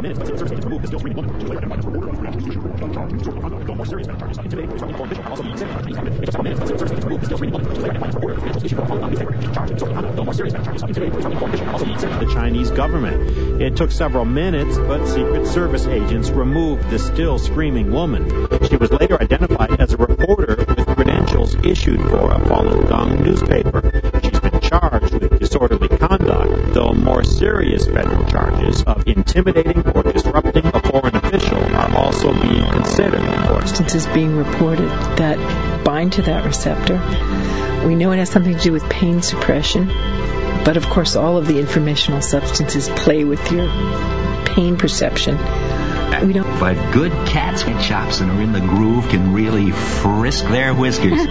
minutes, but service agents removed the still screaming woman. She was later identified as a reporter of the Though more serious charges on intimidating, obstructing foreign official, and also being sent. It took several minutes, but service agents removed the still screaming woman. She was later identified as a reporter of the issued on newspaper. Charged with disorderly conduct, though more serious charges on intimidating, obstructing foreign official, and also being sent. The Chinese government. It took several minutes, but Secret Service agents removed the still screaming woman. She was later identified as a reporter with credentials issued for a Falun Gong newspaper. She's been charged with disorderly conduct, though more serious federal charges of intimidating or disrupting a foreign official are also being considered. Substances being reported that bind to that receptor. We know it has something to do with pain suppression, but of course all of the informational substances play with your pain perception. But good cats with chops and are in the groove can really frisk their whiskers.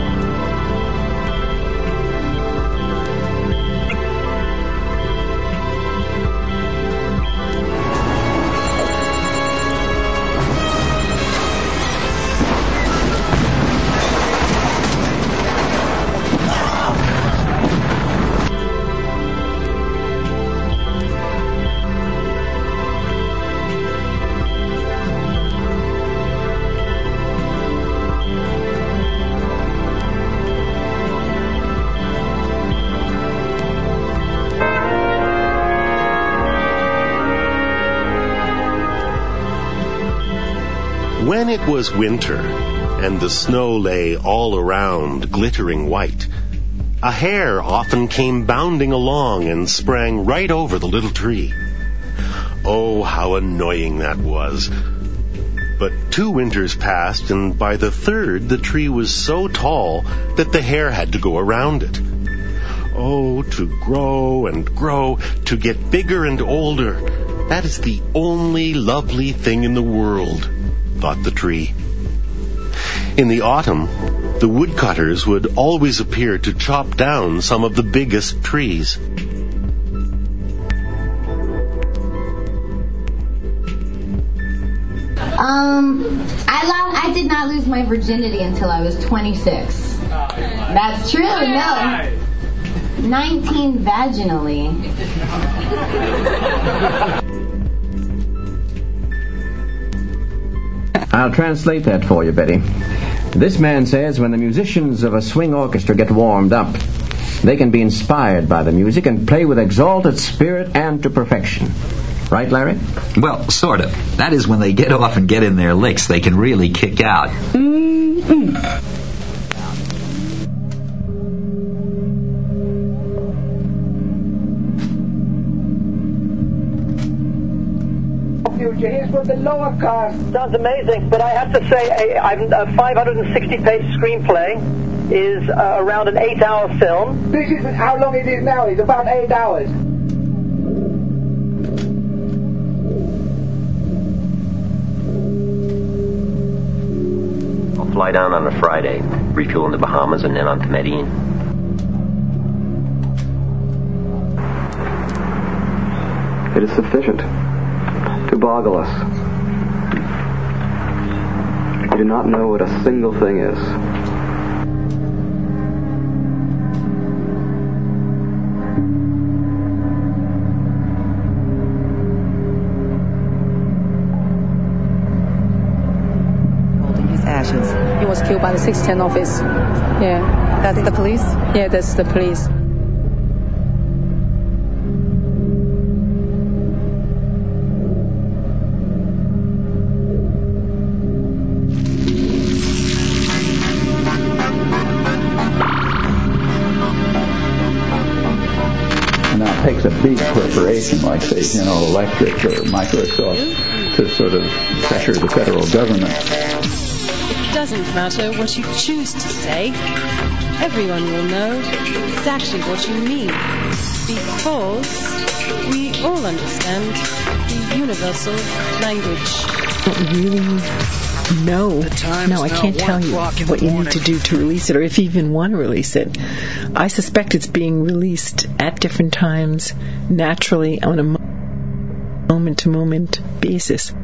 When it was winter, and the snow lay all around, glittering white, a hare often came bounding along and sprang right over the little tree. Oh, how annoying that was. But 2 winters passed, and by the 3rd the tree was so tall that the hare had to go around it. Oh, to grow and grow, to get bigger and older, that is the only lovely thing in the world, thought the tree. In the autumn, the woodcutters would always appear to chop down some of the biggest trees. I did not lose my virginity until I was 26. That's true, no. 19 vaginally. I'll translate that for you, Betty. This man says when the musicians of a swing orchestra get warmed up, they can be inspired by the music and play with exalted spirit and to perfection. Right, Larry? Well, sort of. That is, when they get off and get in their licks, they can really kick out. Here's from the lower car. Sounds amazing, but I have to say, a 560-page screenplay is around an 8-hour film. This isn't how long it is now. It's about 8 hours. I'll fly down on a Friday, refuel in the Bahamas, and then on to Medellin. It is sufficient to boggle us. We do not know what a single thing is. Holding his ashes. He was killed by the 610 office. Yeah. That's the police? Yeah, that's the police. Takes a big corporation like, say, General Electric or Microsoft to sort of pressure the federal government. It doesn't matter what you choose to say. Everyone will know exactly what you mean, because we all understand the universal language. I don't really know. No, I can't tell you what you need to do to release it, or if you even want to release it. I suspect it's being released at different times, naturally, on a moment-to-moment basis.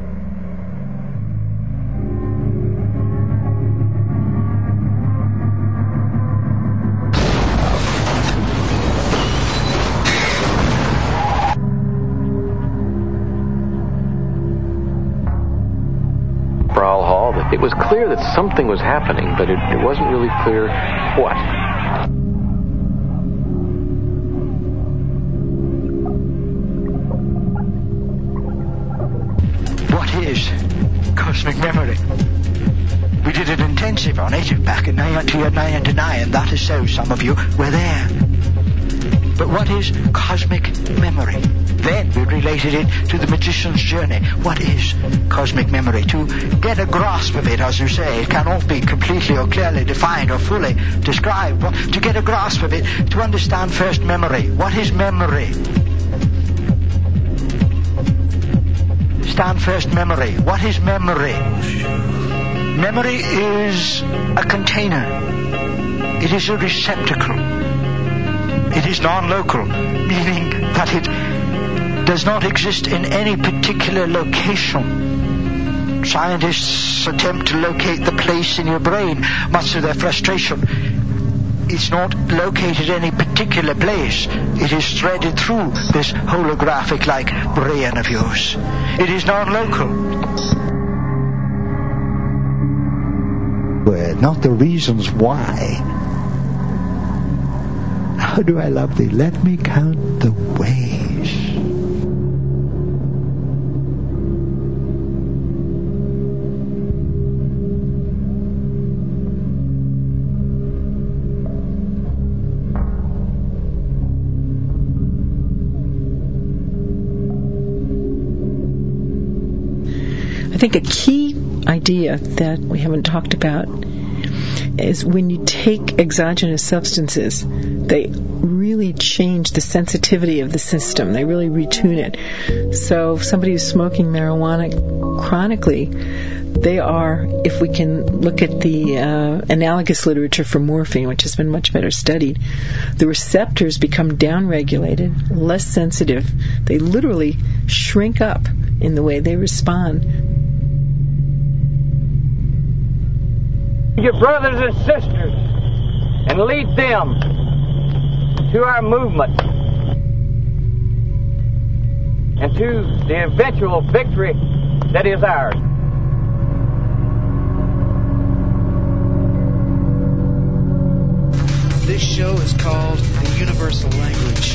It was clear that something was happening, but it wasn't really clear what. What is cosmic memory? We did an intensive on it back in 1999, that is so some of you were there. But what is cosmic memory? Then we related it to the magician's journey. What is cosmic memory? To get a grasp of it, as you say, it cannot be completely or clearly defined or fully described. But to get a grasp of it, to understand first memory. What is memory? Understand first memory. What is memory? Memory is a container. It is a receptacle. It is non-local, meaning that it does not exist in any particular location. Scientists attempt to locate the place in your brain, much to their frustration. It's not located in any particular place. It is threaded through this holographic-like brain of yours. It is non-local. Well, not the reasons why. How do I love thee? Let me count the ways. I think a key idea that we haven't talked about is when you take exogenous substances, they really change the sensitivity of the system. They really retune it. So if somebody who's smoking marijuana chronically, they are, if we can look at the analogous literature for morphine, which has been much better studied, the receptors become downregulated, less sensitive. They literally shrink up in the way they respond. Your brothers and sisters and lead them to our movement and to the eventual victory that is ours. This show is called The Universal Language.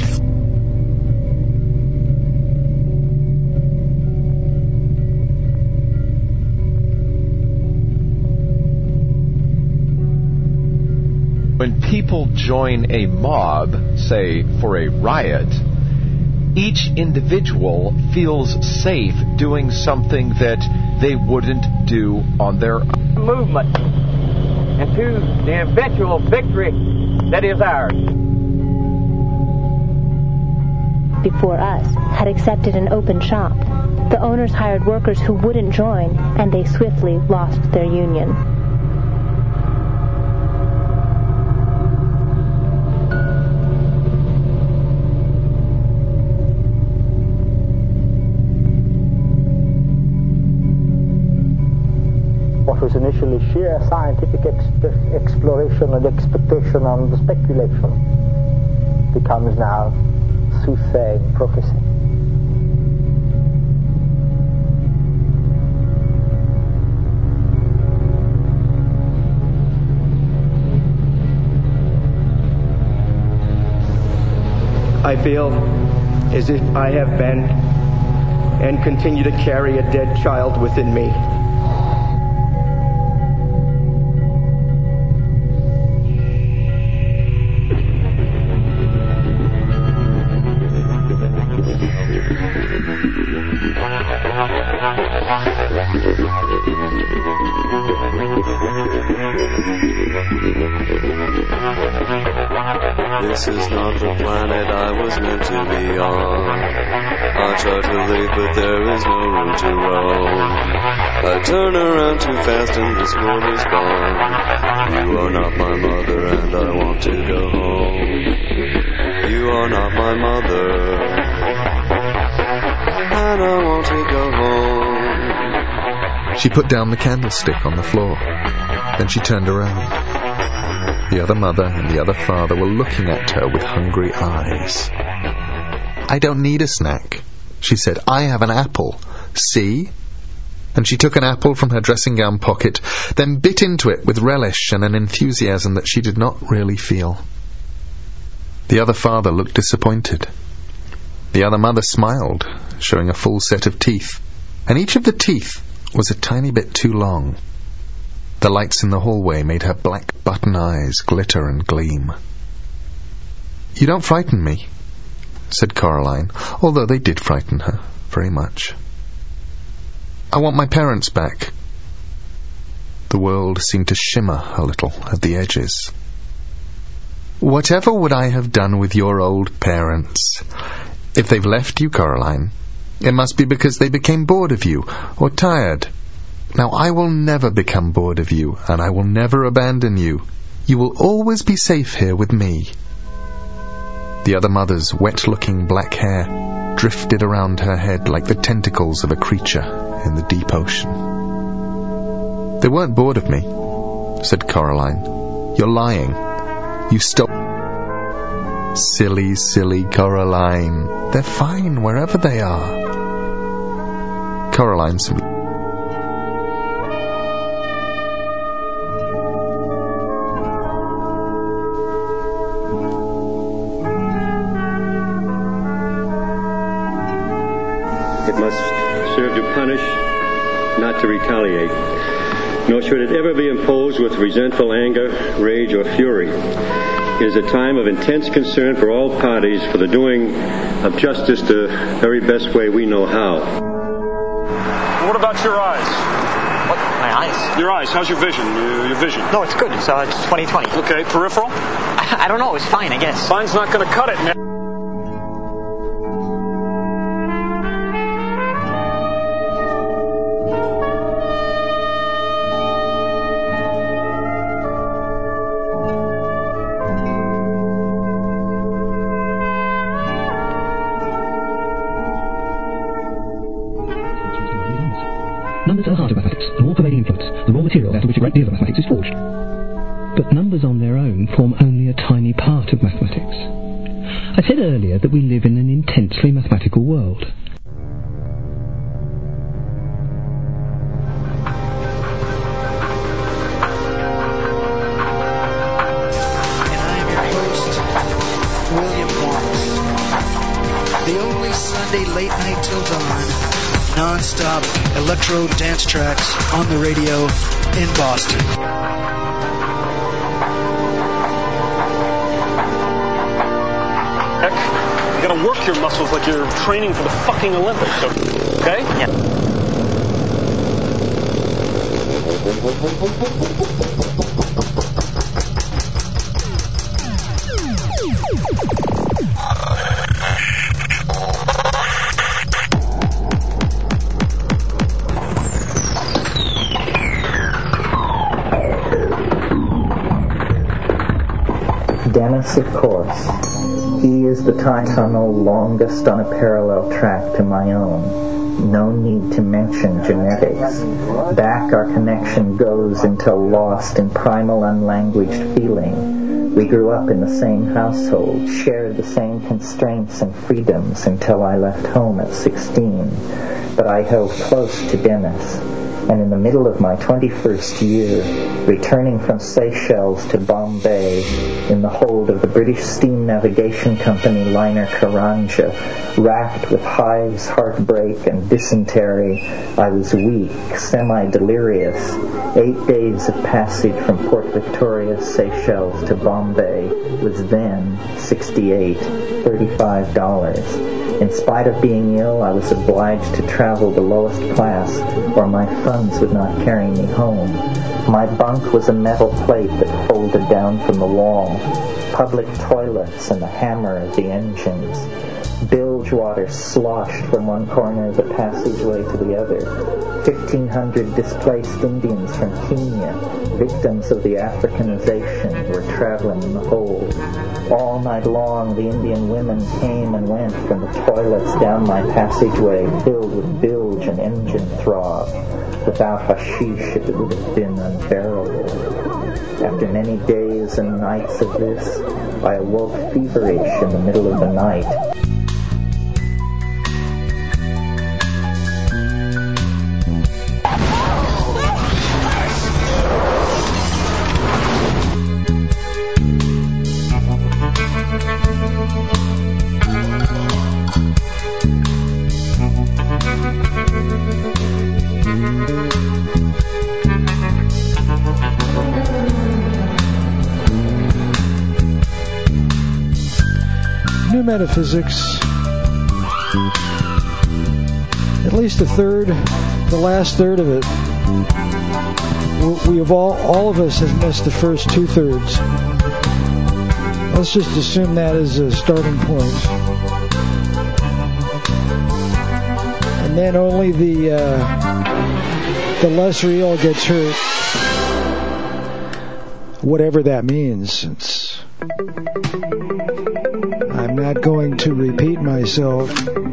When people join a mob, say for a riot, each individual feels safe doing something that they wouldn't do on their own. Movement and to the eventual victory that is ours. Before us had accepted an open shop. The owners hired workers who wouldn't join, and they swiftly lost their union. What was initially sheer scientific exploration and expectation and speculation becomes now soothsaying prophecy. I feel as if I have been and continue to carry a dead child within me. This is not the planet I was meant to be on. I try to leave, but there is no room to roam. I turn around too fast and this world is gone. You are not my mother and I want to go home. You are not my mother and I want to go home. She put down the candlestick on the floor. Then she turned around. The other mother and the other father were looking at her with hungry eyes. "I don't need a snack," she said. "I have an apple. See?" and she took an apple from her dressing-gown pocket, then bit into it with relish and an enthusiasm that she did not really feel. The other father looked disappointed. The other mother smiled, showing a full set of teeth, and each of the teeth was a tiny bit too long. The lights in the hallway made her black button eyes glitter and gleam. "You don't frighten me," said Caroline, although they did frighten her very much. "I want my parents back." The world seemed to shimmer a little at the edges. "Whatever would I have done with your old parents? If they've left you, Caroline, it must be because they became bored of you, or tired. Now I will never become bored of you, and I will never abandon you. You will always be safe here with me." The other mother's wet-looking black hair drifted around her head like the tentacles of a creature in the deep ocean. "They weren't bored of me," said Caroline. "You're lying. You stole..." "Silly, silly Caroline. They're fine wherever they are." Caroline simply... It must serve to punish, not to retaliate. Nor should it ever be imposed with resentful anger, rage, or fury. It is a time of intense concern for all parties for the doing of justice the very best way we know how. What about your eyes? What? My eyes? Your eyes. How's your vision? Your vision? No, it's good. It's 20/20. Okay, peripheral? I don't know. It's fine, I guess. Fine's not going to cut it, man. Numbers are the heart of mathematics, the all-pervading influence, the raw material out of which a great deal of mathematics is forged. But numbers on their own form only a tiny part of mathematics. I said earlier that we live in an intensely mathematical world. And I am your host, William Morris. The only Sunday late night till dawn, non-stop electro dance tracks on the radio in Boston. Heck, you gotta work your muscles like you're training for the fucking Olympics, okay? Yeah. Dennis, of course. He is the time tunnel longest on a parallel track to my own. No need to mention genetics. Back our connection goes until lost in primal unlanguaged feeling. We grew up in the same household, shared the same constraints and freedoms until I left home at 16. But I held close to Dennis. And in the middle of my 21st year, returning from Seychelles to Bombay in the hold of the British Steam Navigation Company liner Karanja, racked with hives, heartbreak, and dysentery, I was weak, semi-delirious. 8 days of passage from Port Victoria, Seychelles to Bombay was then $68, $35. In spite of being ill, I was obliged to travel the lowest class, or my funds would not carry me home. My bunk was a metal plate that folded down from the wall. Public toilets and the hammer of the engines. Bilge water sloshed from one corner of the passageway to the other. 1,500 displaced Indians from Kenya, victims of the Africanization, were traveling in the hold. All night long, the Indian women came and went from the toilets down my passageway, filled with bilge and engine throb. Without hashish, it would have been unbearable. After many days and nights of this, I awoke feverish in the middle of the night. Metaphysics. At least the last third of it. We have all of us have missed the first 2/3. Let's just assume that is a starting point. And then only the lesser eel gets hurt. Whatever that means. I'm not going to repeat myself.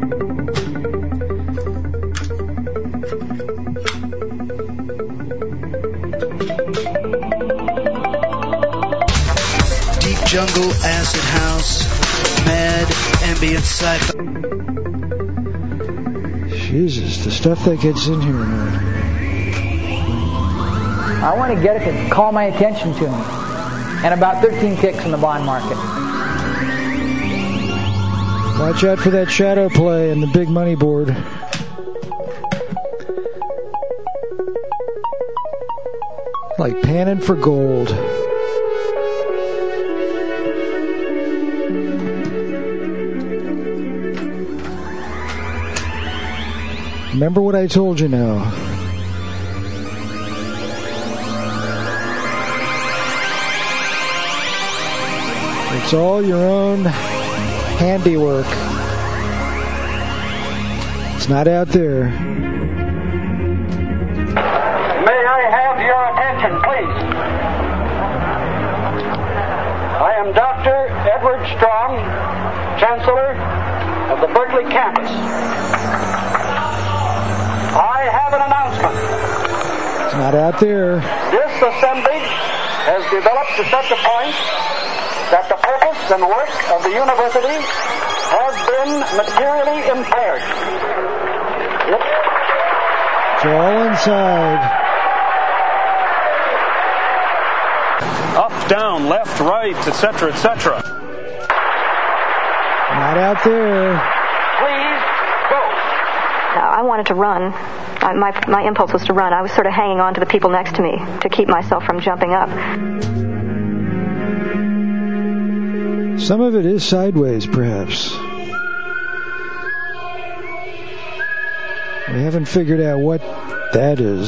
Deep jungle, acid house, mad, ambient sci-fi. Jesus, the stuff that gets in here, man. I want to get it to call my attention to me. And about 13 ticks in the bond market. Watch out for that shadow play and the big money board. Like panning for gold. Remember what I told you now. It's all your own handiwork. It's not out there. May I have your attention, please? I am Dr. Edward Strong, Chancellor of the Berkeley campus. I have an announcement. It's not out there. This assemblage has developed to such a point that the purpose and work of the university has been materially impaired. It's all inside. Up, down, left, right, etc., etc. Not out there. Please go. I wanted to run. My impulse was to run. I was sort of hanging on to the people next to me to keep myself from jumping up. Some of it is sideways, perhaps. We haven't figured out what that is.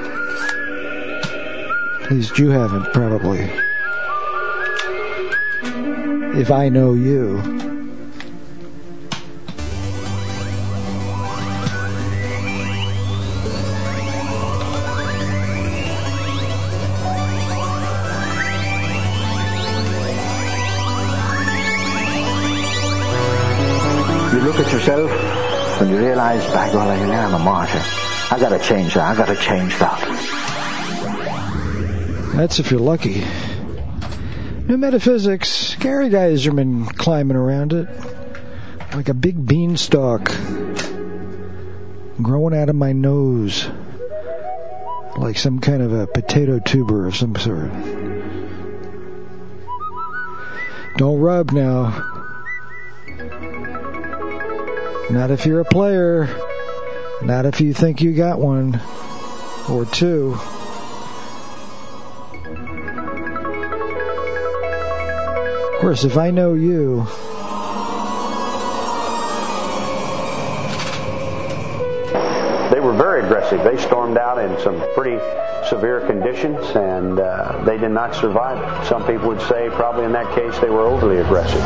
At least you haven't, probably. If I know you. You look at yourself and you realize, by golly, I'm a martyr. I gotta change that. I gotta change that. That's if you're lucky. New Metaphysics. Gary Geiserman climbing around it like a big beanstalk growing out of my nose like some kind of a potato tuber of some sort. Don't rub now. Not if you're a player. Not if you think you got one or two. Of course, if I know you, they were very aggressive. They stormed out in some pretty severe conditions, and they did not survive it. Some people would say probably in that case they were overly aggressive.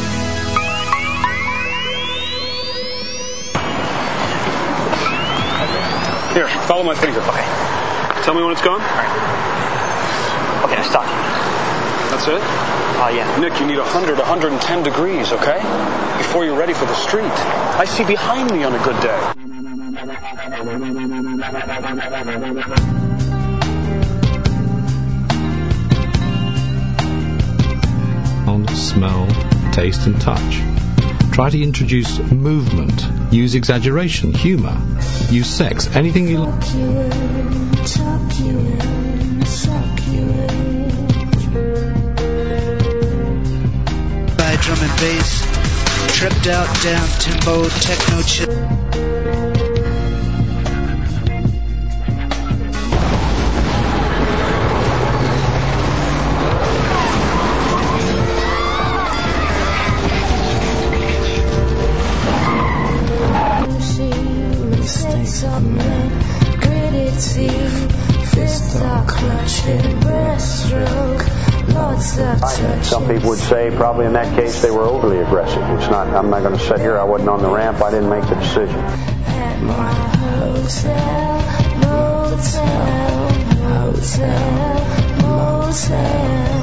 Here, follow my finger. Okay. Tell me when it's gone. All right. Okay, stop. That's it? Yeah. Nick, you need 100, 110 degrees, okay? Before you're ready for the street. I see behind me on a good day. Smell, taste and touch. Try to introduce movement. Use exaggeration, humor. Use sex. Anything you like. By drum and bass, tripped out down tempo, techno chip. bombing, gritted teeth, fists are clutching, breaststroke, lots of touches. Some people would say probably in that case they were overly aggressive. I'm not going to sit here. I wasn't on the ramp. I didn't make the decision. At my hotel, motel.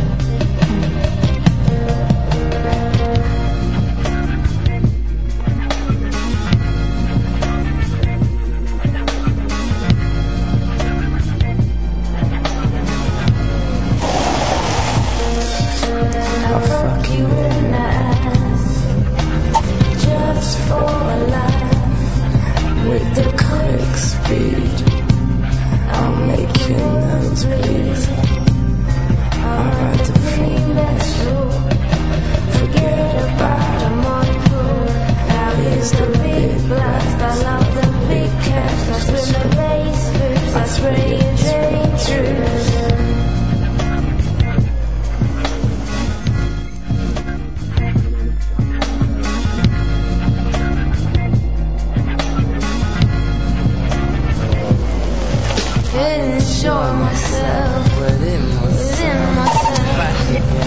With the quick speed, I'm making them bleed. I'm at the pre-metal. Forget about a monocle. Now here's the big blast. I love the big cash. That's when the race moves. I spray and drain through. Enjoy myself within myself.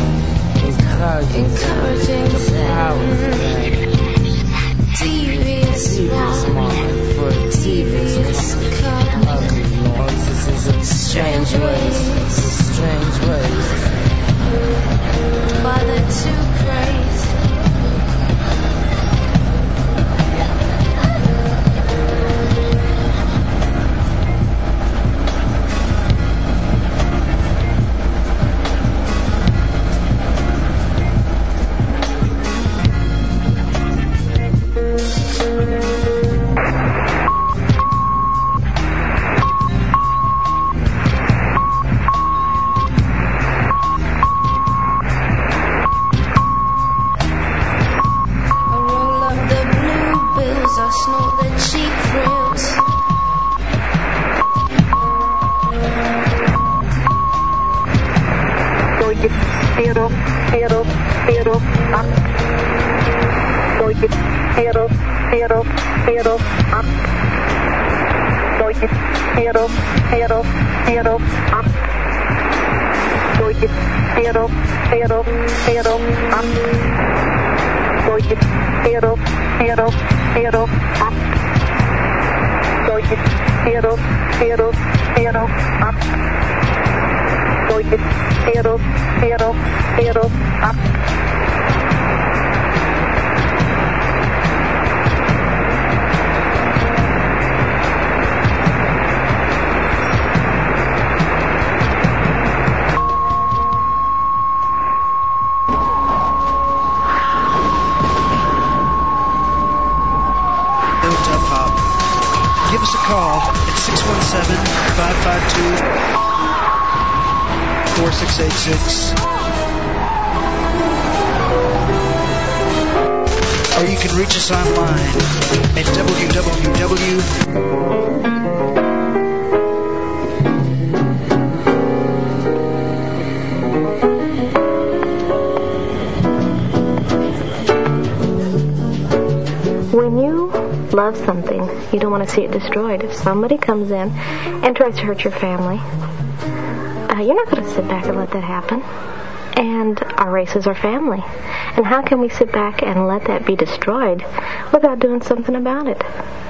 Encouraging devious mind for devious strange ways by the too crazy. Give us a call at 617-552-4686. Or you can reach us online at www. When you love something, you don't want to see it destroyed. If somebody comes in and tries to hurt your family, you're not going to sit back and let that happen. And our race is our family. And how can we sit back and let that be destroyed without doing something about it?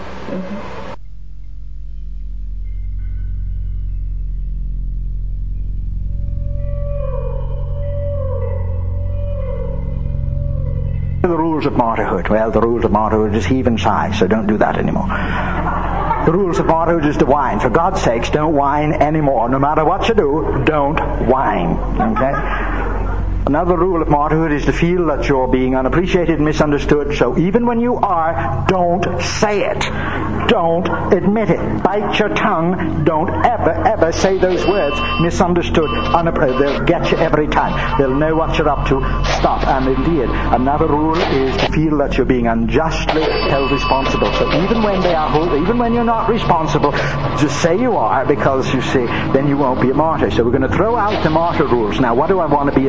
The rules of martyrhood. Well, the rules of martyrhood is heave and sigh, so don't do that anymore. The rules of martyrhood is to whine. For God's sakes, don't whine anymore. No matter what you do, don't whine. Okay? Another rule of martyrhood is to feel that you're being unappreciated and misunderstood. So even when you are, don't say it. Don't admit it. Bite your tongue. Don't ever say those words. Misunderstood. They'll get you every time. They'll know what you're up to. Stop. And indeed, another rule is to feel that you're being unjustly held responsible. So even when even when you're not responsible, just say you are, because you see, then you won't be a martyr. So we're going to throw out the martyr rules. Now, what do I want to be instead?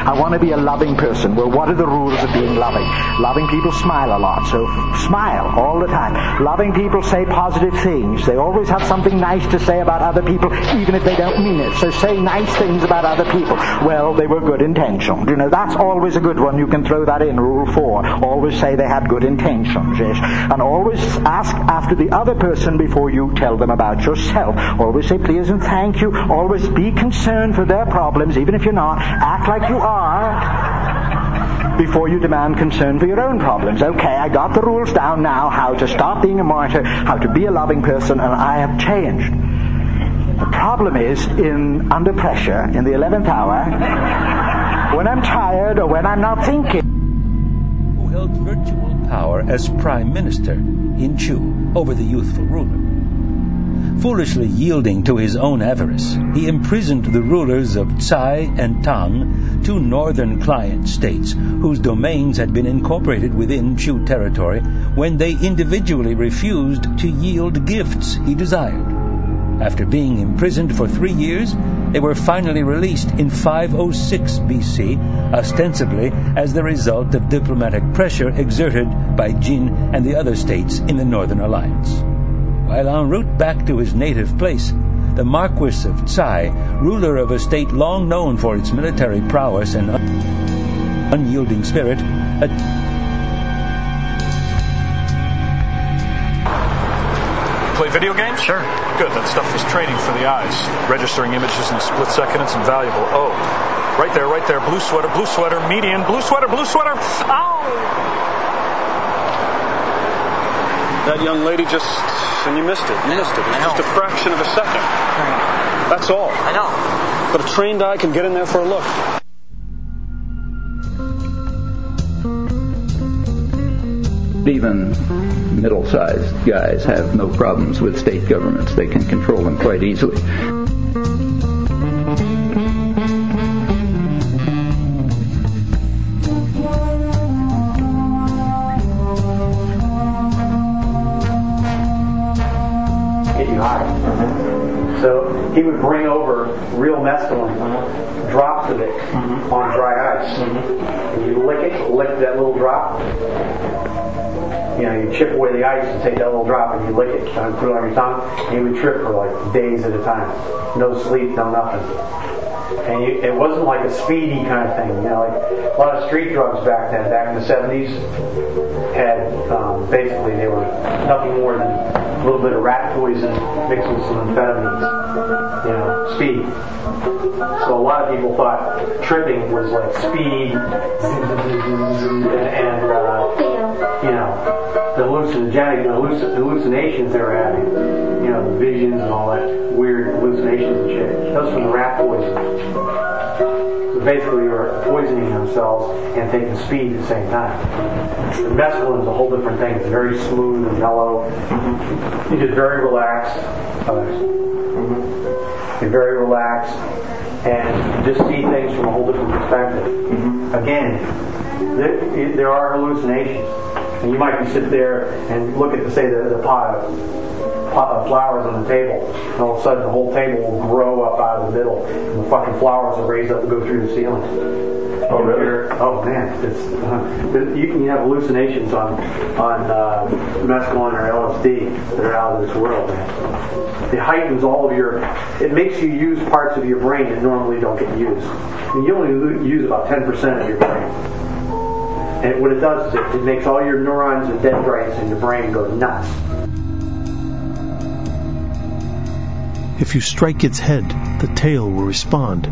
I want to be a loving person. Well, what are the rules of being loving? Loving people smile a lot, so smile all the time. Loving people say positive things. They always have something nice to say about other people, even if they don't mean it. So say nice things about other people. Well, they were good intentions. You know, that's always a good one. You can throw that in, Rule 4. Always say they had good intentions, yes. And always ask after the other person before you tell them about yourself. Always say please and thank you. Always be concerned for their problems, even if you're not. Act like you are before you demand concern for your own problems. Okay, I got the rules down now, how to stop being a martyr, how to be a loving person, and I have changed. The problem is, under pressure, in the 11th hour, when I'm tired or when I'm not thinking. Who held virtual power as prime minister in Chu over the youthful ruler. Foolishly yielding to his own avarice, he imprisoned the rulers of Tsai and Tang, two northern client states whose domains had been incorporated within Chu territory when they individually refused to yield gifts he desired. After being imprisoned for 3 years, they were finally released in 506 BC, ostensibly as the result of diplomatic pressure exerted by Jin and the other states in the Northern Alliance. While en route back to his native place, the Marquis of Tsai, ruler of a state long known for its military prowess and unyielding spirit, Play video games? Sure. Good, that stuff is training for the eyes. Registering images in a split second, it's invaluable. Oh, right there. Blue sweater, median, blue sweater. Ow! That young lady and you missed it. Just a fraction of a second. That's all. I know. But a trained eye can get in there for a look. Even middle-sized guys have no problems with state governments. They can control them quite easily. Get you high. So he would bring over real mescaline, drops of it on dry ice. And you lick that little drop. You know, you chip away the ice and take that little drop and you lick it and put it on your tongue, and you would trip for like days at a time. No sleep, no nothing. And it wasn't like a speedy kind of thing. You know, like a lot of street drugs back then, back in the 70s, had basically they were nothing more than a little bit of rat poison mixed with some amphetamines. You know, speed. So a lot of people thought tripping was like speed and you know, the hallucinations they were having, you know, the visions and all that weird hallucinations and shit. That was from the rat poison. So basically they were poisoning themselves and taking speed at the same time. The mescaline is a whole different thing. It's very smooth and mellow. You're just very relaxed. You're very relaxed and just see things from a whole different perspective. Again, there are hallucinations. And you might sit there and look at, the pot of flowers on the table, and all of a sudden the whole table will grow up out of the middle, and the fucking flowers will raise up and go through the ceiling. Oh really? Oh man, you can have hallucinations on mescaline or LSD that are out of this world, man. It heightens it makes you use parts of your brain that normally don't get used. I mean, you only use about 10% of your brain. And what it does is it makes all your neurons and dendrites in your brain go nuts. If you strike its head, the tail will respond.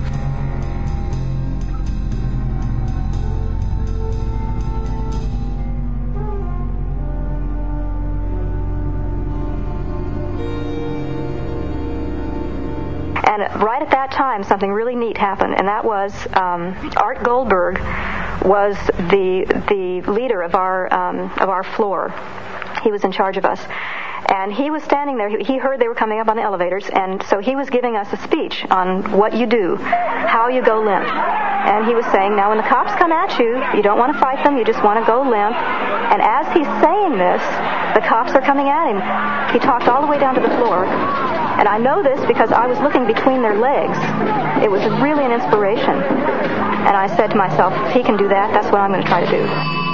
And right at that time, something really neat happened, and that was Art Goldberg was the leader of our floor. He was in charge of us. And he was standing there. He heard they were coming up on the elevators, and so he was giving us a speech on what you do, how you go limp. And he was saying, now when the cops come at you, you don't want to fight them, you just want to go limp. And as he's saying this, the cops are coming at him. He talked all the way down to the floor. And I know this because I was looking between their legs. It was really an inspiration. And I said to myself, if he can do that, that's what I'm going to try to do.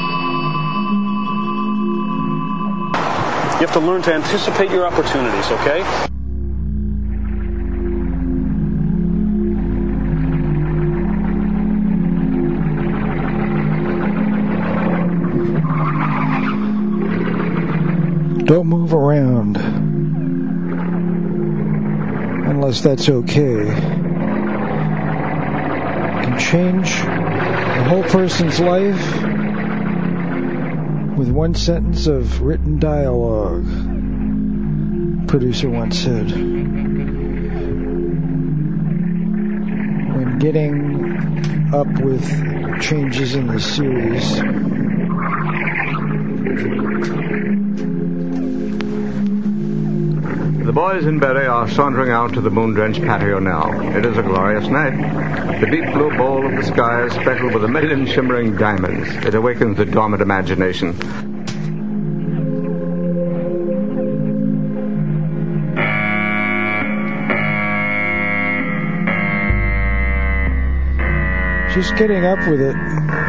You have to learn to anticipate your opportunities, okay? Don't move around unless that's okay. It can change a whole person's life with one sentence of written dialogue, producer once said. When getting up with changes in the series, the boys in Berry are sauntering out to the moon-drenched patio now. It is a glorious night. The deep blue bowl of the sky is speckled with a million shimmering diamonds. It awakens the dormant imagination. Just getting up with it.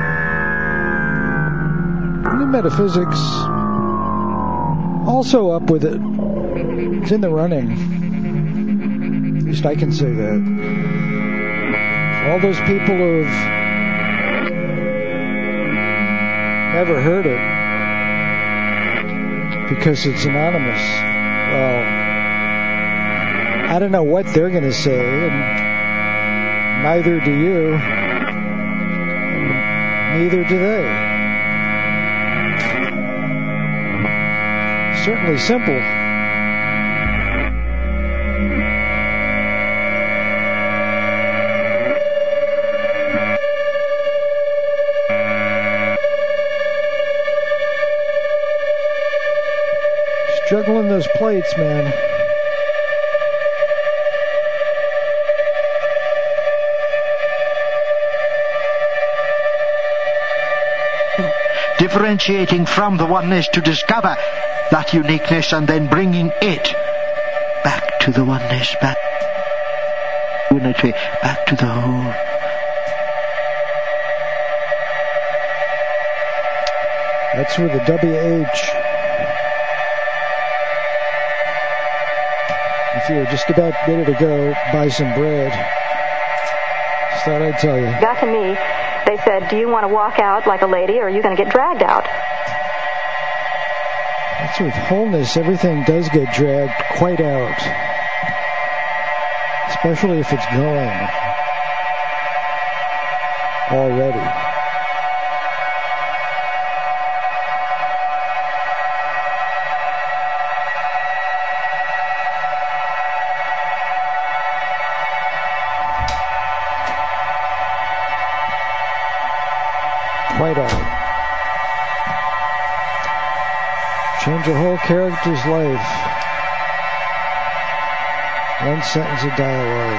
New Metaphysics also up with it. It's in the running. At least I can say that. All those people who have never heard it because it's anonymous, well, I don't know what they're going to say, and neither do you, and neither do they. Certainly simple. Juggling those plates, man. Differentiating from the oneness to discover that uniqueness and then bringing it back to the oneness, back to unity, back to the whole. That's where the WH. If you were just about ready to go buy some bread, just thought I'd tell you. Got to me, they said, do you want to walk out like a lady or are you going to get dragged out? That's with wholeness, everything does get dragged quite out. Especially if it's going already. Quite out. Change a whole character's life. One sentence of dialogue.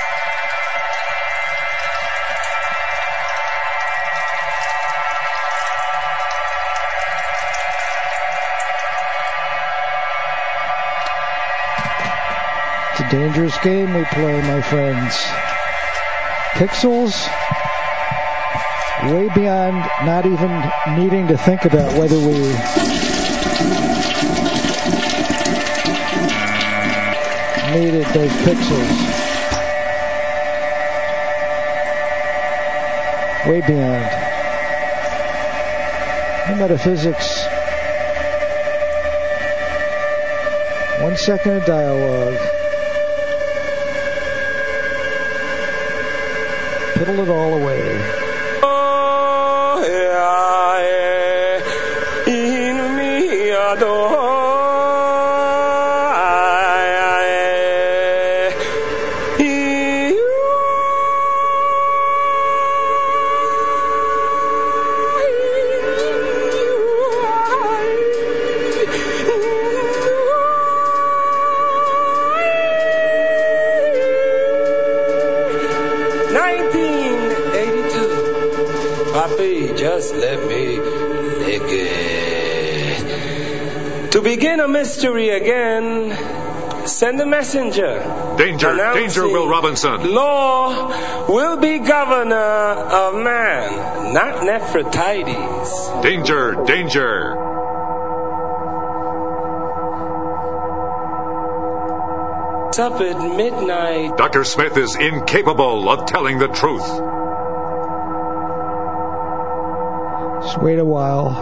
It's a dangerous game we play, my friends. Pixels, way beyond not even needing to think about whether we needed those pixels. Way beyond. New Metaphysics. 1 second of dialogue. Piddle it all away. In me adore. 1982. Papi, just let me think it. To begin a mystery again, Send a messenger. Danger, danger, Will Robinson. Law will be governor of man, not Nefertiti's. Danger, danger. It's up at midnight. Dr. Smith is incapable of telling the truth. Just wait a while.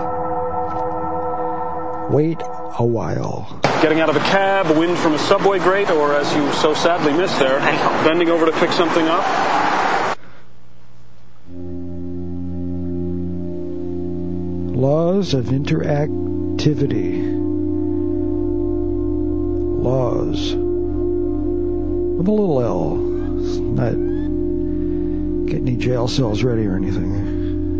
Wait a while. Getting out of a cab, a wind from a subway grate, or as you so sadly missed there, bending over to pick something up. Laws of interactivity. Laws. With a little L. It's not get any jail cells ready or anything.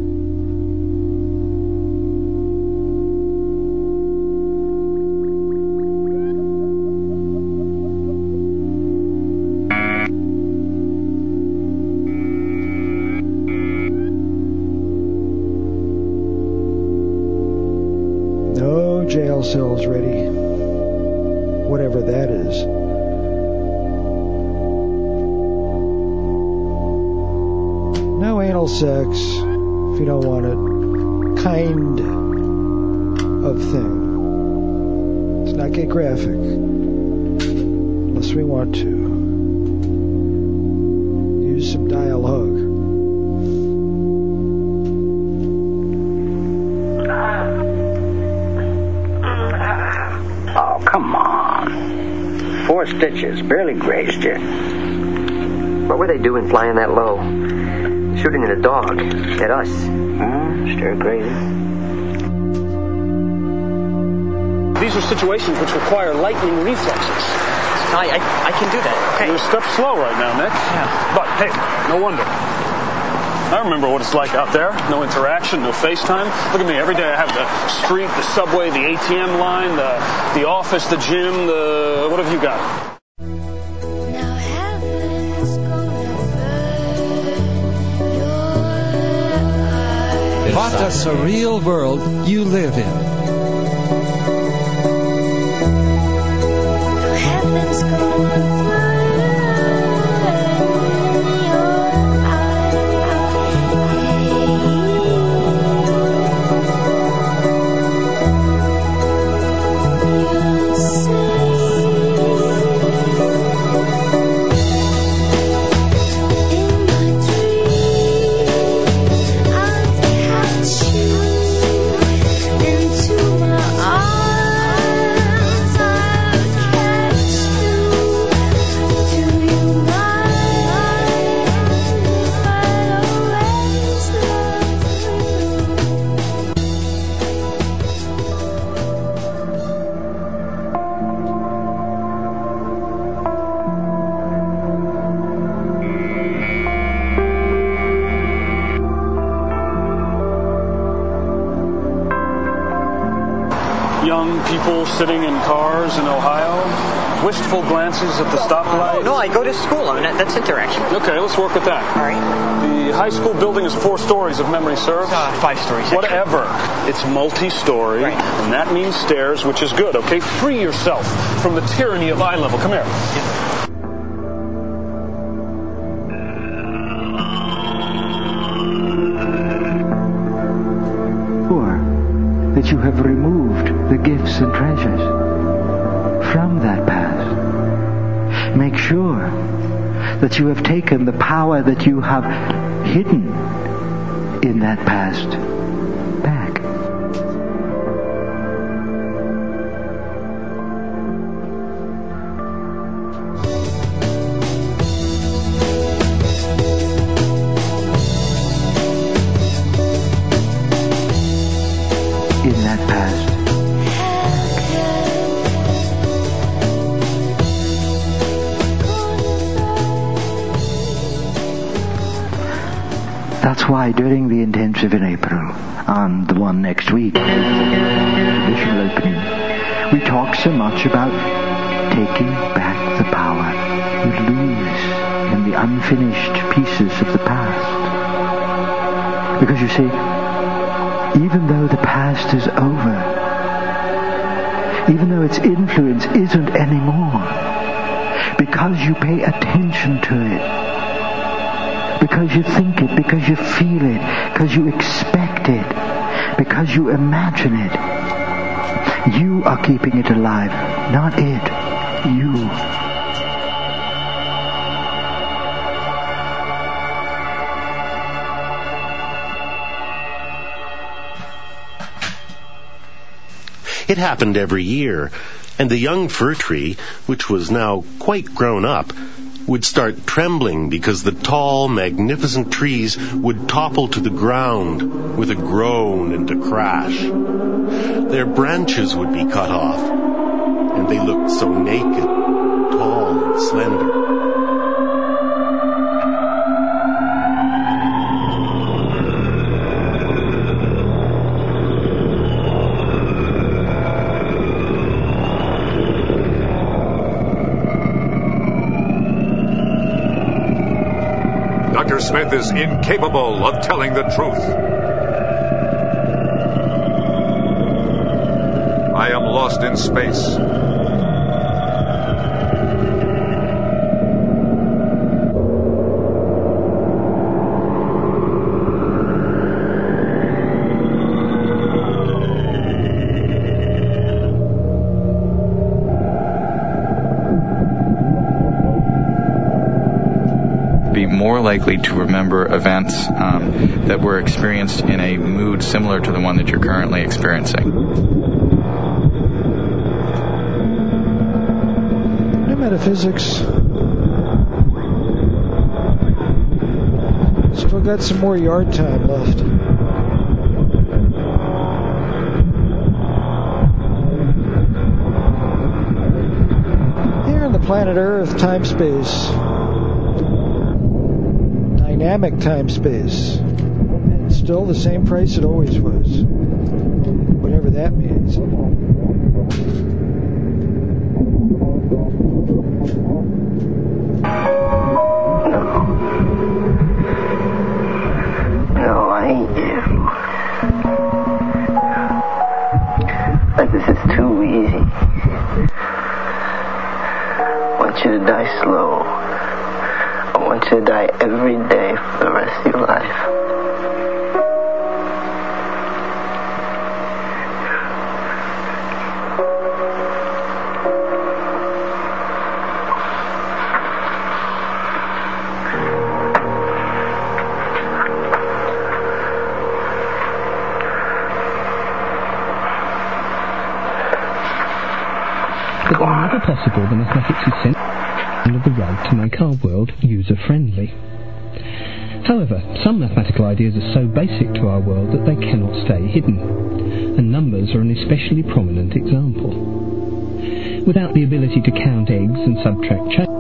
No jail cells ready. Whatever that is. No anal sex, if you don't want it, kind of thing. Let's not get graphic, unless we want to. Use some dialogue. Oh, come on. 4 stitches, barely grazed you. What were they doing flying that low? Shooting at a dog. At us. Stir crazy. These are situations which require lightning reflexes. I can do that. Okay. You're a step slow right now, Nick. Yeah. But, hey, no wonder. I remember what it's like out there. No interaction, no FaceTime. Look at me. Every day I have the street, the subway, the ATM line, the office, the gym, what have you got? What a surreal world you live in. Young people sitting in cars in Ohio, wistful glances at the stoplight. No, I go to school. I mean, that's interaction. Okay, let's work with that. All right. The high school building is 4 stories, if memory serves. 5 stories. Whatever. It's multi-story, right. And that means stairs, which is good, okay? Free yourself from the tyranny of eye level. Come here. That you have removed the gifts and treasures from that past. Make sure that you have taken the power that you have hidden in that past back. In that past. That's why during the intensive in April, and the one next week, traditional opening, we talk so much about taking back the power you lose in the unfinished pieces of the past. Because you see, even though the past is over, even though its influence isn't anymore, because you pay attention to it, because you think it, because you feel it, because you expect it, because you imagine it. You are keeping it alive, not it. You. It happened every year, and the young fir tree, which was now quite grown up, would start trembling because the tall, magnificent trees would topple to the ground with a groan and a crash. Their branches would be cut off, and they looked so naked, tall and slender. Dr. Smith is incapable of telling the truth. I am lost in space. More likely to remember events that were experienced in a mood similar to the one that you're currently experiencing. New metaphysics. Still got some more yard time left. Here on the planet Earth, time-space. Dynamic time-space, and still the same price it always was, whatever that means. No, I ain't you. But this is too easy. I want you to die slow. I want you to die every day for the rest of your life. But whenever possible, the mathematics is sent of the rug to make our world user-friendly. However, some mathematical ideas are so basic to our world that they cannot stay hidden, and numbers are an especially prominent example. Without the ability to count eggs and subtract change,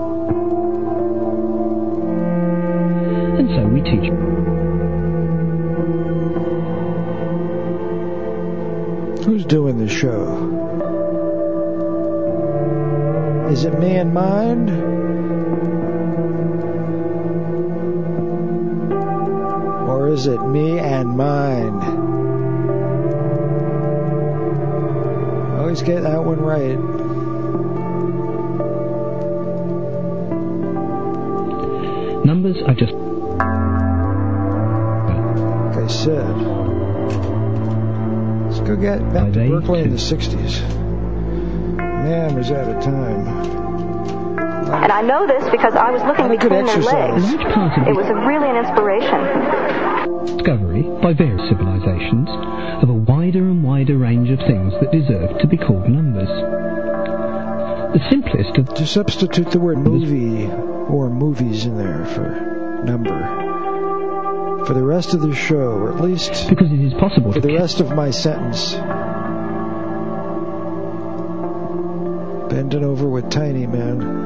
and so we teach. Who's doing the show? Is it me and mind? Or is it me and mine? I always get that one right. Numbers are just... Like I said. Let's go get back to Berkeley in the 60s. Man, was that a time. And I know this because I was looking between their legs. It was really an inspiration. Discovery by various civilizations of a wider and wider range of things that deserve to be called numbers. The simplest of... To substitute the word movie or movies in there for number. For the rest of the show, or at least... Because it is possible for the rest of my sentence. Bending over with Tiny Man.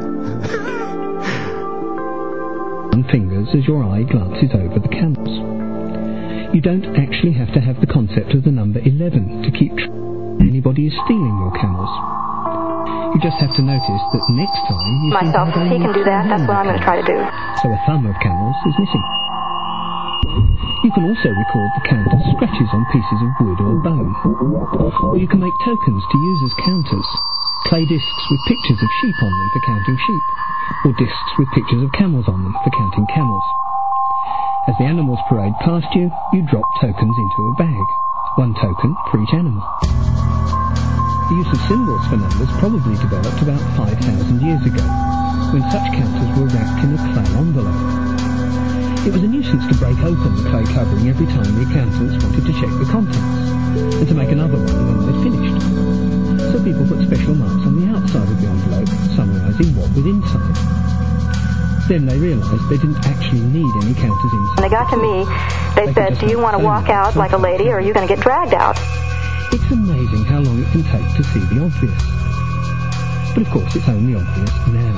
Fingers as your eye glances over the camels. You don't actually have to have the concept of the number 11 to keep anybody is stealing your camels. You just have to notice that next time you myself, if he can do that, that's what I'm going to try to do. So a thumb of camels is missing. You can also record the count of scratches on pieces of wood or bone. Or you can make tokens to use as counters. Clay discs with pictures of sheep on them for counting sheep. or discs with pictures of camels on them for counting camels. As the animals parade past you, you drop tokens into a bag. 1 token for each animal. The use of symbols for numbers probably developed about 5,000 years ago, when such counters were wrapped in a clay envelope. It was a nuisance to break open the clay covering every time the accountants wanted to check the contents, and to make another one when they'd finished. So people put special marks on the outside of the envelope, summarising what was inside. Then they realised they didn't actually need any counters inside. When they got to me, they said, do you want to walk out like a lady or are you going to get dragged out? It's amazing how long it can take to see the obvious. But of course it's only obvious now.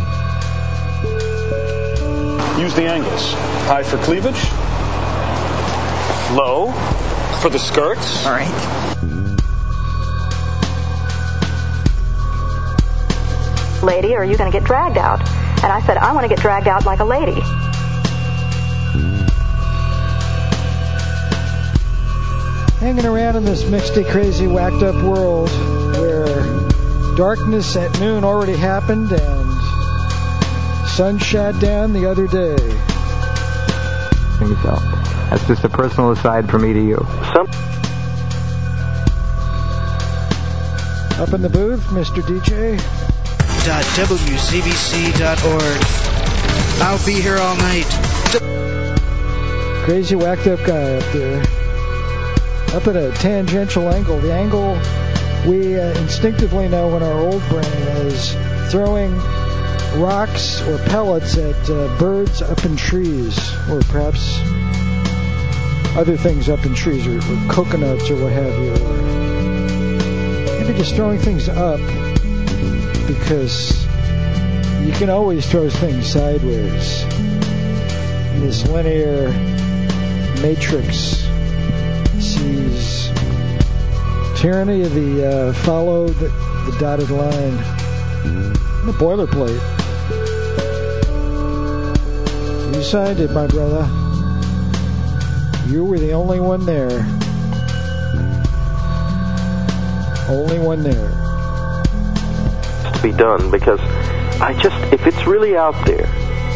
Use the angles. High for cleavage. Low for the skirts. All right. Lady, or are you going to get dragged out? And I said, I want to get dragged out like a lady. Hanging around in this mixedy, crazy, whacked up world where darkness at noon already happened and sun shot down the other day. Think so. That's just a personal aside from me to you. Up in the booth, Mr. DJ. .wcbc.org. I'll be here all night. Crazy whacked up guy up there. Up at a tangential angle. The angle we instinctively know in our old brain is throwing rocks or pellets at birds up in trees, or perhaps other things up in trees, or coconuts or what have you. Or maybe just throwing things up, because you can always throw things sideways in this linear matrix. Sees tyranny of the follow the dotted line, the boilerplate. You signed it, my brother. You were the only one there. Only one there. To be done, because if it's really out there.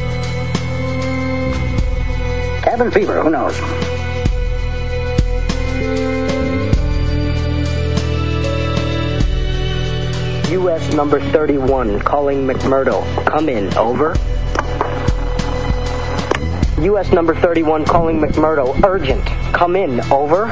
Cabin fever, who knows? U.S. number 31, calling McMurdo. Come in, over. U.S. number 31, calling McMurdo. Urgent. Come in, over.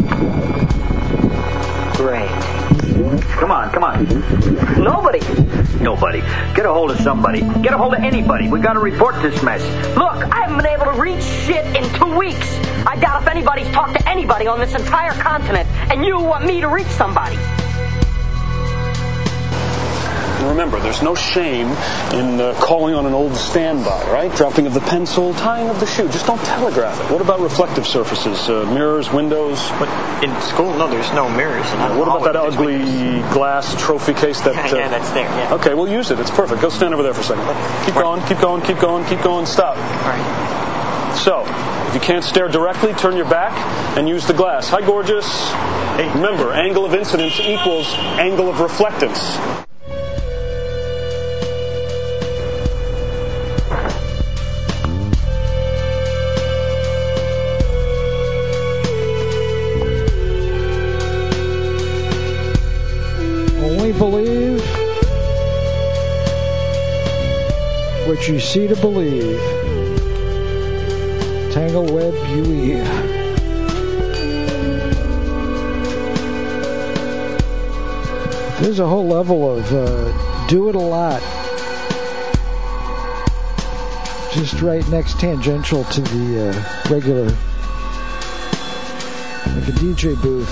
Great. Come on. Nobody. Get a hold of somebody. Get a hold of anybody. We got to report this mess. Look, I haven't been able to reach shit in 2 weeks. I doubt if anybody's talked to anybody on this entire continent, and you want me to reach somebody. Remember, there's no shame in calling on an old standby, right? Dropping of the pencil, tying of the shoe. Just don't telegraph it. What about reflective surfaces? Mirrors, windows? But in school, no, there's no mirrors. What about that ugly glass trophy case that... yeah, that's there, yeah. Okay, we'll use it. It's perfect. Go stand over there for a second. Keep going. Stop. All right. So, if you can't stare directly, turn your back and use the glass. Hi, gorgeous. Hey. Remember, angle of incidence equals angle of reflectance. Believe what you see to believe. Tangle web you weave. There's a whole level of do it a lot, just right next tangential to the regular, like a DJ booth.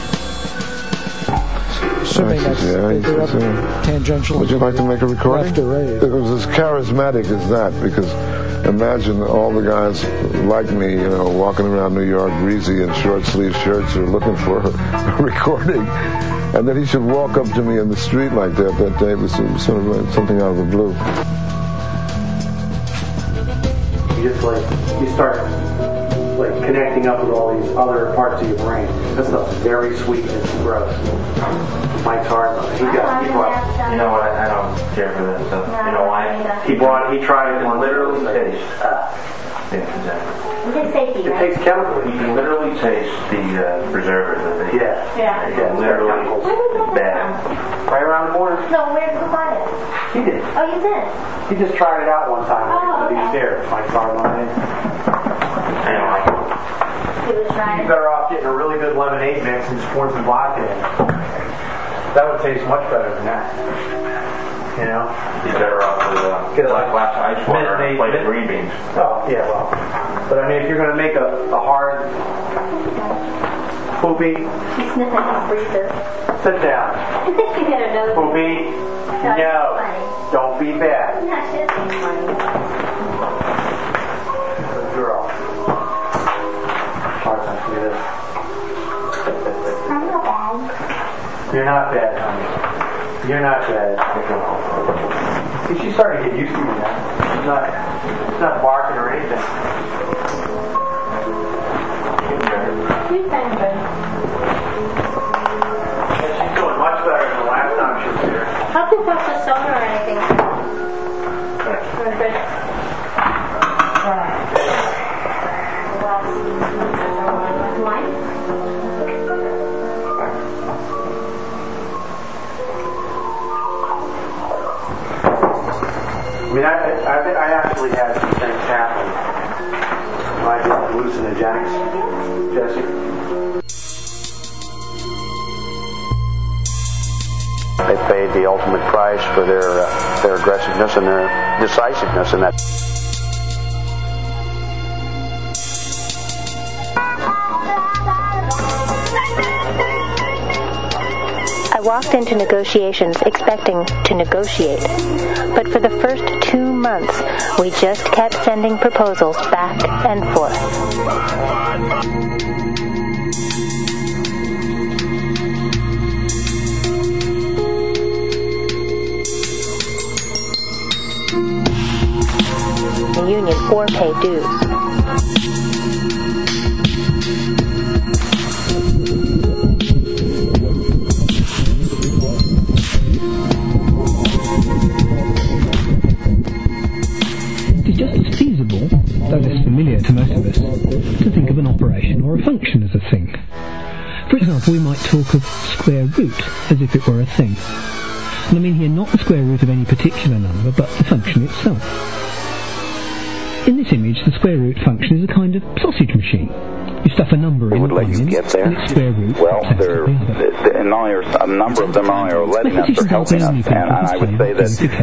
Assuming they're up tangential. Would you like to make a recording? Left or right. It was as charismatic as that, because imagine all the guys like me, walking around New York greasy in short sleeve shirts or looking for a recording, and then he should walk up to me in the street like that day. It was sort of like something out of the blue. You start connecting up with all these other parts of your brain. That stuff's very sweet and gross. Mike's hard. You know what? I don't care for that stuff. You know why? He tried it and literally tastes. Yeah, exactly. It tastes chemical. You can literally taste the preservative. Yeah. Literally bad. Right around the corner. No, where did you buy it? He did. Oh, you did? He just tried it out one time. Oh, He was there. My car went in. He was trying. You're better off getting a really good lemonade mix and just pouring some vodka in. That would taste much better than that. You know? You're better off with get a black ice water and plate of green beans. Oh, yeah, well. But I mean, if you're going to make a hard poopy. He's sniffing his breather. Sit down. You got a nose. Poopy. No. Don't be bad. No, she doesn't be funny. Good girl. Hard time to do this. I'm not bad. You're not bad, honey. You're not bad. See, she's starting to get used to me now. She's not barking or anything. She's been good. And she's doing much better than the last time she was here. How can you put the soda or anything? I mean, I actually had some things happen. I did hallucinogenics, Jesse. They paid the ultimate price for their aggressiveness and their decisiveness in that. I walked into negotiations expecting to negotiate, but for the first 2 months, we just kept sending proposals back and forth. The union or pay dues. Though less familiar to most of us, to think of an operation or a function as a thing. For example, we might talk of square root as if it were a thing. And I mean here not the square root of any particular number, but the function itself. In this image, the square root function is a kind of sausage machine. You stuff a number in one end, and its square root well, not only are a number of them only are letting us or helping us, and I would say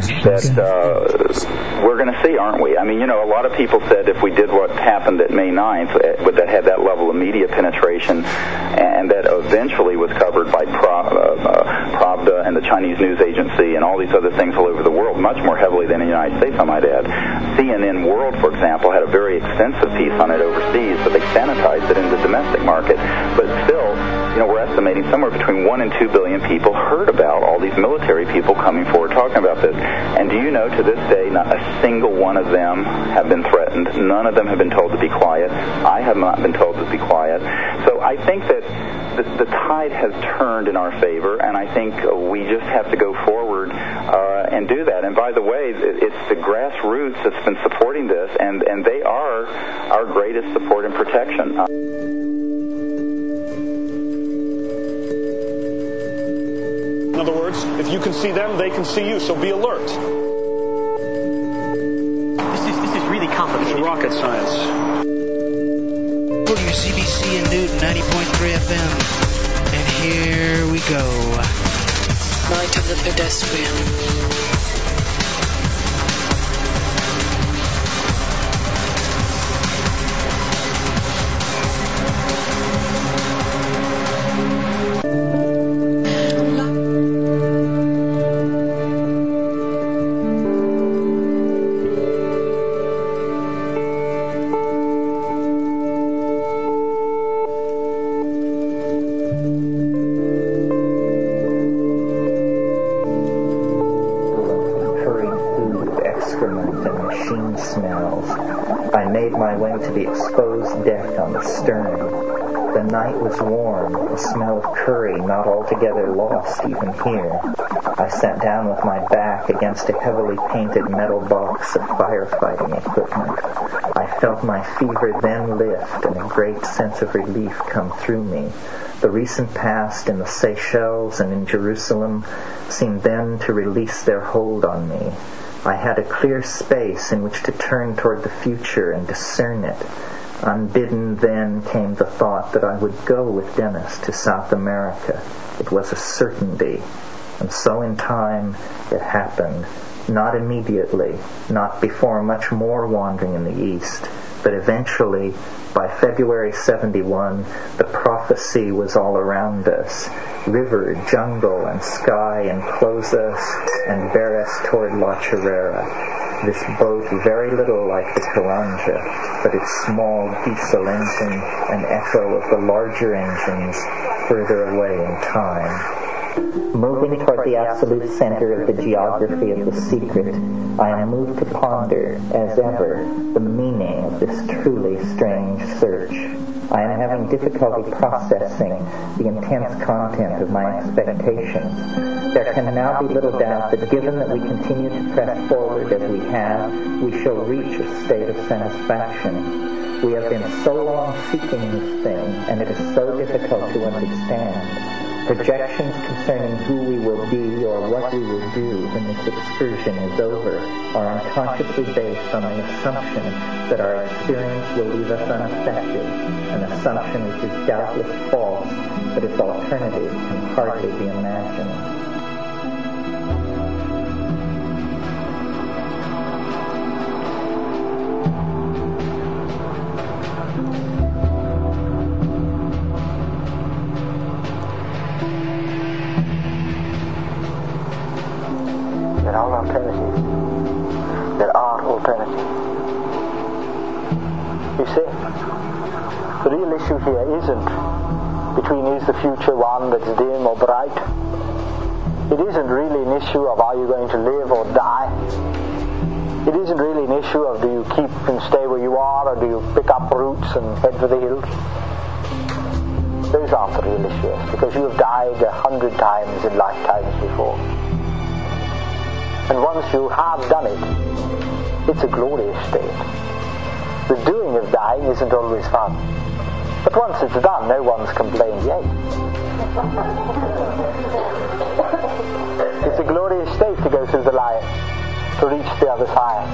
that we're going to see, aren't we? I mean, you know, a lot of people said if we did what happened at May 9th, that had that level of media penetration, and that eventually was covered by Pravda and the Chinese news agency and all these other things all over the world, much more heavily than in the United States, I might add. CNN World, for example, had a very extensive piece on it overseas, but they sanitized it in the domestic market. But still, you know, we're estimating somewhere between 1 and 2 billion people heard about all these military people coming forward talking about this. And do you know, to this day, not a single one of them have been threatened. None of them have been told to be quiet. I have not been told to be quiet. So I think that the tide has turned in our favor, and I think we just have to go forward and do that. And by the way, it's the grassroots that's been supporting this, and they are our greatest support and protection. In other words, if you can see them, they can see you, so be alert. This is really complicated. It's rocket science. WCBC in Newton, 90.3 FM. And here we go. Night of the Pedestrian. The exposed deck on the stern. The night was warm, the smell of curry not altogether lost even here. I sat down with my back against a heavily painted metal box of firefighting equipment. I felt my fever then lift and a great sense of relief come through me. The recent past in the Seychelles and in Jerusalem seemed then to release their hold on me. I had a clear space in which to turn toward the future and discern it. Unbidden then came the thought that I would go with Dennis to South America. It was a certainty. And so in time it happened. Not immediately, not before much more wandering in the East, but eventually, by February 71, the prophecy was all around us. River, jungle, and sky enclose us and bear us toward La Chorrera. This boat very little like the Caranja, but its small diesel engine an echo of the larger engines further away in time. Moving toward the absolute center of the geography of the secret, I am moved to ponder, as ever, the meaning of this truly strange search. I am having difficulty processing the intense content of my expectations. There can now be little doubt that given that we continue to press forward as we have, we shall reach a state of satisfaction. We have been so long seeking this thing, and it is so difficult to understand. Projections concerning who we will be or what we will do when this excursion is over are unconsciously based on the assumption that our experience will leave us unaffected, an assumption which is doubtless false, but its alternative can hardly be imagined. There are alternatives. You see, the real issue here isn't between is the future one that's dim or bright. It isn't really an issue of are you going to live or die. It isn't really an issue of do you keep and stay where you are or do you pick up roots and head for the hills. Those aren't the real issues because you have died 100 times in lifetimes before. And once you have done it, it's a glorious state. The doing of dying isn't always fun. But once it's done, no one's complained yet. It's a glorious state to go through the light, to reach the other side.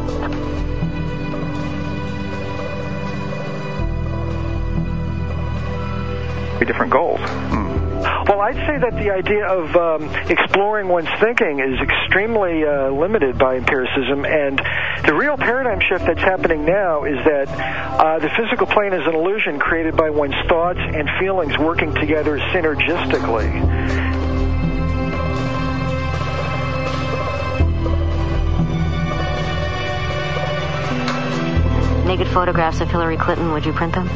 Different goals. Well, I'd say that the idea of exploring one's thinking is extremely limited by empiricism, and the real paradigm shift that's happening now is that the physical plane is an illusion created by one's thoughts and feelings working together synergistically. Naked photographs of Hillary Clinton, would you print them?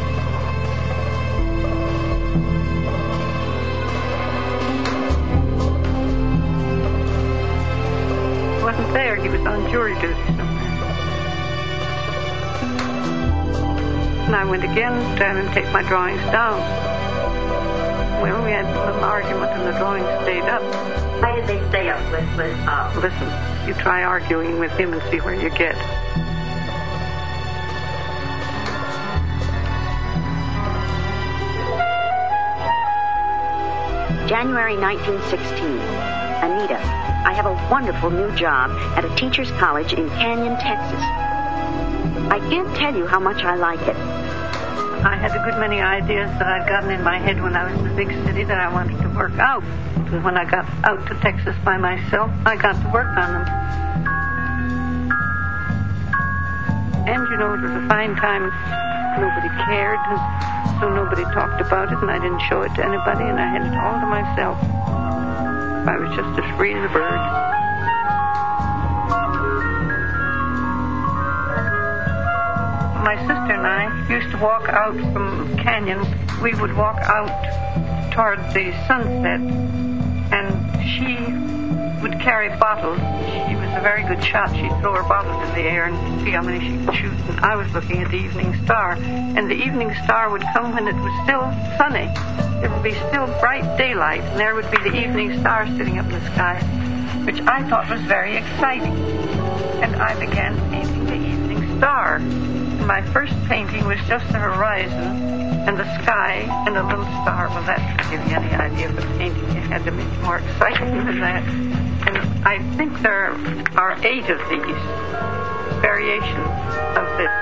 There, he was on jury duty somewhere. And I went again to have him take my drawings down. Well, we had a little argument and the drawings stayed up. Why did they stay up? Listen, you try arguing with him and see where you get. January 1916. Anita, I have a wonderful new job at a teacher's college in Canyon, Texas. I can't tell you how much I like it. I had a good many ideas that I'd gotten in my head when I was in the big city that I wanted to work out. And when I got out to Texas by myself, I got to work on them. And, you know, it was a fine time. Nobody cared, so nobody talked about it, and I didn't show it to anybody, and I had it all to myself. I was just as free as a bird. My sister and I used to walk out from Canyon. We would walk out toward the sunset, and she would carry bottles. She was a very good shot. She'd throw her bottles in the air and see how many she could shoot. And I was looking at the evening star. And the evening star would come when it was still sunny. There would be still bright daylight, and there would be the evening star sitting up in the sky, which I thought was very exciting. And I began painting the evening star. And my first painting was just the horizon and the sky and a little star. Well, that doesn't give you any idea of the painting. You had to make it more exciting than that. And I think there are 8 of these variations of this.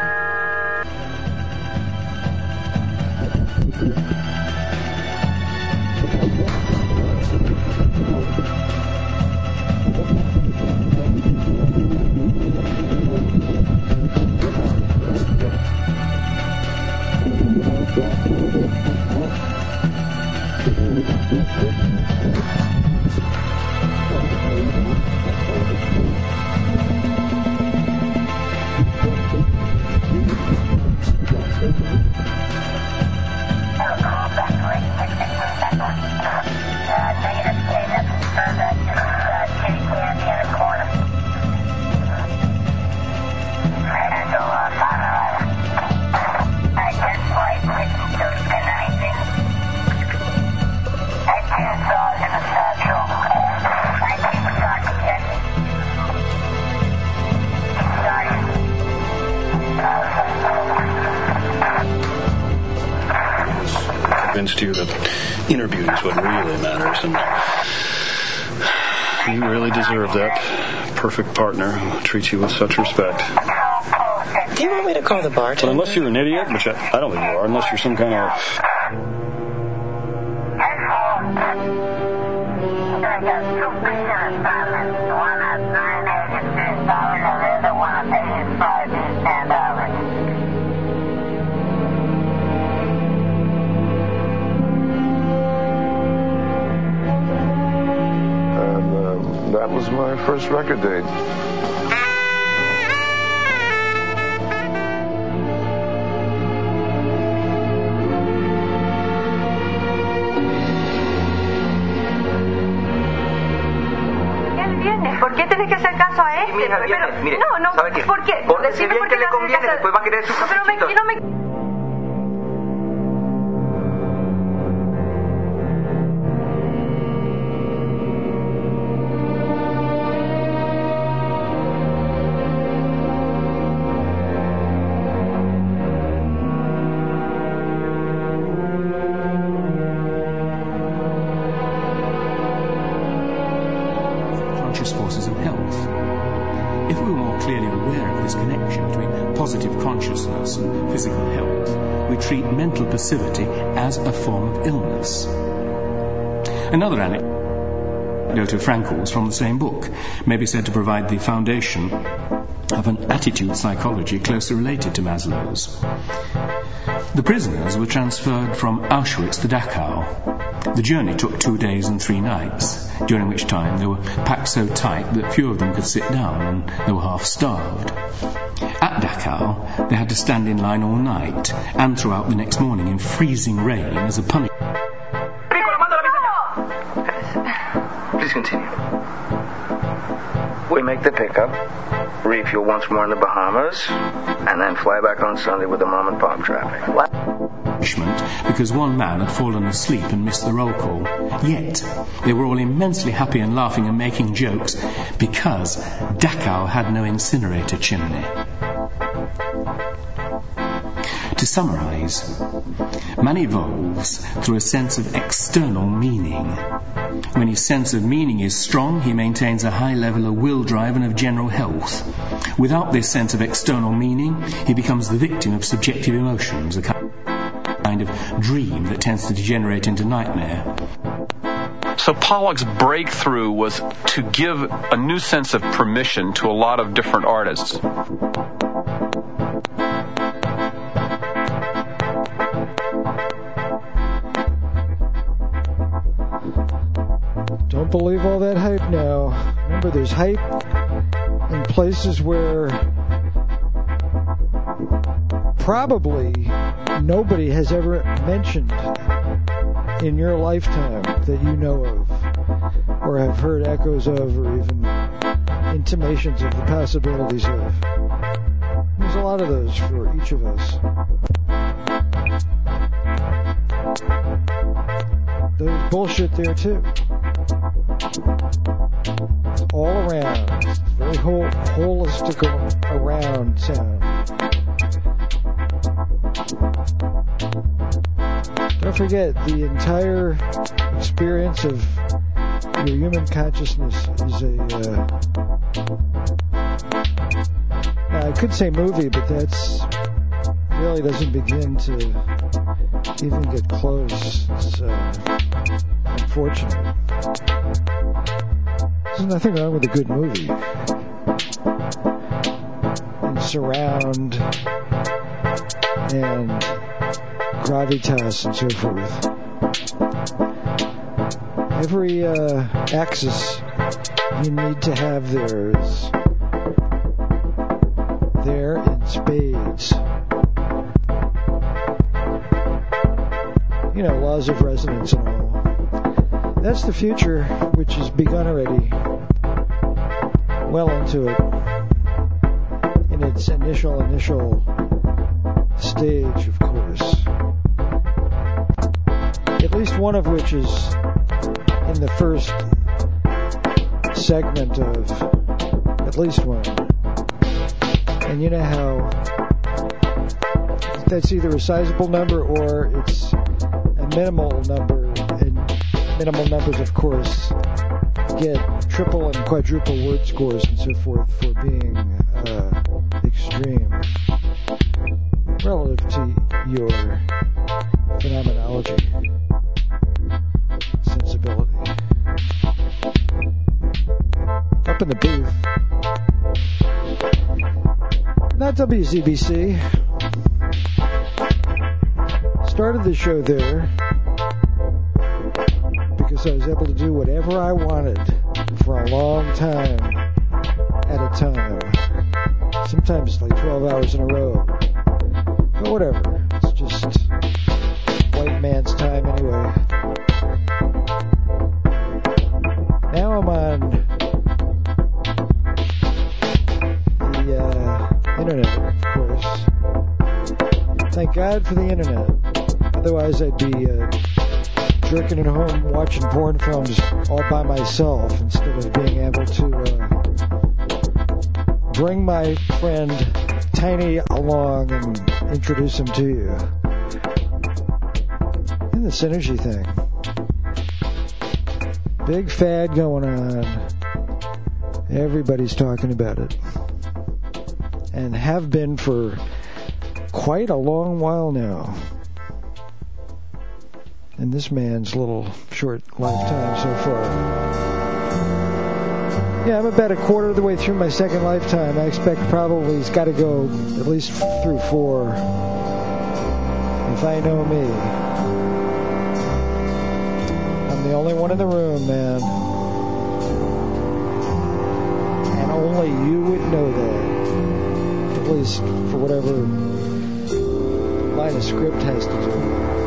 You that inner beauty is what really matters, and you really deserve that perfect partner who treats you with such respect. Do you want me to call the bartender? Well, unless you're an idiot, which I don't think you are, unless you're some kind of... That was my first record date. ¿Por qué tienes que hacer caso a este? Mira, mire, no, ¿sabe qué? ¿por qué? Porque si bien que le conviene, después va a querer sus cafecitos. Pero no me... Forces of health. If we were more clearly aware of this connection between positive consciousness and physical health, we treat mental passivity as a form of illness. Another anecdote of Frankel's from the same book may be said to provide the foundation of an attitude psychology closely related to Maslow's. The prisoners were transferred from Auschwitz to Dachau. The journey took 2 days and 3 nights, during which time they were packed so tight that few of them could sit down and they were half starved. At Dachau, they had to stand in line all night and throughout the next morning in freezing rain as a punishment. Please continue. We make the pickup, refuel once more in the Bahamas, and then fly back on Sunday with the mom and pop traffic. What? Because one man had fallen asleep and missed the roll call. Yet, they were all immensely happy and laughing and making jokes because Dachau had no incinerator chimney. To summarize, man evolves through a sense of external meaning. When his sense of meaning is strong, he maintains a high level of will drive and of general health. Without this sense of external meaning, he becomes the victim of subjective emotions, a kind of dream that tends to degenerate into nightmare. So Pollock's breakthrough was to give a new sense of permission to a lot of different artists. Don't believe all that hype now. Remember, there's hype in places where probably nobody has ever mentioned in your lifetime that you know of. or have heard echoes of, or even intimations of the possibilities of. There's a lot of those for each of us. There's bullshit there too. It's all around. It's very holistic around sound. Don't forget, the entire experience of your human consciousness is now I could say movie, but that's really doesn't begin to even get close. It's unfortunate. There's nothing wrong with a good movie. And surround and gravitas and so forth. Every axis you need to have there is there in spades. You know, laws of resonance and all. That's the future, which has begun already. Well into it. In its initial stage, of course. At least one of which is in the first segment of at least one. And you know how that's either a sizable number or it's a minimal number, and minimal numbers, of course, get triple and quadruple word scores and so forth for being extreme relative to your phenomenology, sensibility. Up in the booth. Not WZBC. Started the show there because I was able to do whatever I wanted for a long time at a time. Sometimes like 12 hours in a row. But whatever. It's just white man's time anyway. Now I'm on the internet, of course. Thank God for the internet. Otherwise I'd be jerking at home watching porn films all by myself instead of being able to bring my friend Tiny along and introduce him to you. And the synergy thing. Big fad going on. Everybody's talking about it. And have been for quite a long while now. In this man's little short lifetime so far. Yeah, I'm about a quarter of the way through my second lifetime. I expect probably he's got to go at least through 4. If I know me. I'm the only one in the room, man. And only you would know that. At least for whatever line of script has to do.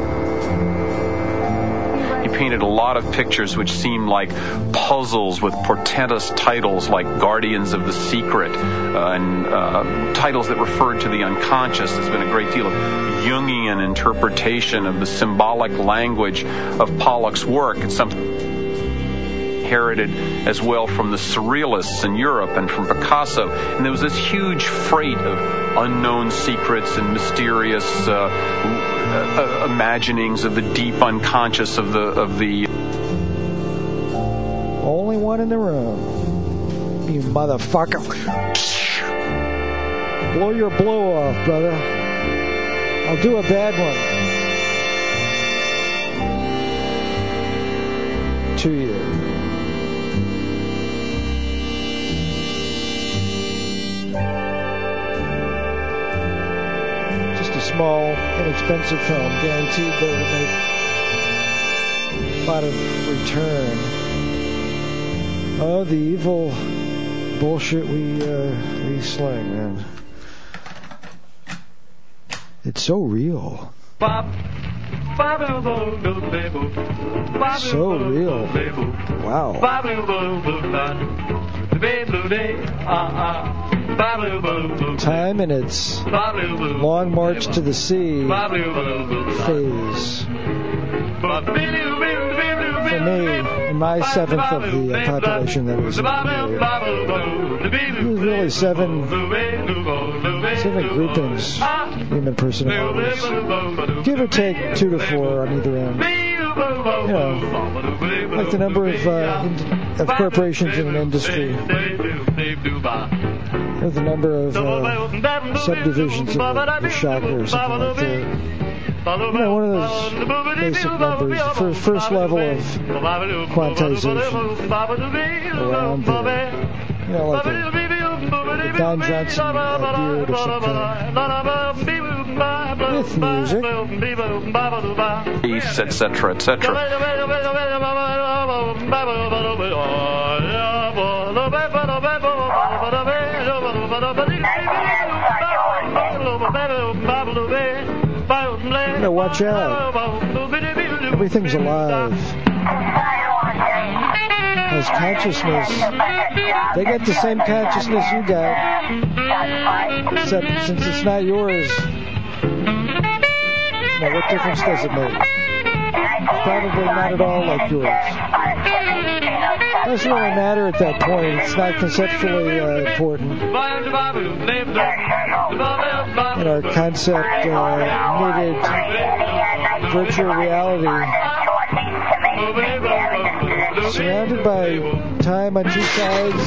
He painted a lot of pictures which seemed like puzzles with portentous titles like Guardians of the Secret and titles that referred to the unconscious. There's been a great deal of Jungian interpretation of the symbolic language of Pollock's work. It's something inherited as well from the Surrealists in Europe and from Picasso. And there was this huge freight of unknown secrets and mysterious imaginings of the deep unconscious of the only one in the room. You motherfucker. Blow your blow off, brother. I'll do a bad one to you. Small, inexpensive film, guaranteed that it'll make a lot of return. Oh, the evil bullshit we sling, man. It's so real. Bop, So real. Wow. Time in its long march to the sea phase. For me, in my seventh of the population that was in the period, it was really seven groupings, human personalities. Give or take 2 to 4 on either end. You know, like the number of corporations in an industry, or the number of subdivisions of a shaka or something like that. You know, one of those basic numbers, first level of quantization around there. You know, like a Don Johnson beard or something. With music. Peace, etc., etc. You know, watch out. Everything's alive. Has consciousness. They get the same consciousness you got. Except since it's not yours, you know, what difference does it make? Probably not at all like yours. It doesn't really matter at that point. It's not conceptually important. In our concept knitted virtual reality, surrounded by time on 2 sides,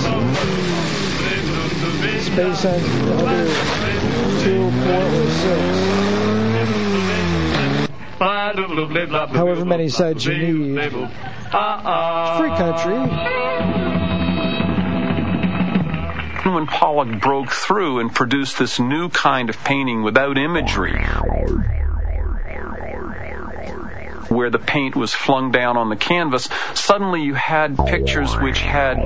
space on the other 2, 4, or 6. However many sides you need. Free country. When Pollock broke through and produced this new kind of painting without imagery, where the paint was flung down on the canvas, suddenly you had pictures which had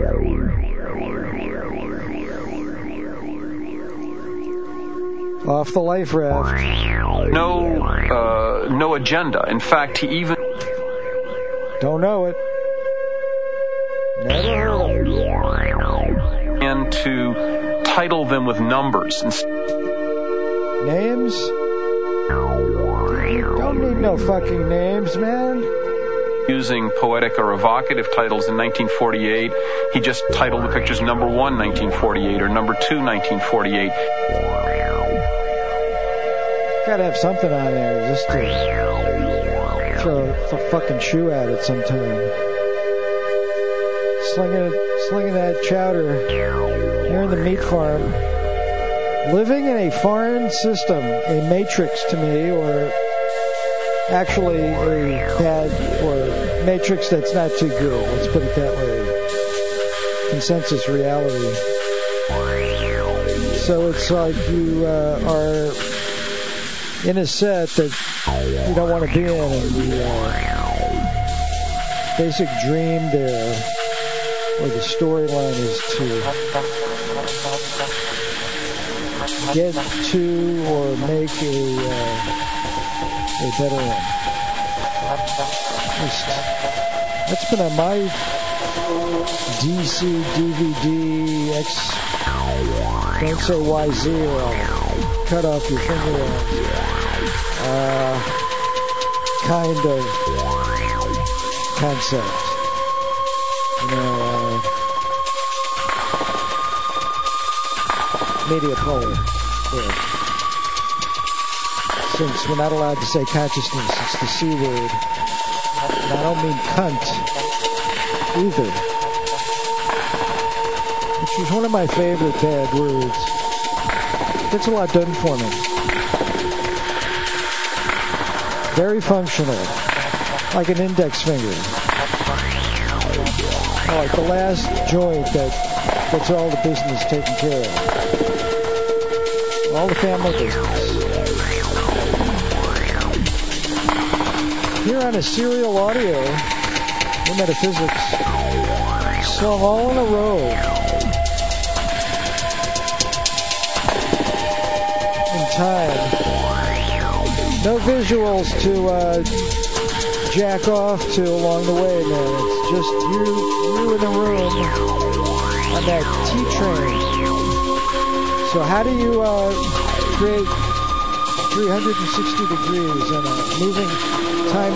off the life raft. No agenda. In fact, he even don't know it. Never heard of it. And to title them with numbers. Names? Don't need no fucking names, man. Using poetic or evocative titles in 1948, he just titled the pictures number 1, 1948, or number 2, 1948. Gotta have something on there just to throw a fucking shoe at it sometime. Slinging that chowder here in the meat farm. Living in a foreign system, a matrix to me, or actually a bad, or matrix that's not too good, let's put it that way. Consensus reality. So it's like you are in a set that you don't want to be in, and the basic dream there, or the storyline, is to get to or make a better one. That's been on my DC, DVD, don't say YZ or I'll cut off your fingernails. Kind of concept. You know, media player. Yeah. Since we're not allowed to say consciousness, it's the C word. And I don't mean cunt either. Which is one of my favorite bad words. Gets a lot done for me. Very functional. Like an index finger. Like the last joint that gets all the business taken care of. All the family business. Here on a serial audio, in metaphysics, song all in a row. In time. No visuals to jack off to along the way, man. It's just you in the room on that T-train. So how do you create 360 degrees on a moving time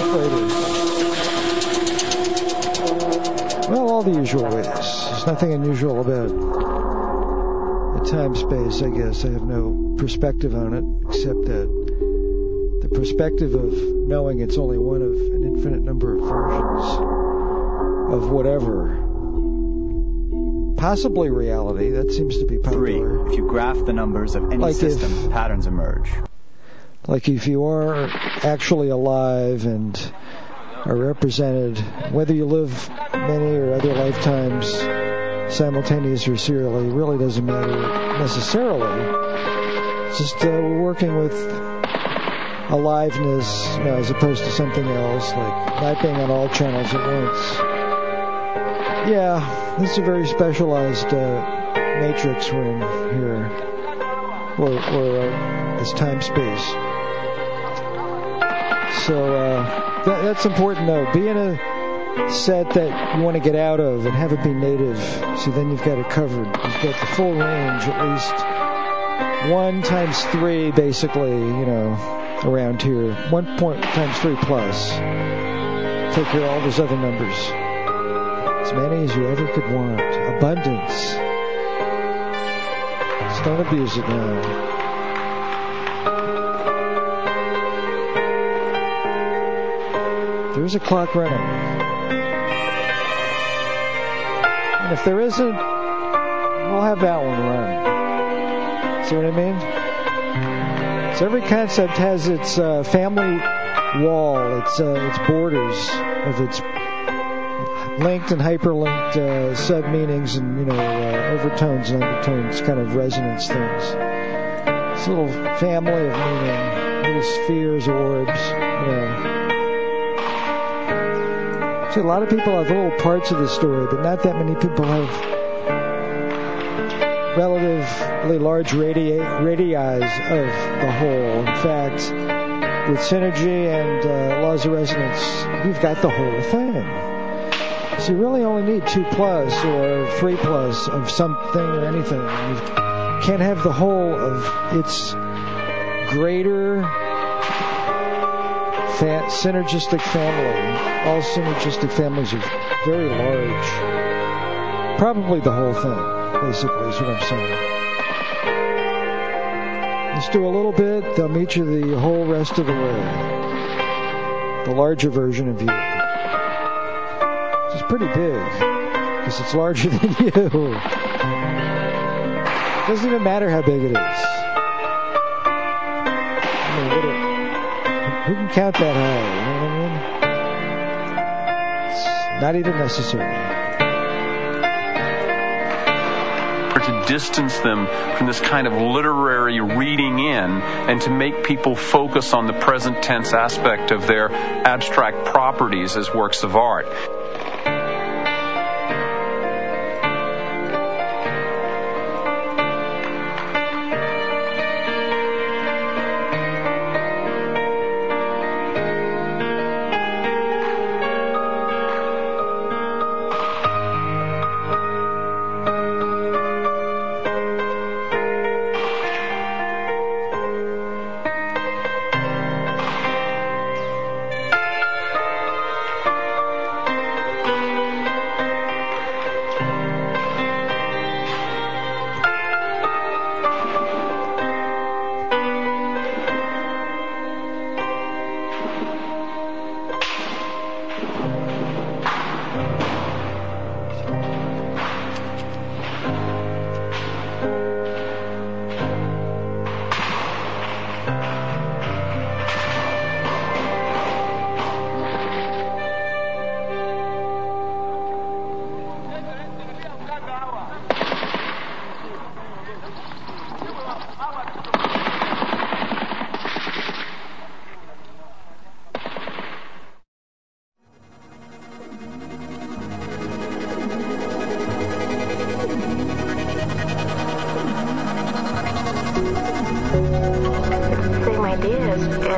freighter? Well, all the usual ways. There's nothing unusual about the time space, I guess. I have no perspective on it, except that the perspective of knowing it's only one of an infinite number of versions of whatever. Possibly reality. That seems to be popular. 3. If you graph the numbers of any system, patterns emerge. Like if you are actually alive and are represented, whether you live many or other lifetimes, simultaneous or serially, really doesn't matter necessarily. It's just we're working with aliveness, as opposed to something else, like not being on all channels at once. Yeah, this is a very specialized matrix we're in here, or this time space. So that's important, though. Be in a set that you want to get out of and have it be native. So then you've got it covered. You've got the full range, at least 1 times 3, basically, around here. 1 times 3 plus. Take care of all those other numbers. As many as you ever could want. Abundance. Just don't abuse it now. There's a clock running. And if there isn't, we'll have that one run. See what I mean? So every concept has its family wall, its borders of its linked and hyperlinked sub-meanings and, overtones and undertones, kind of resonance things. It's a little family of meaning, little spheres, orbs, See, a lot of people have little parts of the story, but not that many people have relatively large radii of the whole. In fact, with synergy and laws of resonance, you've got the whole thing. So you really only need 2 plus or 3 plus of something or anything. You can't have the whole of its greater synergistic family. All synergistic families are very large. Probably the whole thing, basically, is what I'm saying. Let's do a little bit. They'll meet you the whole rest of the way. The larger version of you. It's pretty big, because it's larger than you. It doesn't even matter how big it is. Who can count that high? You know what I mean? It's not even necessary. To distance them from this kind of literary reading in and to make people focus on the present tense aspect of their abstract properties as works of art.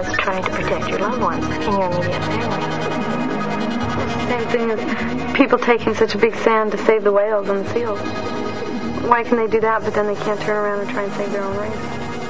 as trying to protect your loved ones in your immediate family. It's the same thing as people taking such a big stand to save the whales and the seals. Why can they do that, but then they can't turn around and try and save their own race?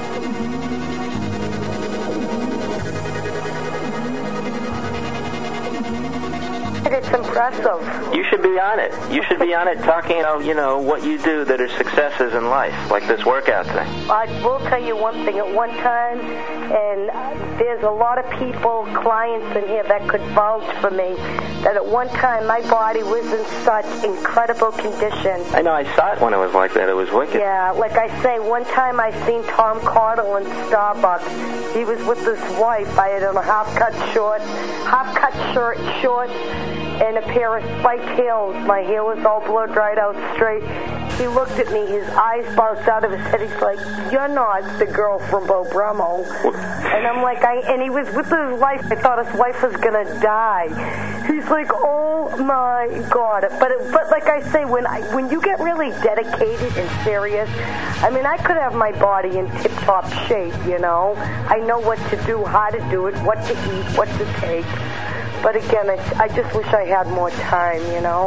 It's impressive. You should be on it. You should be on it talking about, what you do that are successes in life, like this workout thing. I will tell you one thing. At one time, and there's a lot of people, clients in here that could vouch for me, that at one time my body was in such incredible condition. I know, I saw it when it was like that. It was wicked. Yeah, like I say, one time I seen Tom Cardle in Starbucks. He was with his wife. I had on a half-cut shirt, shorts, and a pair of spiked heels. My hair was all blow dried out straight. He looked at me, his eyes bulged out of his head. He's like, "You're not the girl from Bo Brummel." And I'm like, and he was with his wife. I thought his wife was gonna die. He's like, "Oh my God!" But like I say, when you get really dedicated and serious, I mean, I could have my body in tip-top shape, I know what to do, how to do it, what to eat, what to take. But again, I just wish I had more time,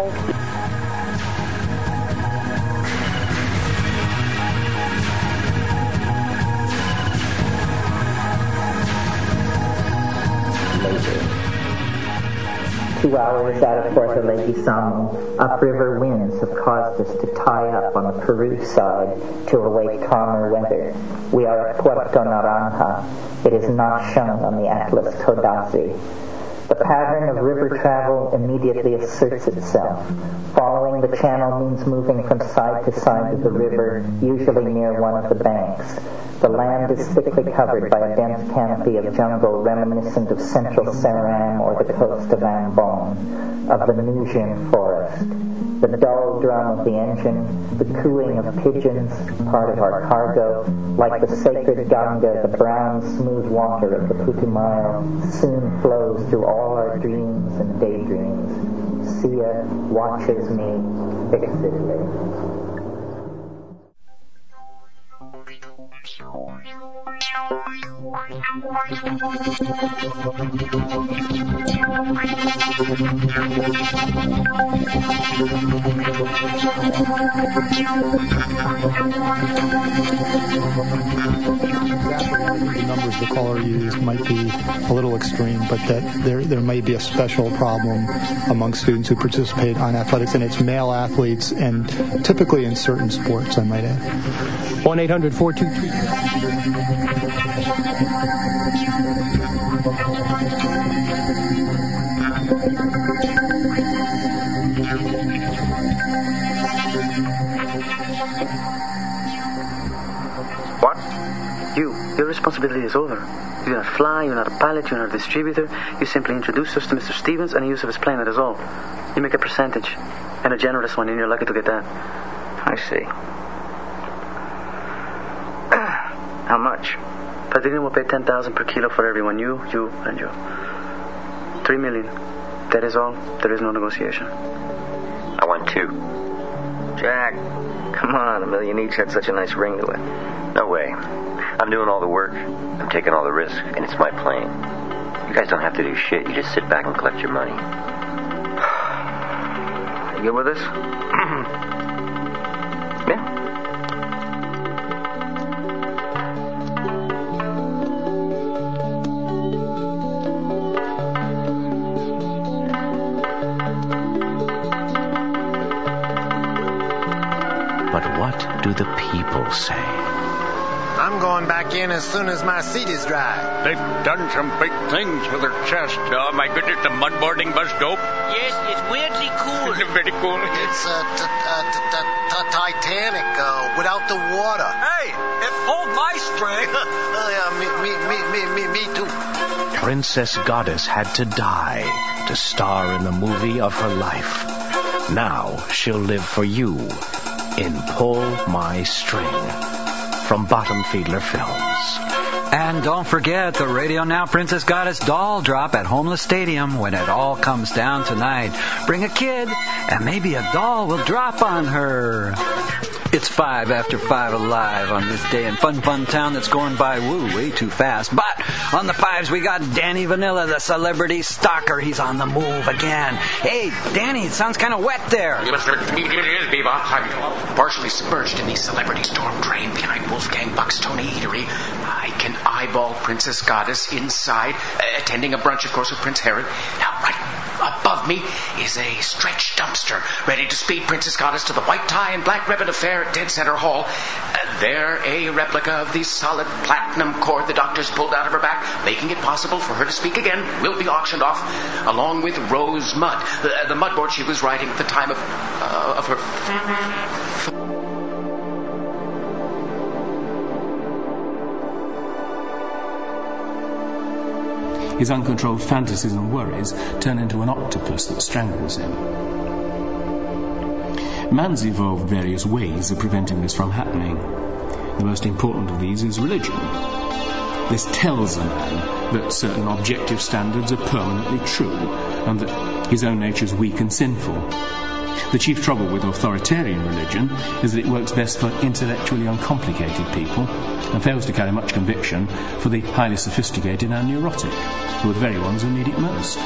Later. 2 hours out of Puerto Leguizamo, upriver winds have caused us to tie up on the Peru side to await calmer weather. We are at Puerto Naranja. It is not shown on the Atlas Codazzi. The pattern of river travel immediately asserts itself. Following the channel means moving from side to side of the river, usually near one of the banks. The land is thickly covered by a dense canopy of jungle reminiscent of central Ceram or the coast of Ambon, of the Nubian forest. The dull drum of the engine, the cooing of pigeons, part of our cargo, like the sacred Ganga, the brown, smooth water of the Putumayo, soon flows through all our dreams and daydreams. Sia watches me fixedly. The numbers the caller used might be a little extreme, but that there may be a special problem among students who participate on athletics, and it's male athletes, and typically in certain sports, I might add. 1-800-422. What? Your responsibility is over. You're not a fly, you're not a pilot, you're not a distributor. You simply introduce us to Mr. Stevens and the use of his plane, that is all. You make a percentage, and a generous one, and you're lucky to get that. I see. How much? Padrino will pay $10,000 per kilo for everyone. You, and you. $3 million. That is all. There is no negotiation. I want $2. Jack, come on. $1 million each had such a nice ring to it. No way. I'm doing all the work. I'm taking all the risk, and it's my plane. You guys don't have to do shit. You just sit back and collect your money. You good with this? Yeah. But what do the people say? I'm going back in as soon as my seat is dry. They've done some big things with their chest. Oh, my goodness, the mudboarding bus dope. Yes, it's weirdly cool. It's very cool. It's Titanic without the water. Hey, it pulled my string. Me too. Princess Goddess had to die to star in the movie of her life. Now she'll live for you in Pull My String from Bottom Fiedler Films. And don't forget the Radio Now Princess Goddess doll drop at Homeless Stadium when it all comes down tonight. Bring a kid, and maybe a doll will drop on her. It's 5 after 5 alive on this day in Fun Town that's going by way too fast. But on the 5s, we got Danny Vanilla, the celebrity stalker. He's on the move again. Hey, Danny, it sounds kind of wet there. It is, Bebop. I'm partially submerged in the celebrity storm drain behind Wolfgang Buck's Tony Eatery. I can eyeball Princess Goddess inside, attending a brunch, of course, with Prince Herod. Now, right above me is a stretch dumpster, ready to speed Princess Goddess to the white tie and black ribbon affair at Dead Center Hall. There, a replica of the solid platinum cord the doctors pulled out of her back, making it possible for her to speak again, will be auctioned off, along with Rose Mudd, the mudboard she was riding at the time of her... His uncontrolled fantasies and worries turn into an octopus that strangles him. Man's evolved various ways of preventing this from happening. The most important of these is religion. This tells a man that certain objective standards are permanently true and that his own nature is weak and sinful. The chief trouble with authoritarian religion is that it works best for intellectually uncomplicated people and fails to carry much conviction for the highly sophisticated and neurotic, who are the very ones who need it most.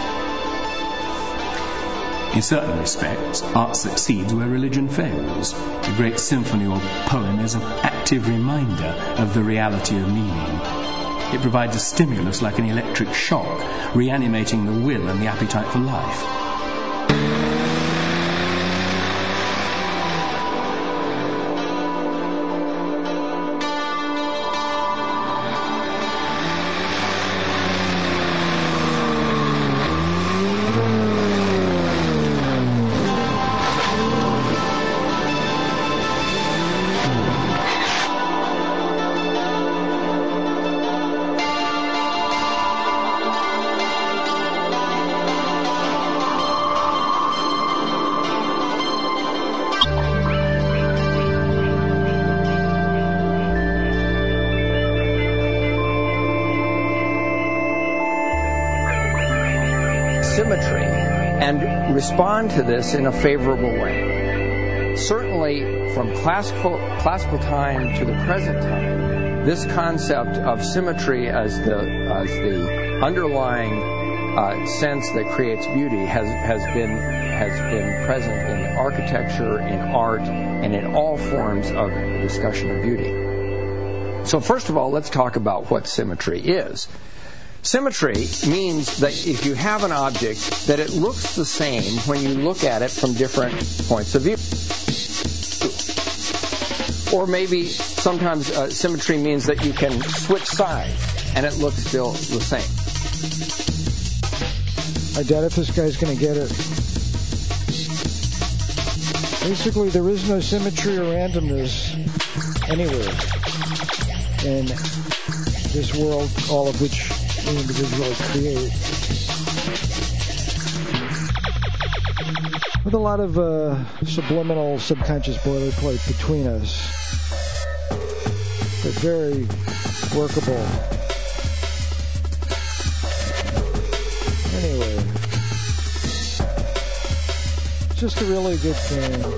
In certain respects, art succeeds where religion fails. A great symphony or poem is an active reminder of the reality of meaning. It provides a stimulus like an electric shock, reanimating the will and the appetite for life. And respond to this in a favorable way. Certainly, from classical time to the present time, this concept of symmetry as the underlying sense that creates beauty has been present in architecture, in art, and in all forms of discussion of beauty. So first of all, let's talk about what symmetry is. Symmetry means that if you have an object, that it looks the same when you look at it from different points of view. Or maybe sometimes symmetry means that you can switch sides and it looks still the same. I doubt if this guy's going to get it. Basically, there is no symmetry or randomness anywhere in this world, all of which we individually create. With a lot of subliminal, subconscious boilerplate between us, but very workable. Anyway, it's just a really good thing.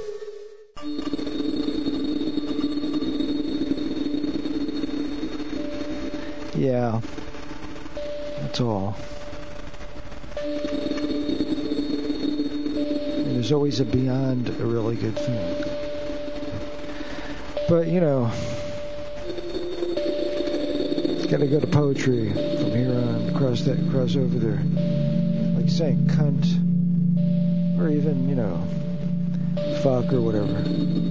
Yeah, that's all. And there's always a beyond a really good thing. But, you know, it's got to go to poetry from here on, cross over there. Like saying cunt, or even, you know, fuck or whatever.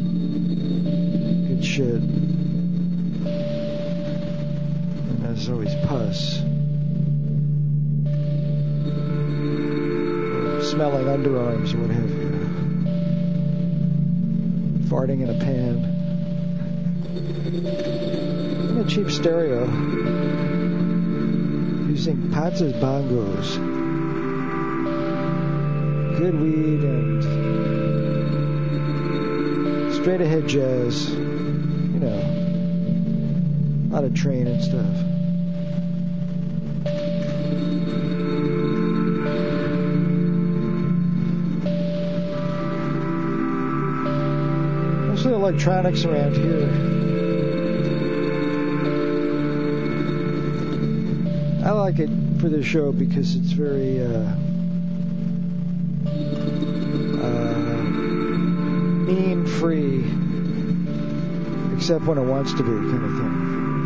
Good shit. There's always pus. Or smelling underarms or what have you. Farting in a pan. And a cheap stereo. Using pots as bongos. Good weed and straight ahead jazz. You know. A lot of train and stuff. Like electronics around here. I like it for this show because it's very meme-free, except when it wants to be, kind of thing.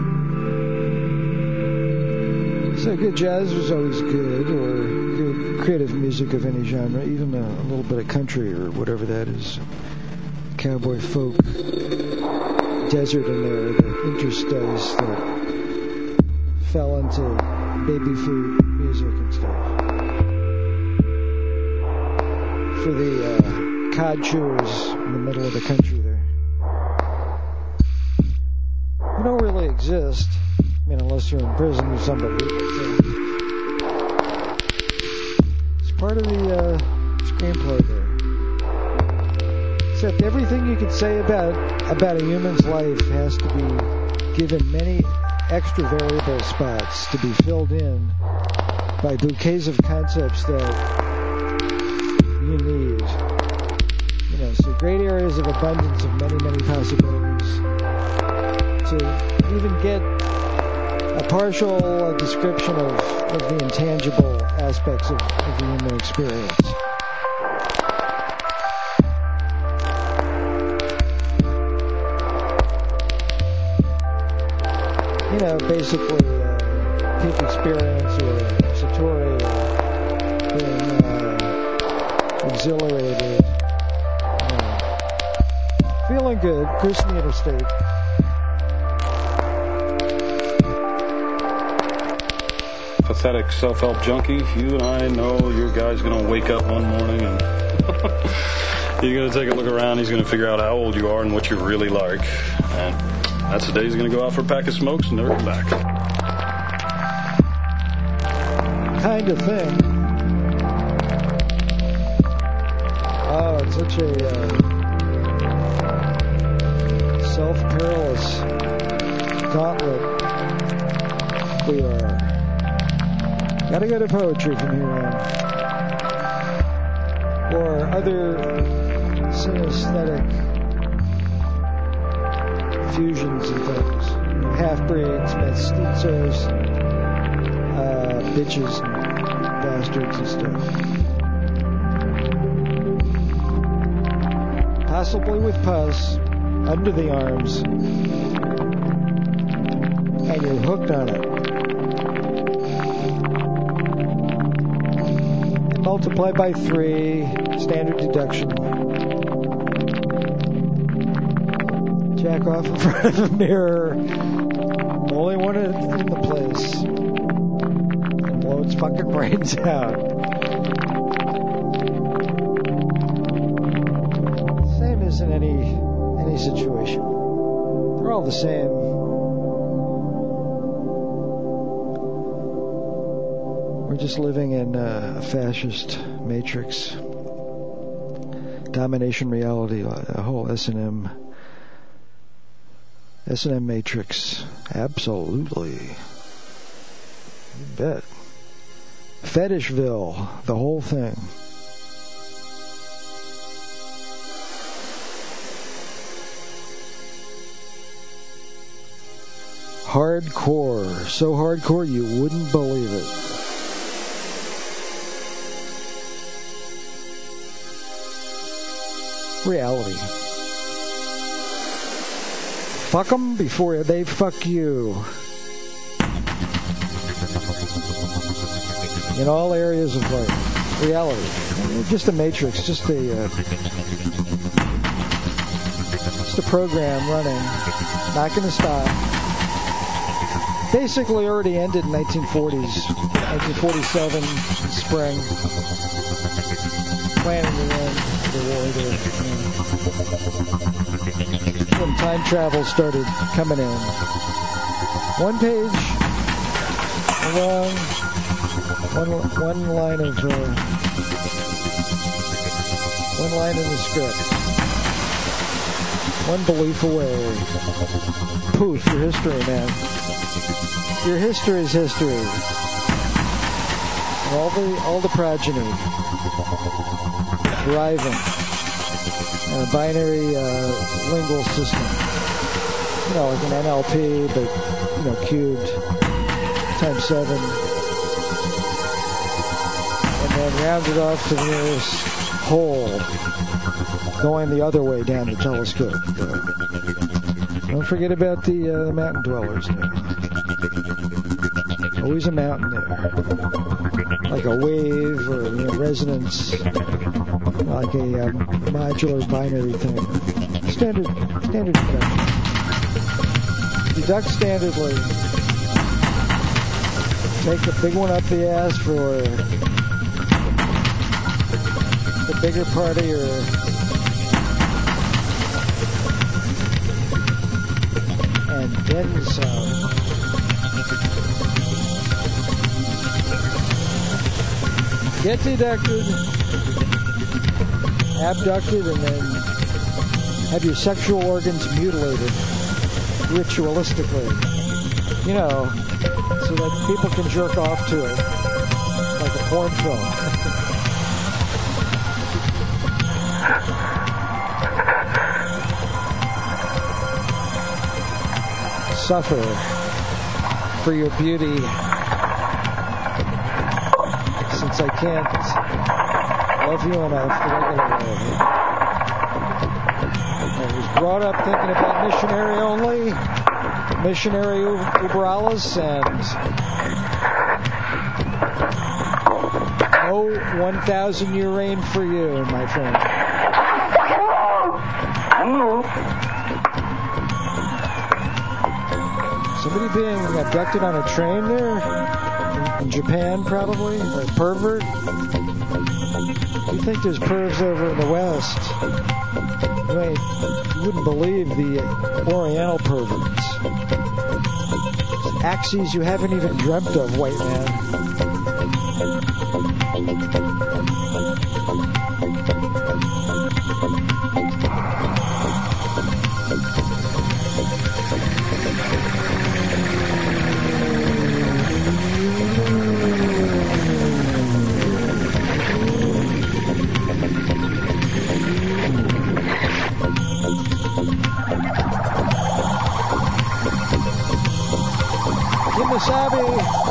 So good jazz was always good, or good creative music of any genre, even a little bit of country or whatever that is. Cowboy folk, desert in there, the interstice that fell into baby food music and stuff. For the cod chewers in the middle of the country there. You don't really exist. I mean, unless you're in prison or somebody. It's part of the screenplay there. Except everything you could say about a human's life has to be given many extra variable spots to be filled in by bouquets of concepts that you need. You know, so great areas of abundance of many, many possibilities. To even get a partial description of the intangible aspects of the human experience. You know, basically, peak experience or satori, being exhilarated, feeling good, cruising the interstate. Pathetic self-help junkie, you and I know your guy's going to wake up one morning and you're going to take a look around. He's going to figure out how old you are and what you really like. And that's the day he's going to go out for a pack of smokes and never come back. Kind of thing. Oh, it's such a self-perilous gauntlet we are. Gotta go to poetry from here on. Or other synesthetic fusions and things. Half-breeds, mestizos, bitches and bastards and stuff. Possibly with pus under the arms. And you're hooked on it. Multiply by 3, standard deduction. Jack off in front of the mirror. Only one in the place. And blow its fucking brains out. Same as in any situation. They're all the same. We're just living in a fascist matrix. Domination reality, a whole S&M matrix. Absolutely. You bet. Fetishville, the whole thing. Hardcore. So hardcore you wouldn't believe it. Reality. Fuck them before they fuck you. In all areas of life. Reality. Just a matrix. Just a program running. Not going to stop. Basically already ended in 1940s. 1947 spring. Planning to end the war there. When time travel started coming in. One page along, one line of one line in the script. One belief away. Poof, your history, man. Your history is history. And all the progeny thriving. and a binary lingual system. You know, like an NLP, but, you know, cubed times 7. And then rounded off to the nearest whole, going the other way down the telescope. Don't forget about the mountain dwellers now. Always a mountain there. Like a wave or resonance. Like a modular binary thing. Standard deduction. Deduct standardly. Take the big one up the ass for the bigger part of your and then some. Get deducted, abducted, and then have your sexual organs mutilated ritualistically. You know, so that people can jerk off to it like a porn film. Suffer for your beauty, since I can't love you enough the regular way. I was brought up thinking about missionary only, missionary uber-alles, and no 1,000-year reign for you, my friend. Somebody being abducted on a train there? In Japan, probably? Or a pervert? You think there's pervs over in the West? You wouldn't believe the Oriental perverts. Axes you haven't even dreamt of, white man. Kimasabi.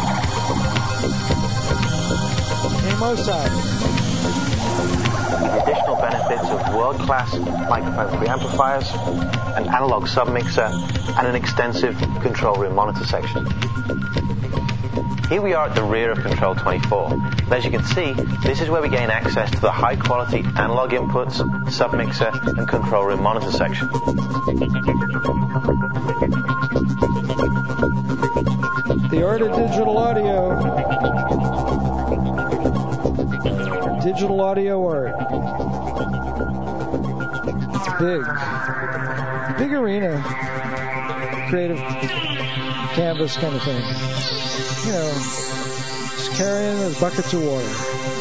Kimosabi. The additional benefits of world-class microphone preamplifiers, an analog submixer, and an extensive control room monitor section. Here we are at the rear of Control 24. And as you can see, this is where we gain access to the high-quality analog inputs, submixer, and control room monitor section. The art of digital audio. Digital audio art. Big arena. Creative canvas kind of thing. You know, just carrying those buckets of water.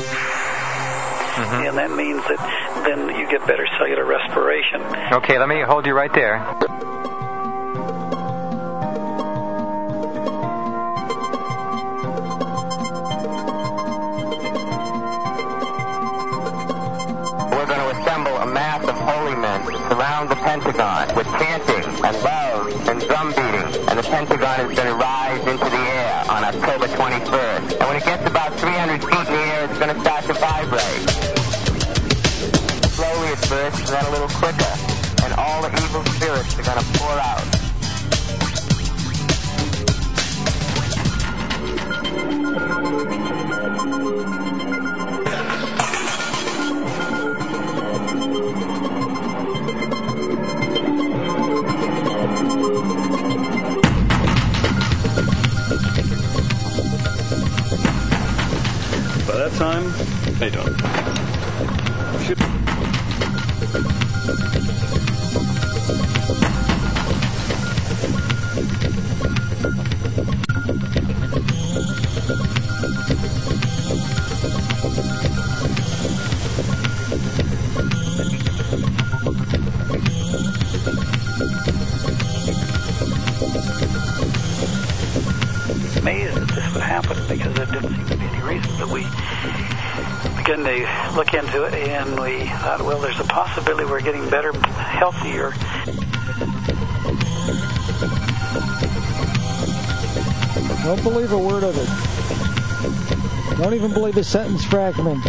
And that means that then you get better cellular respiration. Okay, let me hold you right there. Around the Pentagon with chanting and love and drum beating, and the Pentagon is going to rise into the air on October 21st. And when it gets about 300 feet in the air, it's going to start to vibrate. Slowly at first, and then a little quicker, and all the evil spirits are going to pour out. By that time, they don't. Amazed that this would happen because there didn't seem to be any reason that we began to look into it, and we thought, well, there's a possibility we're getting better, healthier. Don't believe a word of it. Don't even believe a sentence fragment.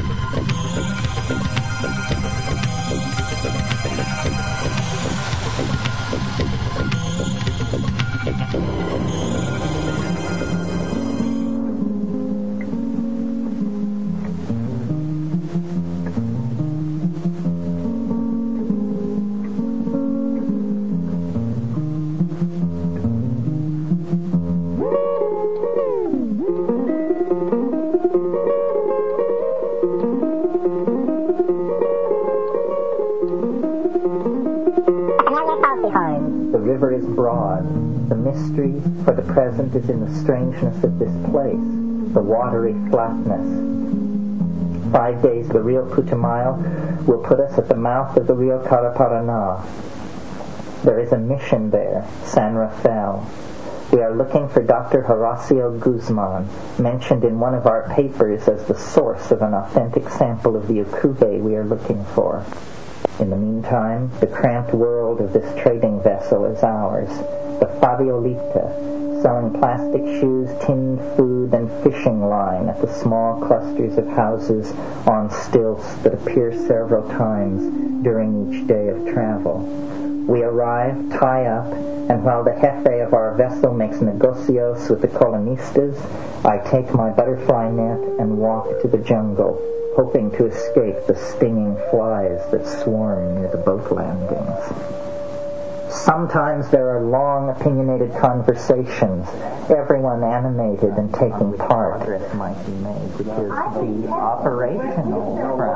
For the present is in the strangeness of this place, the watery flatness. 5 days of the Rio Putumayo will put us at the mouth of the Rio Caraparaná. There is a mission there, San Rafael. We are looking for Dr. Horacio Guzman, mentioned in one of our papers as the source of an authentic sample of the ukuve we are looking for. In the meantime, the cramped world of this trading vessel is ours. The Fabiolita, selling plastic shoes, tinned food, and fishing line at the small clusters of houses on stilts that appear several times during each day of travel. We arrive, tie up, and while the jefe of our vessel makes negocios with the colonistas, I take my butterfly net and walk to the jungle, hoping to escape the stinging flies that swarm near the boat landings. Sometimes there are long, opinionated conversations, everyone animated and taking part. Progress might be made, which is the operational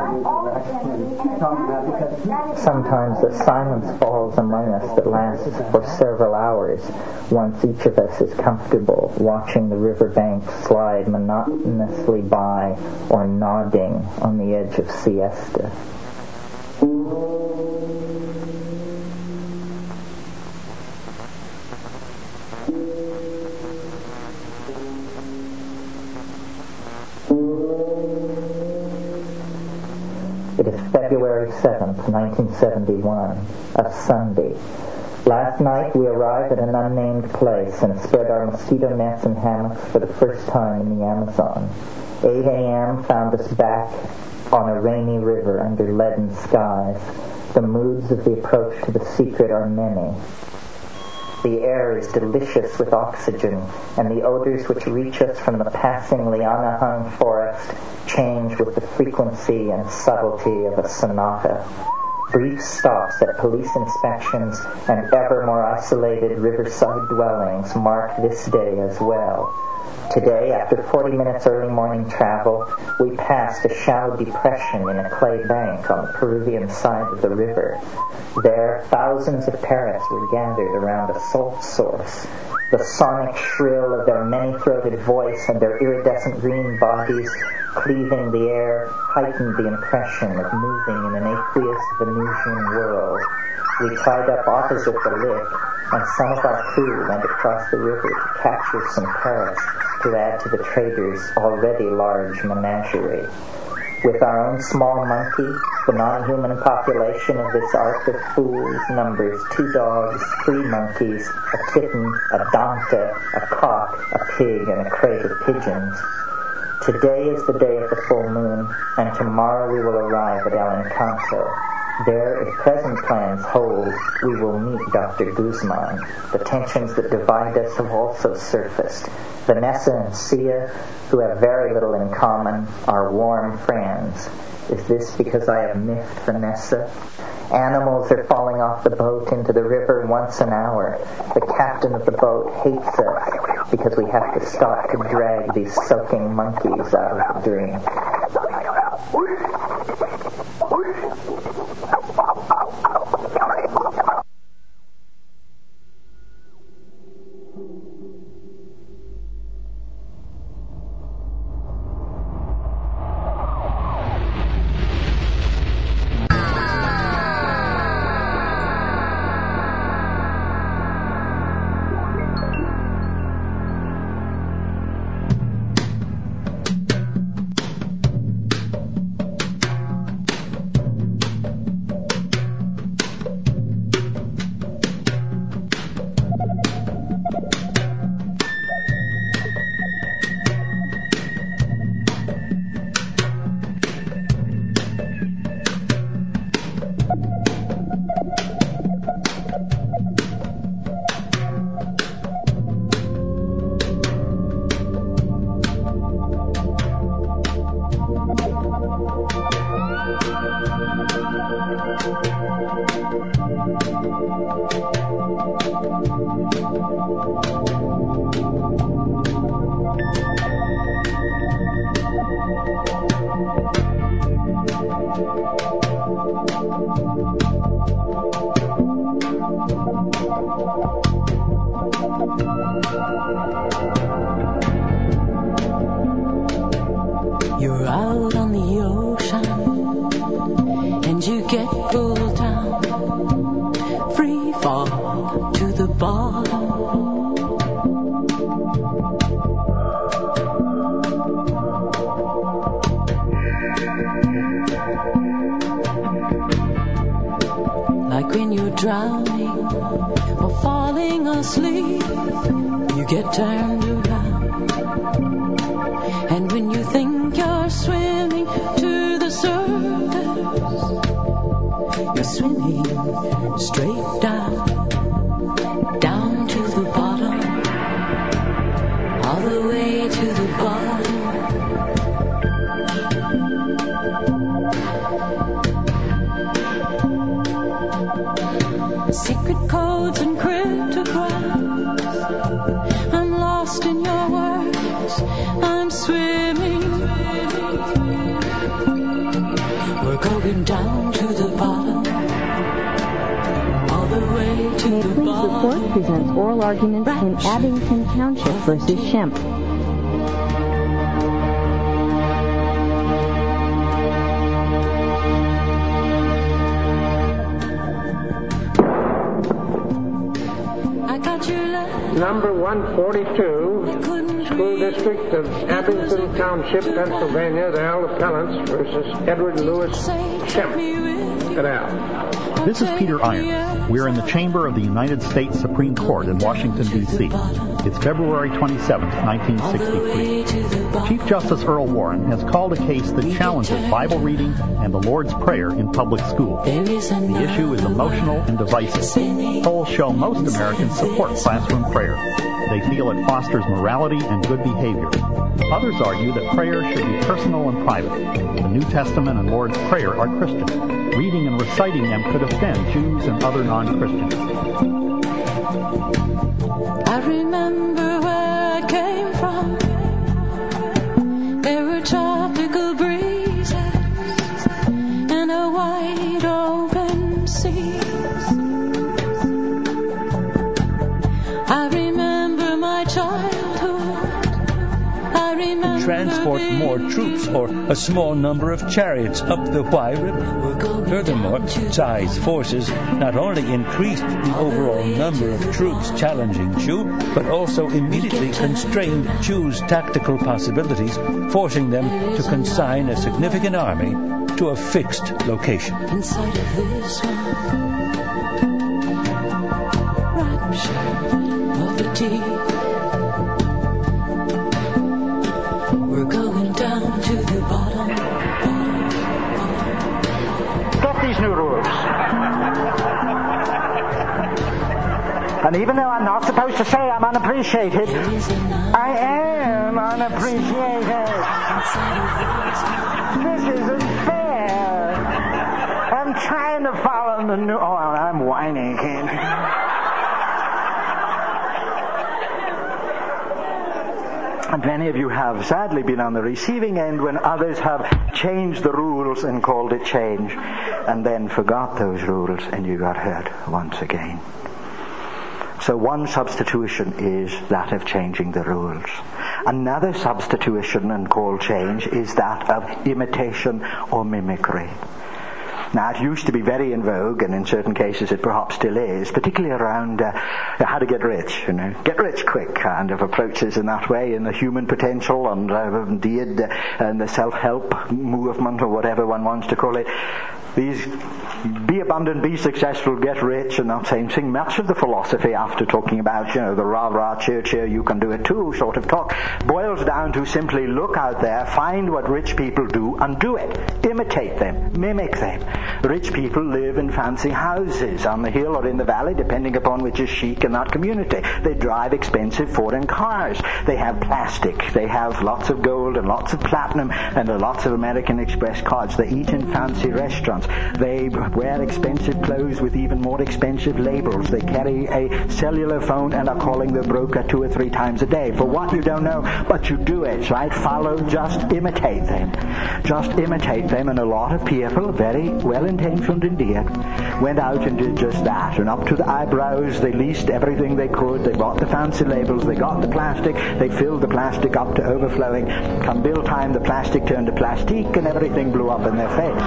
front. Sometimes a silence falls among us that lasts for several hours, once each of us is comfortable watching the riverbank slide monotonously by or nodding on the edge of siesta. It is February 7th, 1971, a Sunday. Last night we arrived at an unnamed place and spread our mosquito nets and hammocks for the first time in the Amazon. 8 a.m. found us back on a rainy river under leaden skies. The moods of the approach to the secret are many. The air is delicious with oxygen, and the odors which reach us from the passing liana-hung forest change with the frequency and subtlety of a sonata. Brief stops at police inspections and ever more isolated riverside dwellings mark this day as well. Today, after 40 minutes early morning travel, we passed a shallow depression in a clay bank on the Peruvian side of the river. There, thousands of parrots were gathered around a salt source. The sonic shrill of their many-throated voice and their iridescent green bodies cleaving the air heightened the impression of moving in an aqueous Venusian world. We tied up opposite the lick, and some of our crew went across the river to capture some parrots to add to the traders' already large menagerie. With our own small monkey, the non-human population of this ark of fools numbers 2 dogs, 3 monkeys, a kitten, a donkey, a cock, a pig, and a crate of pigeons. Today is the day of the full moon, and tomorrow we will arrive at El Encanto. There, if present plans hold, we will meet Dr. Guzman. The tensions that divide us have also surfaced. Vanessa and Sia, who have very little in common, are warm friends. Is this because I have miffed Vanessa? Animals are falling off the boat into the river once an hour. The captain of the boat hates us because we have to stop to drag these soaking monkeys out of the dream. drowning or falling asleep, you get turned around. And when you think you're swimming to the surface, you're swimming straight down to the bottom, all the way to the bottom. Secret codes and cryptograms, I'm lost in your words, I'm swimming. We're going down to the bottom, all the way to the bottom. Police report presents oral arguments in Abington Township versus Shemp. Number 142, School District of Abington Township, Pennsylvania, the Al Appellants versus Edward Lewis Shemp. Et al. This is Peter Iron. We're in the chamber of the United States Supreme Court in Washington, D.C. It's February 27, 1963. Chief Justice Earl Warren has called a case that challenges Bible reading and the Lord's Prayer in public schools. The issue is emotional and divisive. Polls show most Americans support classroom prayer. They feel it fosters morality and good behavior. Others argue that prayer should be personal and private. The New Testament and Lord's Prayer are Christian. Reading and reciting them could offend Jews and other non-Christians. I remember where I came from. There were tropical breezes and a wide open sea. I remember my childhood. I remember transport more troops or a small number of chariots up the Wye River. Furthermore, Tsai's forces not only increased the overall number of troops challenging Chu, but also immediately constrained Chu's tactical possibilities, forcing them to consign a significant army to a fixed location. Inside of this one, rapture of the deep. We're going down to the bottom. Stop these new rules. And even though I'm not supposed to say I'm unappreciated, I am unappreciated. This isn't fair. I'm trying to follow the new... Oh, I'm whining, kid. And many of you have sadly been on the receiving end when others have changed the rules and called it change, and then forgot those rules and you got hurt once again. So one substitution is that of changing the rules. Another substitution and called change is that of imitation or mimicry. Now, it used to be very in vogue, and in certain cases it perhaps still is, particularly around how to get rich, get rich quick kind of approaches in that way, in the human potential and indeed and the self-help movement or whatever one wants to call it. These be abundant, be successful, get rich, and that same thing. Much of the philosophy after talking about, the rah-rah, cheer, you can do it too sort of talk, boils down to simply look out there, find what rich people do, and do it. Imitate them, mimic them. Rich people live in fancy houses on the hill or in the valley, depending upon which is chic in that community. They drive expensive foreign cars. They have plastic. They have lots of gold and lots of platinum and lots of American Express cards. They eat in fancy restaurants. They wear expensive clothes with even more expensive labels. They carry a cellular phone and are calling their broker 2 or 3 times a day. For what, you don't know, but you do it, right? Follow, just imitate them. Just imitate them, and a lot of people, very well-intentioned indeed, went out and did just that. And up to the eyebrows, they leased everything they could. They bought the fancy labels. They got the plastic. They filled the plastic up to overflowing. Come bill time, the plastic turned to plastique, and everything blew up in their face.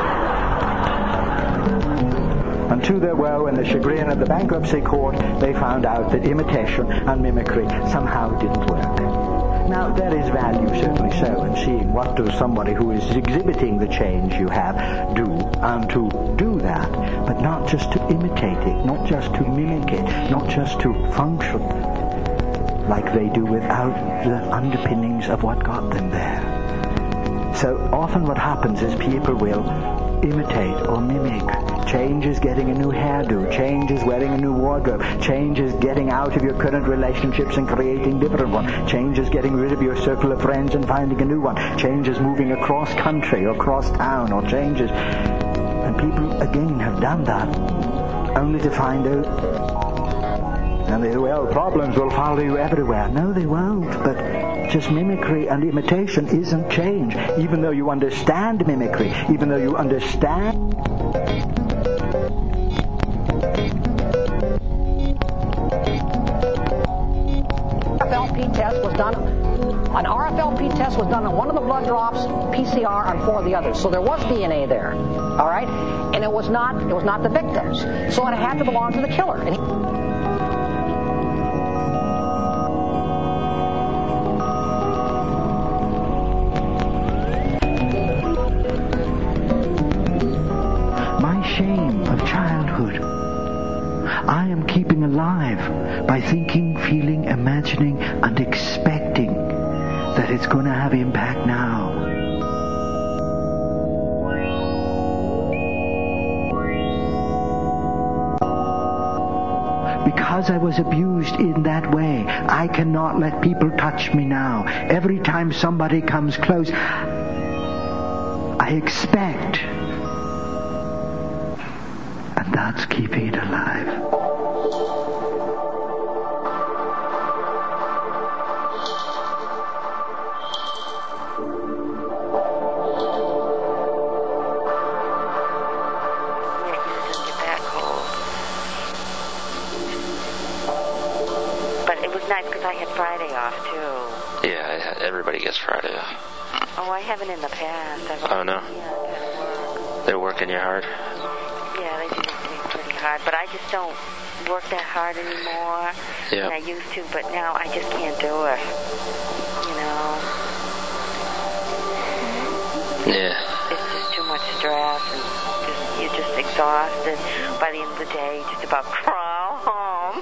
And to their woe and the chagrin of the bankruptcy court, they found out that imitation and mimicry somehow didn't work. Now, there is value, certainly so, in seeing what does somebody who is exhibiting the change you have do, and to do that, but not just to imitate it, not just to mimic it, not just to function like they do without the underpinnings of what got them there. So often what happens is people will imitate or mimic. Change is getting a new hairdo. Change is wearing a new wardrobe. Change is getting out of your current relationships and creating different ones. Change is getting rid of your circle of friends and finding a new one. Change is moving across country or across town, or changes. And people, again, have done that only to find out, and they say, well, problems will follow you everywhere. No, they won't, but just mimicry and imitation isn't change. Even though you understand mimicry, even though you understand... An RFLP test was done on one of the blood drops, PCR on 4 of the others. So there was DNA there, all right? And it was not the victims. So it had to belong to the killer. And my shame of childhood, I am keeping alive by thinking, feeling, imagining, and expecting that it's going to have impact now. Because I was abused in that way, I cannot let people touch me now. Every time somebody comes close, I expect. And that's keeping it alive. Because I had Friday off, too. Yeah, everybody gets Friday off. Oh, I haven't in the past. Oh, no? They're working you hard? Yeah, they do work me pretty hard, but I just don't work that hard anymore. Yeah. And I used to, but now I just can't do it. You know? Yeah. It's just too much stress, and you're just exhausted. By the end of the day, you just about crawl home.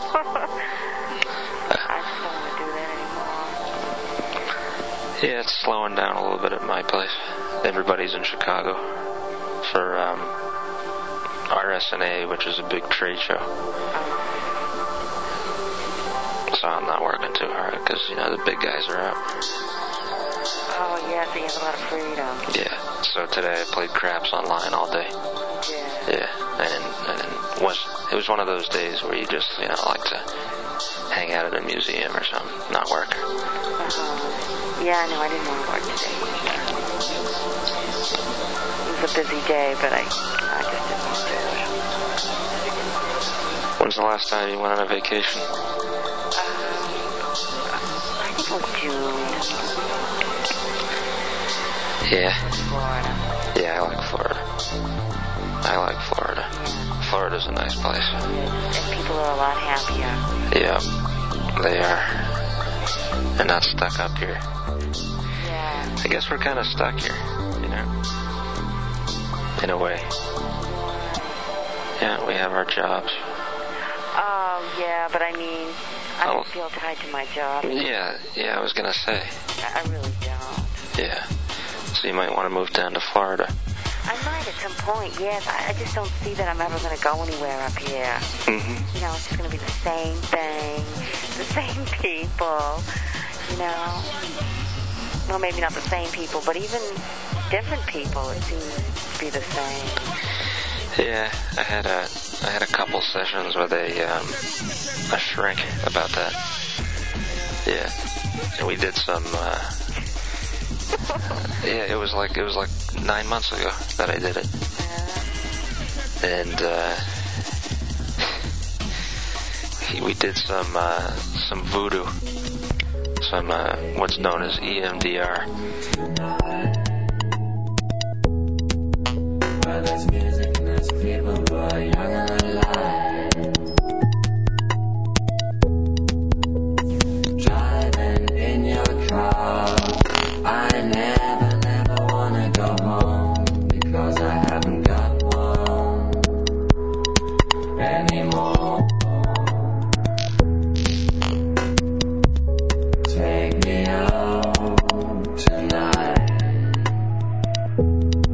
Yeah, it's slowing down a little bit at my place. Everybody's in Chicago for RSNA, which is a big trade show. So I'm not working too hard because, the big guys are out. Oh, yeah, so you have a lot of freedom. Yeah, so today I played craps online all day. Yeah, and it was one of those days where you just, like to hang out at a museum or something, not work. Yeah, no, I didn't want to work today. It was a busy day, but I just didn't want to do it. When's the last time you went on a vacation? I think it was June. Yeah. Florida. Yeah, I like Florida. Florida's a nice place. And people are a lot happier. Yeah, they are. They're not stuck up here. Yeah. I guess we're kind of stuck here, in a way. Yeah, we have our jobs. Oh, yeah, but I mean, I don't feel tied to my job. Yeah, I was going to say. I really don't. Yeah. So you might want to move down to Florida. I might at some point, yes. I just don't see that I'm ever going to go anywhere up here. Mm-hmm. It's just going to be the same thing, the same people, Well, maybe not the same people, but even different people, it seems to be the same. Yeah, I had a couple sessions with a shrink about that. Yeah, and we did some. Yeah, it was like 9 months ago that I did it, and we did some voodoo, some what's known as EMDR. Well, there's music and there's people who are young and alive, driving in your car.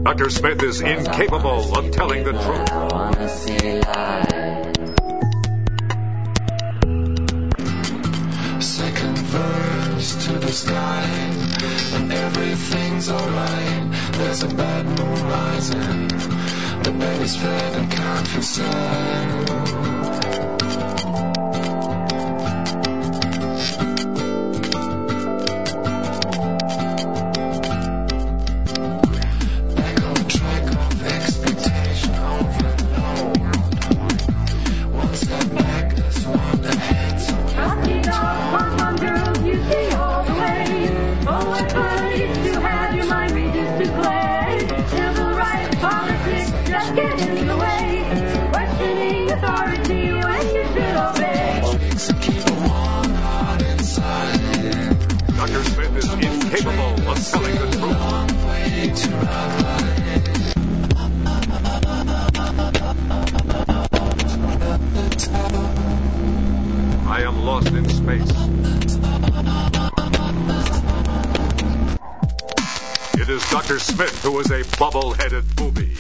Dr. Smith is incapable of telling the truth. Second verse to the sky, and everything's alright. There's a bad moon rising, the bed is fed and countryside. Dr. Smith is incapable of telling the truth. I am lost in space. It is Dr. Smith who is a bubble-headed booby.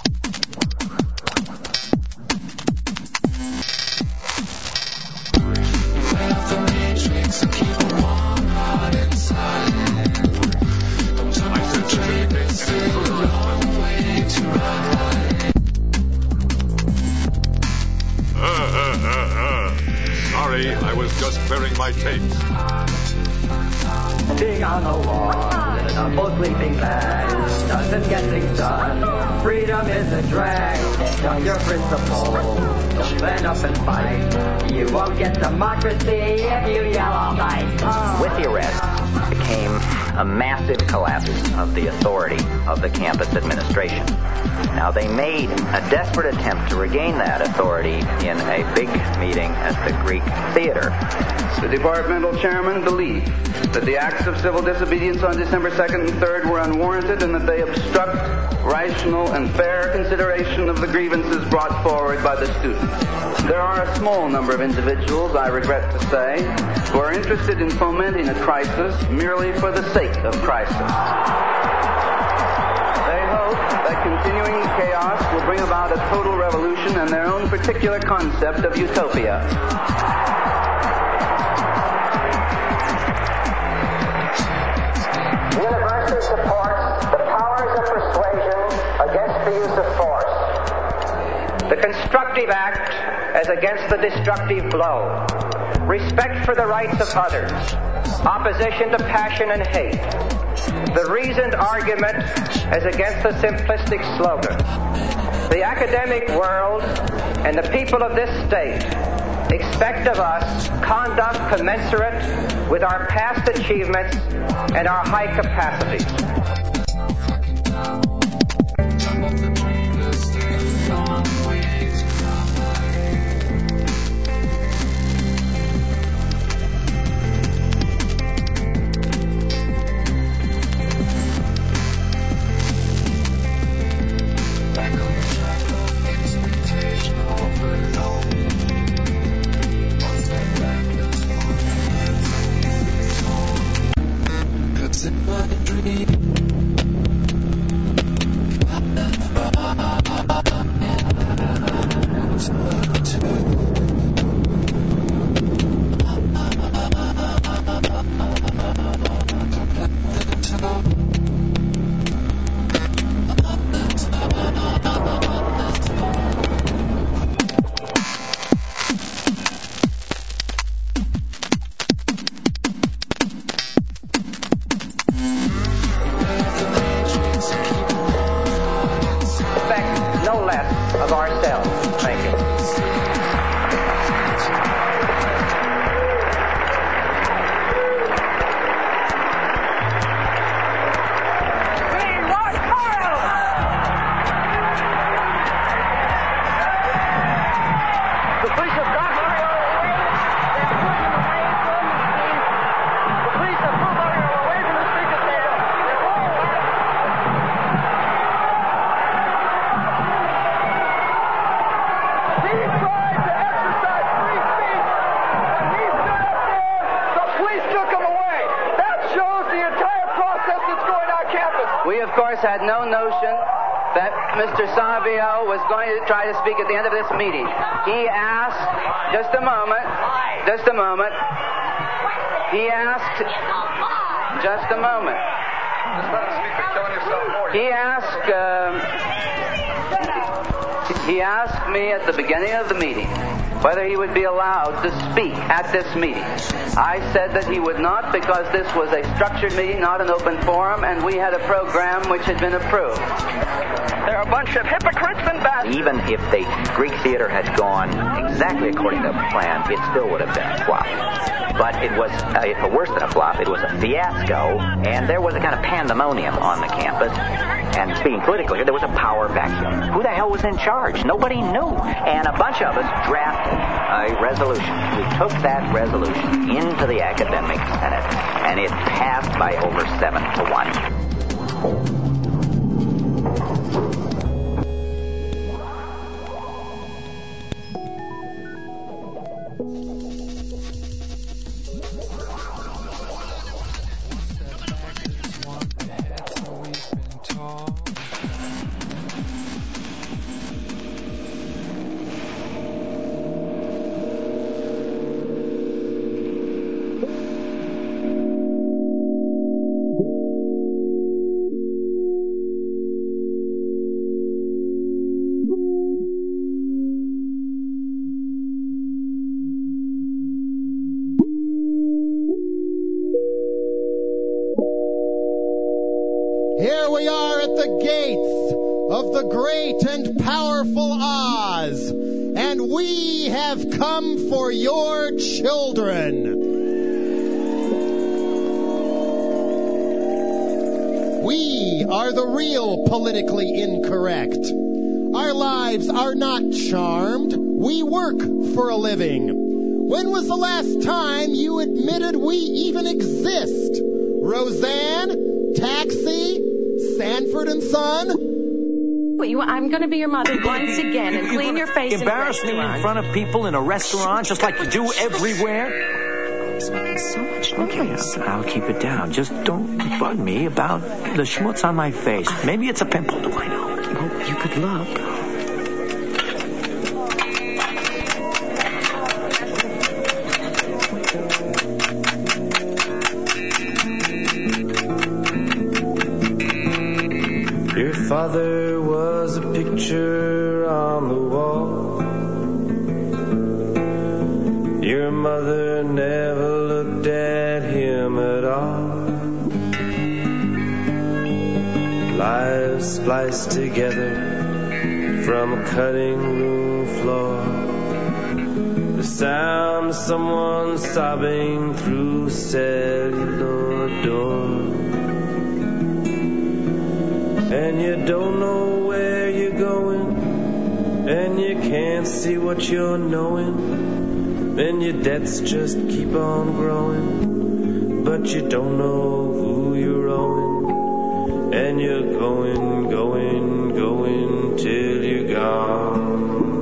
Sorry, I was just clearing my tapes. Being on the wall, living on both sleeping bags, doesn't get things done. Freedom is a drag. Tell your principle. Don't stand up and fight. You won't get democracy if you yell all night. With the arrest came a massive collapse of the authority of the campus administration. Now, they made a desperate attempt to regain that authority in a big meeting at the Greek Theater. The departmental chairman believed that the acts of civil disobedience on December 2nd and 3rd were unwarranted and that they obstruct rational and fair consideration of the grievances brought forward by the students. There are a small number of individuals, I regret to say, who are interested in fomenting a crisis merely for the sake of crisis. They hope that continuing the chaos will bring about a total revolution and their own particular concept of utopia. The university supports the powers of persuasion against the use of force. The constructive act as against the destructive blow. Respect for the rights of others. Opposition to passion and hate. The reasoned argument as against the simplistic slogan. The academic world and the people of this state expect of us conduct commensurate with our past achievements and our high capacities. We, of course, had no notion that Mr. Savio was going to try to speak at the end of this meeting. He asked, just a moment. He asked, just a moment. He asked me at the beginning of the meeting whether he would be allowed to speak at this meeting. I said that he would not because this was a structured meeting, not an open forum, and we had a program which had been approved. They're a bunch of hypocrites and bastards. Even if the Greek theater had gone exactly according to plan, it still would have been a flop. But it was worse than a flop. It was a fiasco, and there was a kind of pandemonium on the campus. And being political here, there was a power vacuum. Who the hell was in charge? Nobody knew. And a bunch of us drafted a resolution. We took that resolution into the academic senate, and it passed by over 7-1. Here we are at the gates of the great and powerful Oz, and we have come for your children. We are the real politically incorrect. Our lives are not charmed. We work for a living. When was the last time you admitted we even exist? Roseanne? Taxi? Sanford and Son? I'm going to be your mother once again and clean your face in a restaurant. Embarrass me in front of people in a restaurant just like you do everywhere? It's making so much noise. Okay, I'll keep it down. Just don't bug me about the schmutz on my face. Maybe it's a pimple. Do I know? Well, you could look. Your father was a picture on the wall. Your mother never looked at him at all. Lives spliced together from a cutting room floor. The sound of someone sobbing through a cellular door. And you don't know where you're going, and you can't see what you're knowing, and your debts just keep on growing, but you don't know who you're owing, and you're going till you're gone.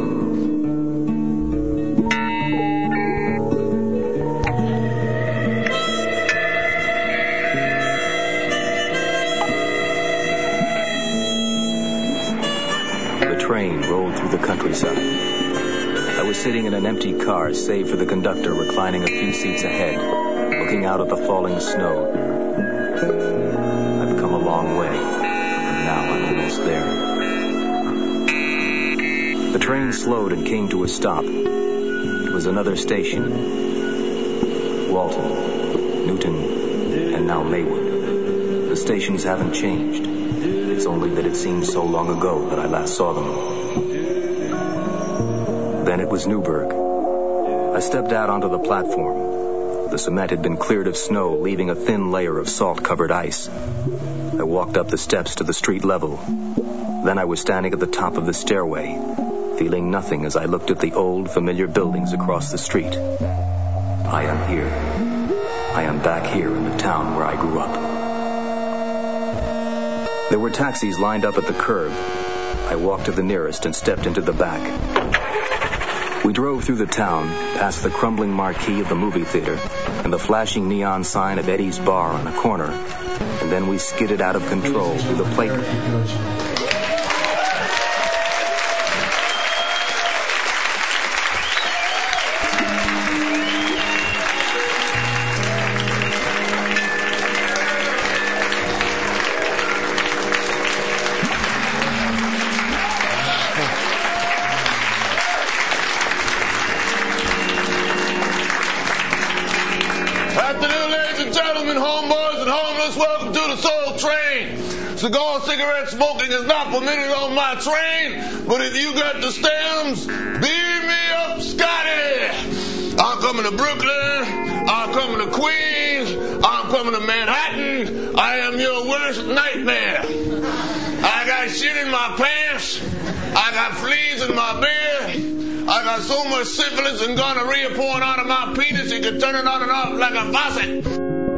The train rolled through the countryside. I was sitting in an empty car, save for the conductor reclining a few seats ahead, looking out at the falling snow. I've come a long way, and now I'm almost there. The train slowed and came to a stop. It was another station. Walton, Newton, and now Maywood. The stations haven't changed. It's only that it seems so long ago that I last saw them. Then it was Newburgh. I stepped out onto the platform. The cement had been cleared of snow, leaving a thin layer of salt-covered ice. I walked up the steps to the street level. Then I was standing at the top of the stairway, feeling nothing as I looked at the old, familiar buildings across the street. I am here. I am back here in the town where I grew up. There were taxis lined up at the curb. I walked to the nearest and stepped into the back. We drove through the town, past the crumbling marquee of the movie theater and the flashing neon sign of Eddie's Bar on the corner, and then we skidded out of control through the plate. homeboys and homeless, welcome to the Soul Train. Cigar cigarette smoking is not permitted on my train, but if you got the stems, beam me up, Scotty. I'm coming to Brooklyn, I'm coming to Queens, I'm coming to Manhattan, I am your worst nightmare. I got shit in my pants, I got fleas in my beard, I got so much syphilis and gonorrhea pouring out of my penis you can turn it on and off like a faucet.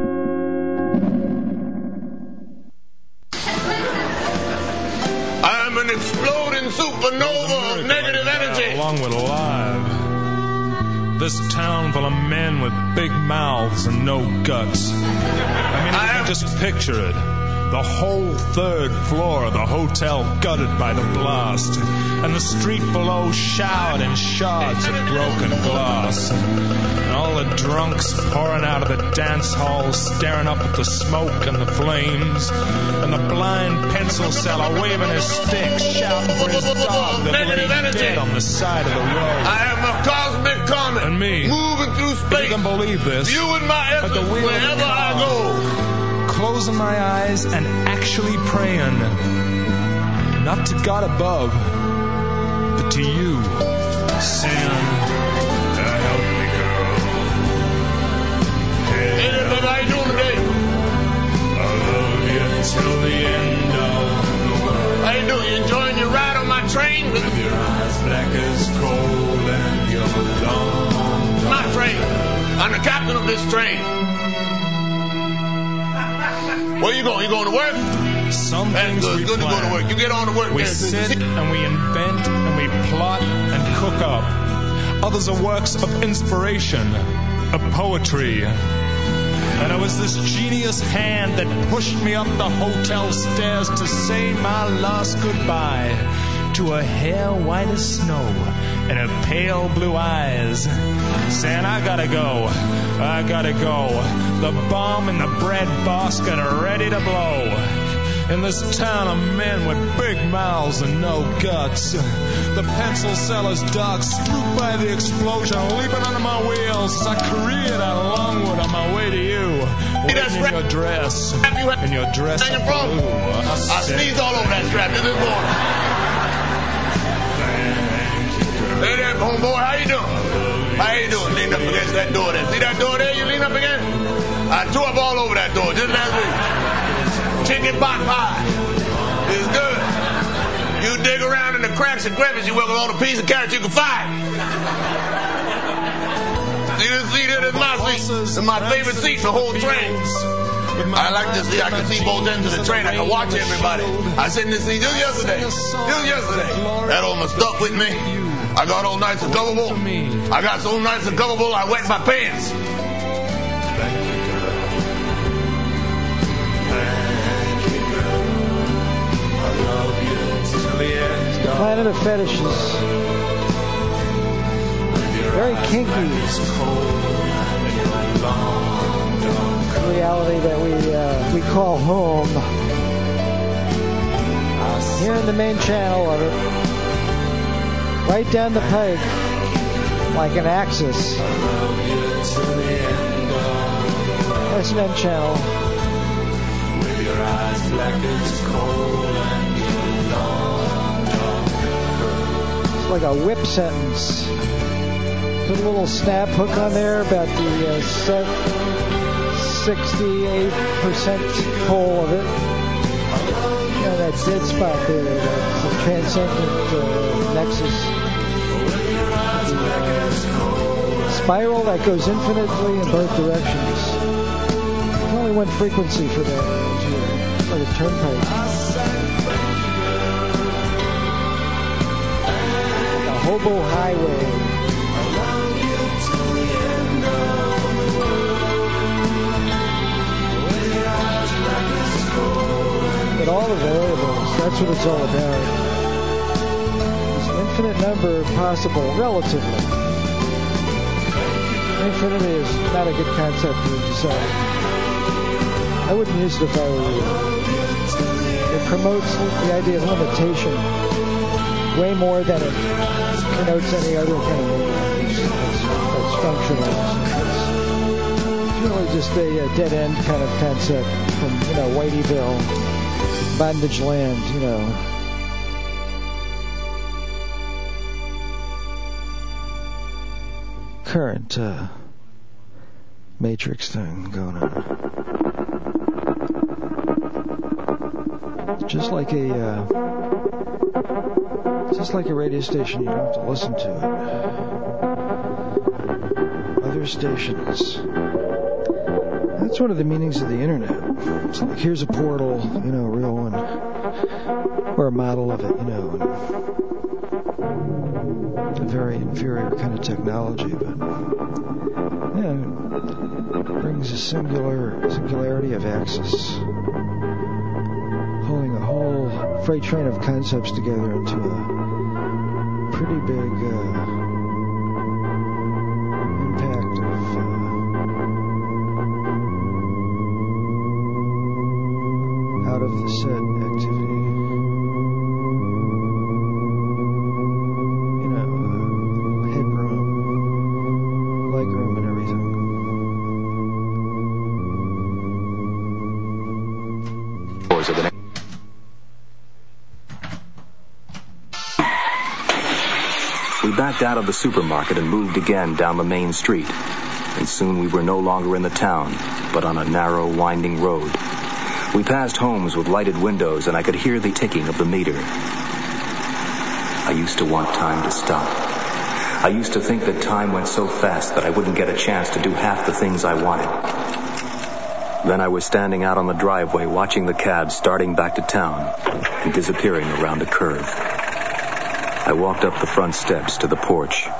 I'm an exploding supernova of negative energy. Along with alive. This town full of men with big mouths and no guts. I mean, you can just picture it. The whole third floor of the hotel gutted by the blast, and the street below showered in shards of broken glass, and all the drunks pouring out of the dance hall, staring up at the smoke and the flames, and the blind pencil seller waving his stick, shouting for his dog that lay dead on the side of the road. I am a cosmic comet, and me, moving through space. You can believe this. You and my essence wherever I go. Closing my eyes and actually praying, not to God above, but to you, Santa, help me, girl. Hey, how you doing today? I love you till the end of the world. How you doing? You enjoying your ride on my train? With your eyes black as coal and your long my train. I'm the captain of this train. Where you going? You going to work? Some That's good. Good to go to work. You get on to work. We sit and we invent and we plot and cook up. Others are works of inspiration, of poetry. And it was this genius hand that pushed me up the hotel stairs to say my last goodbye to her hair white as snow and her pale blue eyes, saying, I gotta go. The bomb in the bread basket are ready to blow. In this town of men with big mouths and no guts, the pencil seller's dog swooped by the explosion, leaping under my wheels as I careered out of Longwood on my way to you, waiting in your dress, in your dress of blue. I sneezed all over that strap this morning. Hey there, homeboy, how you doing? Lean up against that door there. See that door there you lean up against? I threw up all over that door just last week. Chicken pot pie. It's good. You dig around in the cracks and crevices, you work with all the piece of carrots you can find. See this seat here? This is my seat. It's my favorite seat, the whole train. I like this seat. I can see both ends of the train. I can watch everybody. I sit in this seat just yesterday. That almost stuck with me. I got all nice and comfortable. I got so nice and comfortable, I wet my pants. Planet of Fetishes. Very kinky. Reality that we call home. Here in the main channel of it. Right down the pike, like an axis. SNN channel. With your eyes black as coal and it's like a whip sentence. Put a little snap hook on there about the 68% coal of it. That dead spot there, that's the transcendent nexus. The spiral that goes infinitely in both directions. There's only one frequency for that. It's like a turnpike. Like a hobo highway. But all the variables, that's what it's all about. There's an infinite number possible, relatively. Infinity is not a good concept to decide. I wouldn't use it if I were you. It promotes the idea of limitation way more than it connotes any other kind of movement that's functional. really just a dead-end kind of concept from, Whiteyville, Bondage Land, current Matrix thing going on. It's just like a radio station, you don't have to listen to it. Other stations. That's one of the meanings of the internet. It's like, here's a portal, real one, or a model of it, a very inferior kind of technology, but it brings a singularity of access, pulling a whole freight train of concepts together into a pretty big impact of out of the set activity. Headroom, legroom, and everything. We backed out of the supermarket and moved again down the main street, and soon we were no longer in the town, but on a narrow, winding road. We passed homes with lighted windows, and I could hear the ticking of the meter. I used to want time to stop. I used to think that time went so fast that I wouldn't get a chance to do half the things I wanted. Then I was standing out on the driveway watching the cab starting back to town and disappearing around a curve. I walked up the front steps to the porch.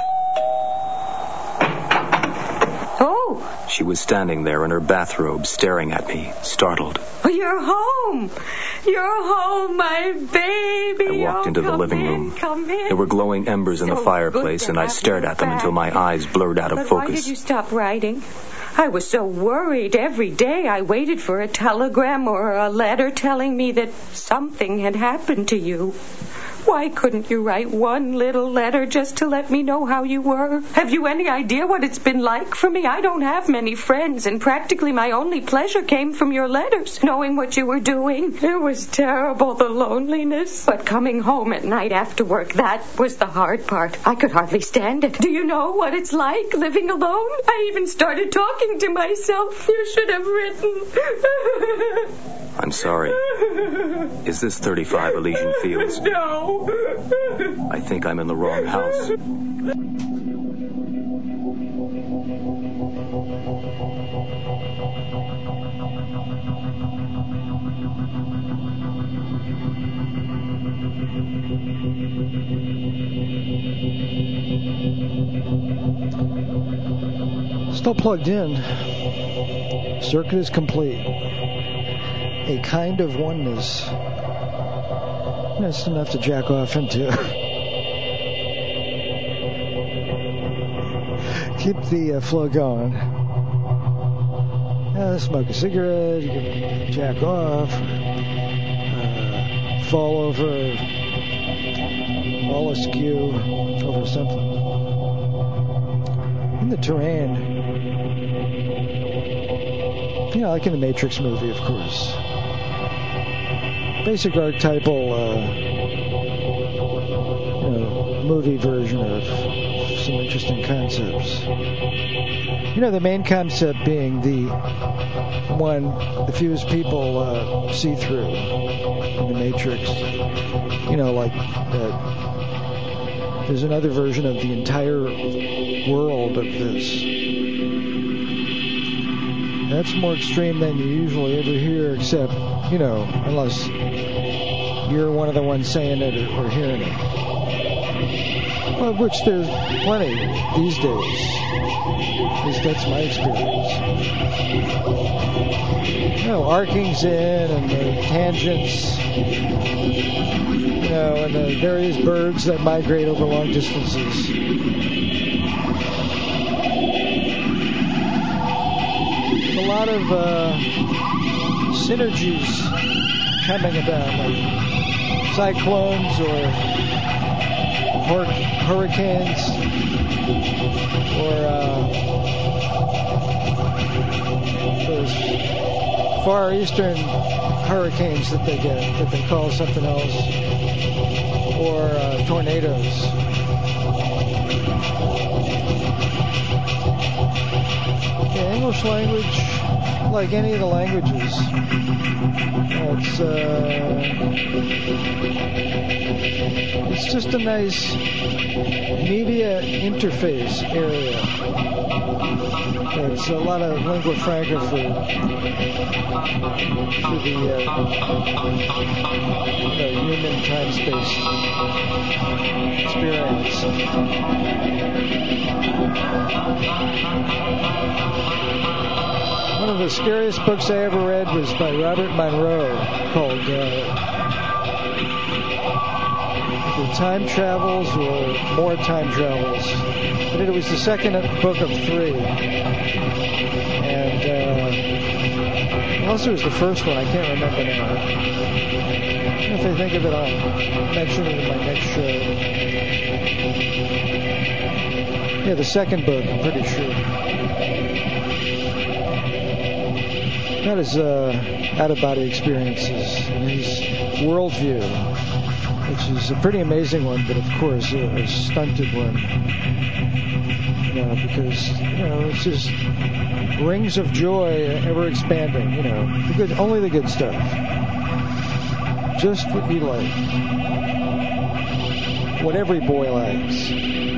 Oh! She was standing there in her bathrobe, staring at me, startled. Oh, you're home! You're home, my baby! I walked into the living room. Come in. There were glowing embers in the fireplace, and I stared at them until my eyes blurred out of focus. Why did you stop writing? I was so worried. Every day I waited for a telegram or a letter telling me that something had happened to you. Why couldn't you write one little letter just to let me know how you were? Have you any idea what it's been like for me? I don't have many friends, and practically my only pleasure came from your letters, knowing what you were doing. It was terrible, the loneliness. But coming home at night after work, that was the hard part. I could hardly stand it. Do you know what it's like living alone? I even started talking to myself. You should have written. I'm sorry. Is this 35 Elysian Fields? No. I think I'm in the wrong house. Still plugged in. Circuit is complete. A kind of oneness. That's enough to jack off into. Keep the flow going. Smoke a cigarette, you can jack off, fall over, all askew over something. In the terrain, like in the Matrix movie, of course. Basic archetypal, movie version of some interesting concepts. The main concept being the fewest people see through in the Matrix. There's another version of the entire world of this. That's more extreme than you usually ever hear, except, unless you're one of the ones saying it or hearing it. Well, which there's plenty these days. At least that's my experience. Arking's in, and the tangents, and the various birds that migrate over long distances. A lot of synergies coming about, like cyclones or hurricanes or those Far Eastern hurricanes that they get, that they call something else, or tornadoes. The English language, like any of the languages, it's just a nice media interface area. It's a lot of lingua franca for the human time-space experience. One of the scariest books I ever read was by Robert Monroe called The Time Travels or More Time Travels. But it was the second book of 3. And unless it was the first one, I can't remember now. If I think of it, I'll mention it in my next show. Yeah, the second book, I'm pretty sure. That is out-of-body experiences and his worldview, which is a pretty amazing one, but of course a stunted one. Because it's just rings of joy, ever expanding. Only the good stuff. Just what you like. What every boy likes.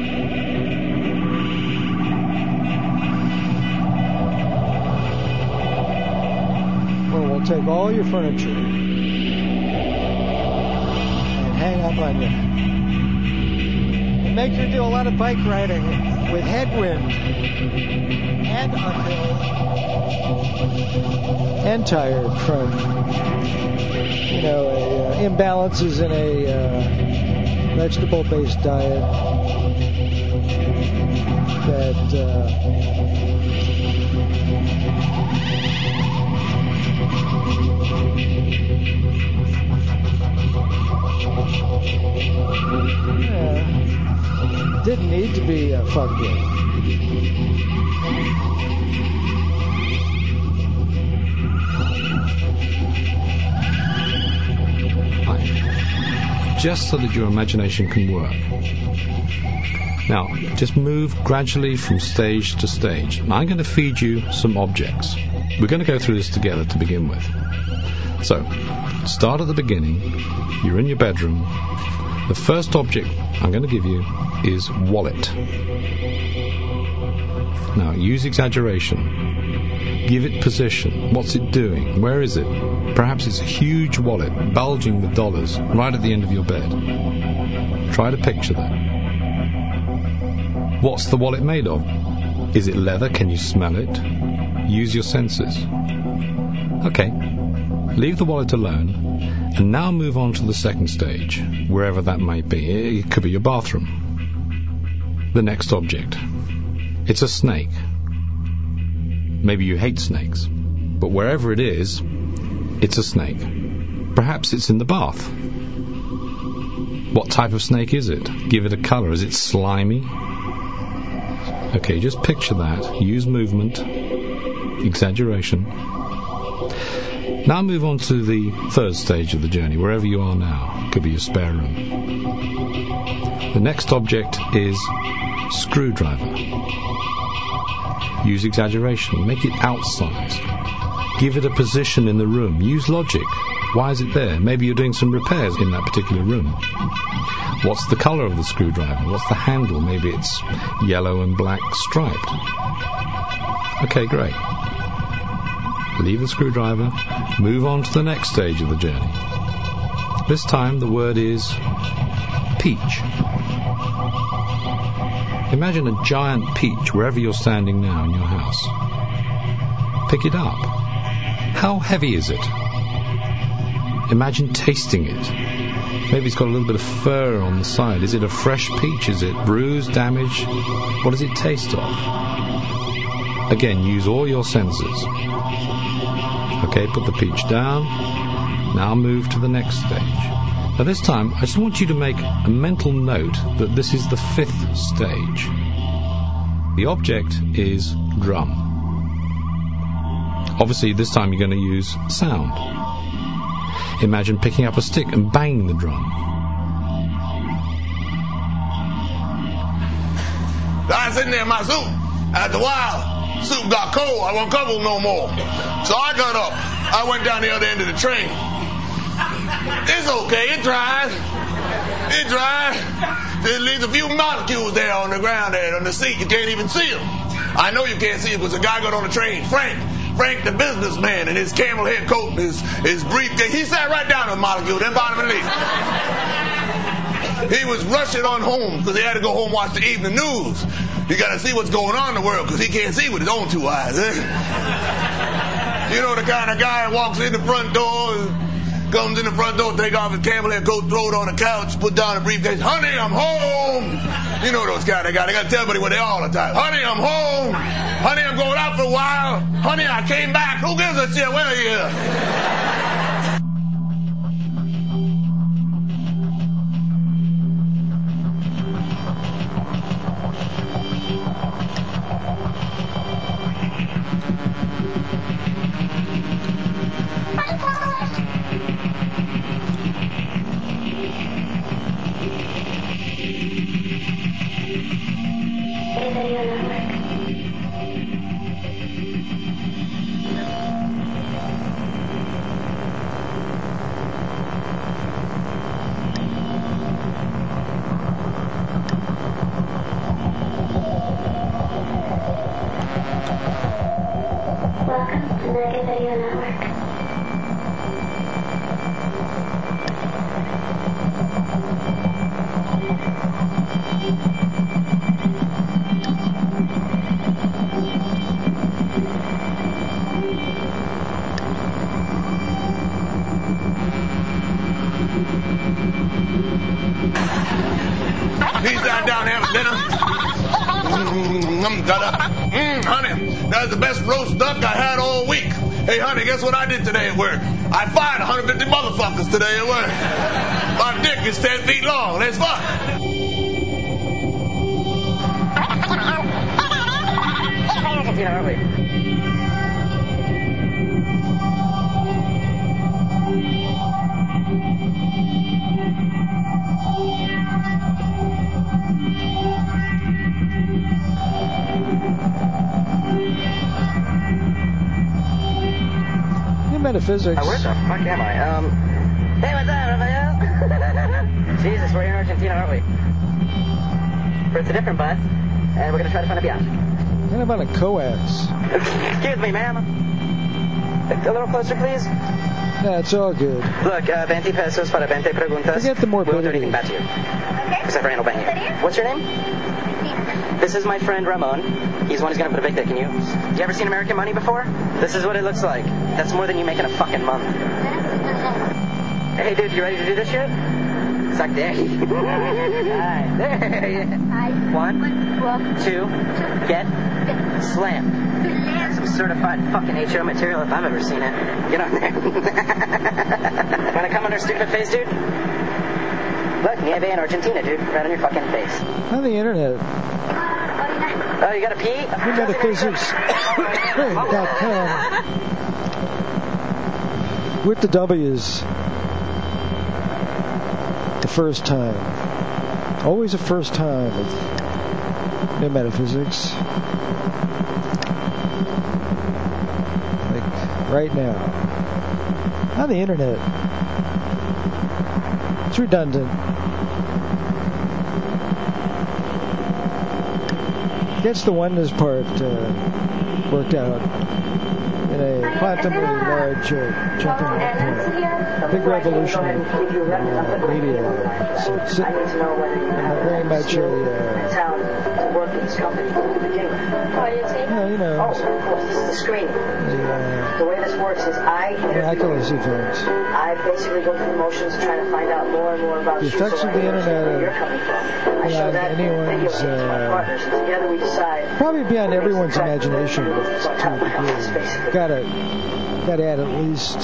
We'll take all your furniture and hang up on you. And make you do a lot of bike riding with headwind and uphill and tired from, imbalances in a vegetable-based diet that didn't need to be fucked with. Just so that your imagination can work. Now, just move gradually from stage to stage. I'm going to feed you some objects. We're going to go through this together to begin with. So, start at the beginning. You're in your bedroom. The first object I'm going to give you is wallet. Now, use exaggeration. Give it position. What's it doing? Where is it? Perhaps it's a huge wallet, bulging with dollars, right at the end of your bed. Try to picture that. What's the wallet made of? Is it leather? Can you smell it? Use your senses. Okay, leave the wallet alone, and now move on to the second stage, wherever that might be. It could be your bathroom. The next object. It's a snake. Maybe you hate snakes, but wherever it is, it's a snake. Perhaps it's in the bath. What type of snake is it? Give it a color. Is it slimy? Okay, just picture that. Use movement, exaggeration. Now move on to the third stage of the journey, wherever you are now. It could be your spare room. The next object is screwdriver. Use exaggeration. Make it outsized. Give it a position in the room. Use logic. Why is it there? Maybe you're doing some repairs in that particular room. What's the color of the screwdriver? What's the handle? Maybe it's yellow and black striped. Okay, great. Leave the screwdriver. Move on to the next stage of the journey. This time the word is peach. Imagine a giant peach wherever you're standing now in your house. Pick it up. How heavy is it? Imagine tasting it. Maybe it's got a little bit of fur on the side. Is it a fresh peach? Is it bruised, damaged? What does it taste of? Again, use all your senses. Okay, put the peach down. Now move to the next stage. Now this time, I just want you to make a mental note that this is the fifth stage. The object is drum. Obviously, this time you're going to use sound. Imagine picking up a stick and banging the drum. I was sitting there in my suit. After a while, suit got cold. I wasn't comfortable no more. So I got up. I went down the other end of the train. It's okay. It dries. It dries. There leaves a few molecules there on the ground there on the seat. You can't even see them. I know you can't see it because the guy got on the train, Frank the businessman, in his camel head coat and his briefcase. He sat right down on the molecule, then bottom and leaf. He was rushing on home because he had to go home and watch the evening news. You got to see what's going on in the world because he can't see with his own two eyes. You know the kind of guy who walks in the front door, comes in the front door, take off his camel head coat, throw it on the couch, put down the briefcase. Honey, I'm home. You know those kind of guys. They got to tell everybody where they are all the time. Honey, I'm home. Honey, I'm going out for a while. Honey, I came back. Who gives a shit? Where are you? Honey, that's the best roast duck I had all week. Hey, honey, guess what I did today at work? I fired 150 motherfuckers today at work. My dick is 10 feet long. Let's fuck. Metaphysics. Where the fuck am I? Hey, what's up, Raphael? Jesus, we're in Argentina, aren't we? But it's a different bus, and we're gonna try to find a biatch. What about a coax? Excuse me, ma'am. A little closer, please. Yeah, it's all good. Look, 20 pesos para 20 preguntas. Forget the morbidity. We'll do anything bad to you. Okay. Except for anal bang you. What's your name? This is my friend Ramon. He's the one who's gonna put a big dick in you. You ever seen American Money before? This is what it looks like. That's more than you make in a fucking month. Hey, dude, you ready to do this shit? Suck dick. Alright, there you go. 1, 2, get slammed. Some certified fucking HO material if I've ever seen it. Get on there. Wanna come on our stupid face, dude? Look, Nieve in Argentina, dude. Right on your fucking face. On the internet. Oh, you gotta pee? Metaphysics.com. With the W's. The first time. Always a first time with New Metaphysics. Like right now. On the internet. It's redundant. Gets the oneness part worked out in a quantumly large jumping big revolution in media. It's very much a the screen. The way this works is miraculous events. I basically go through the motions trying to find out more and more about the effects of the internet beyond anyone's together we decide probably beyond everyone's imagination to a degree. Gotta add at least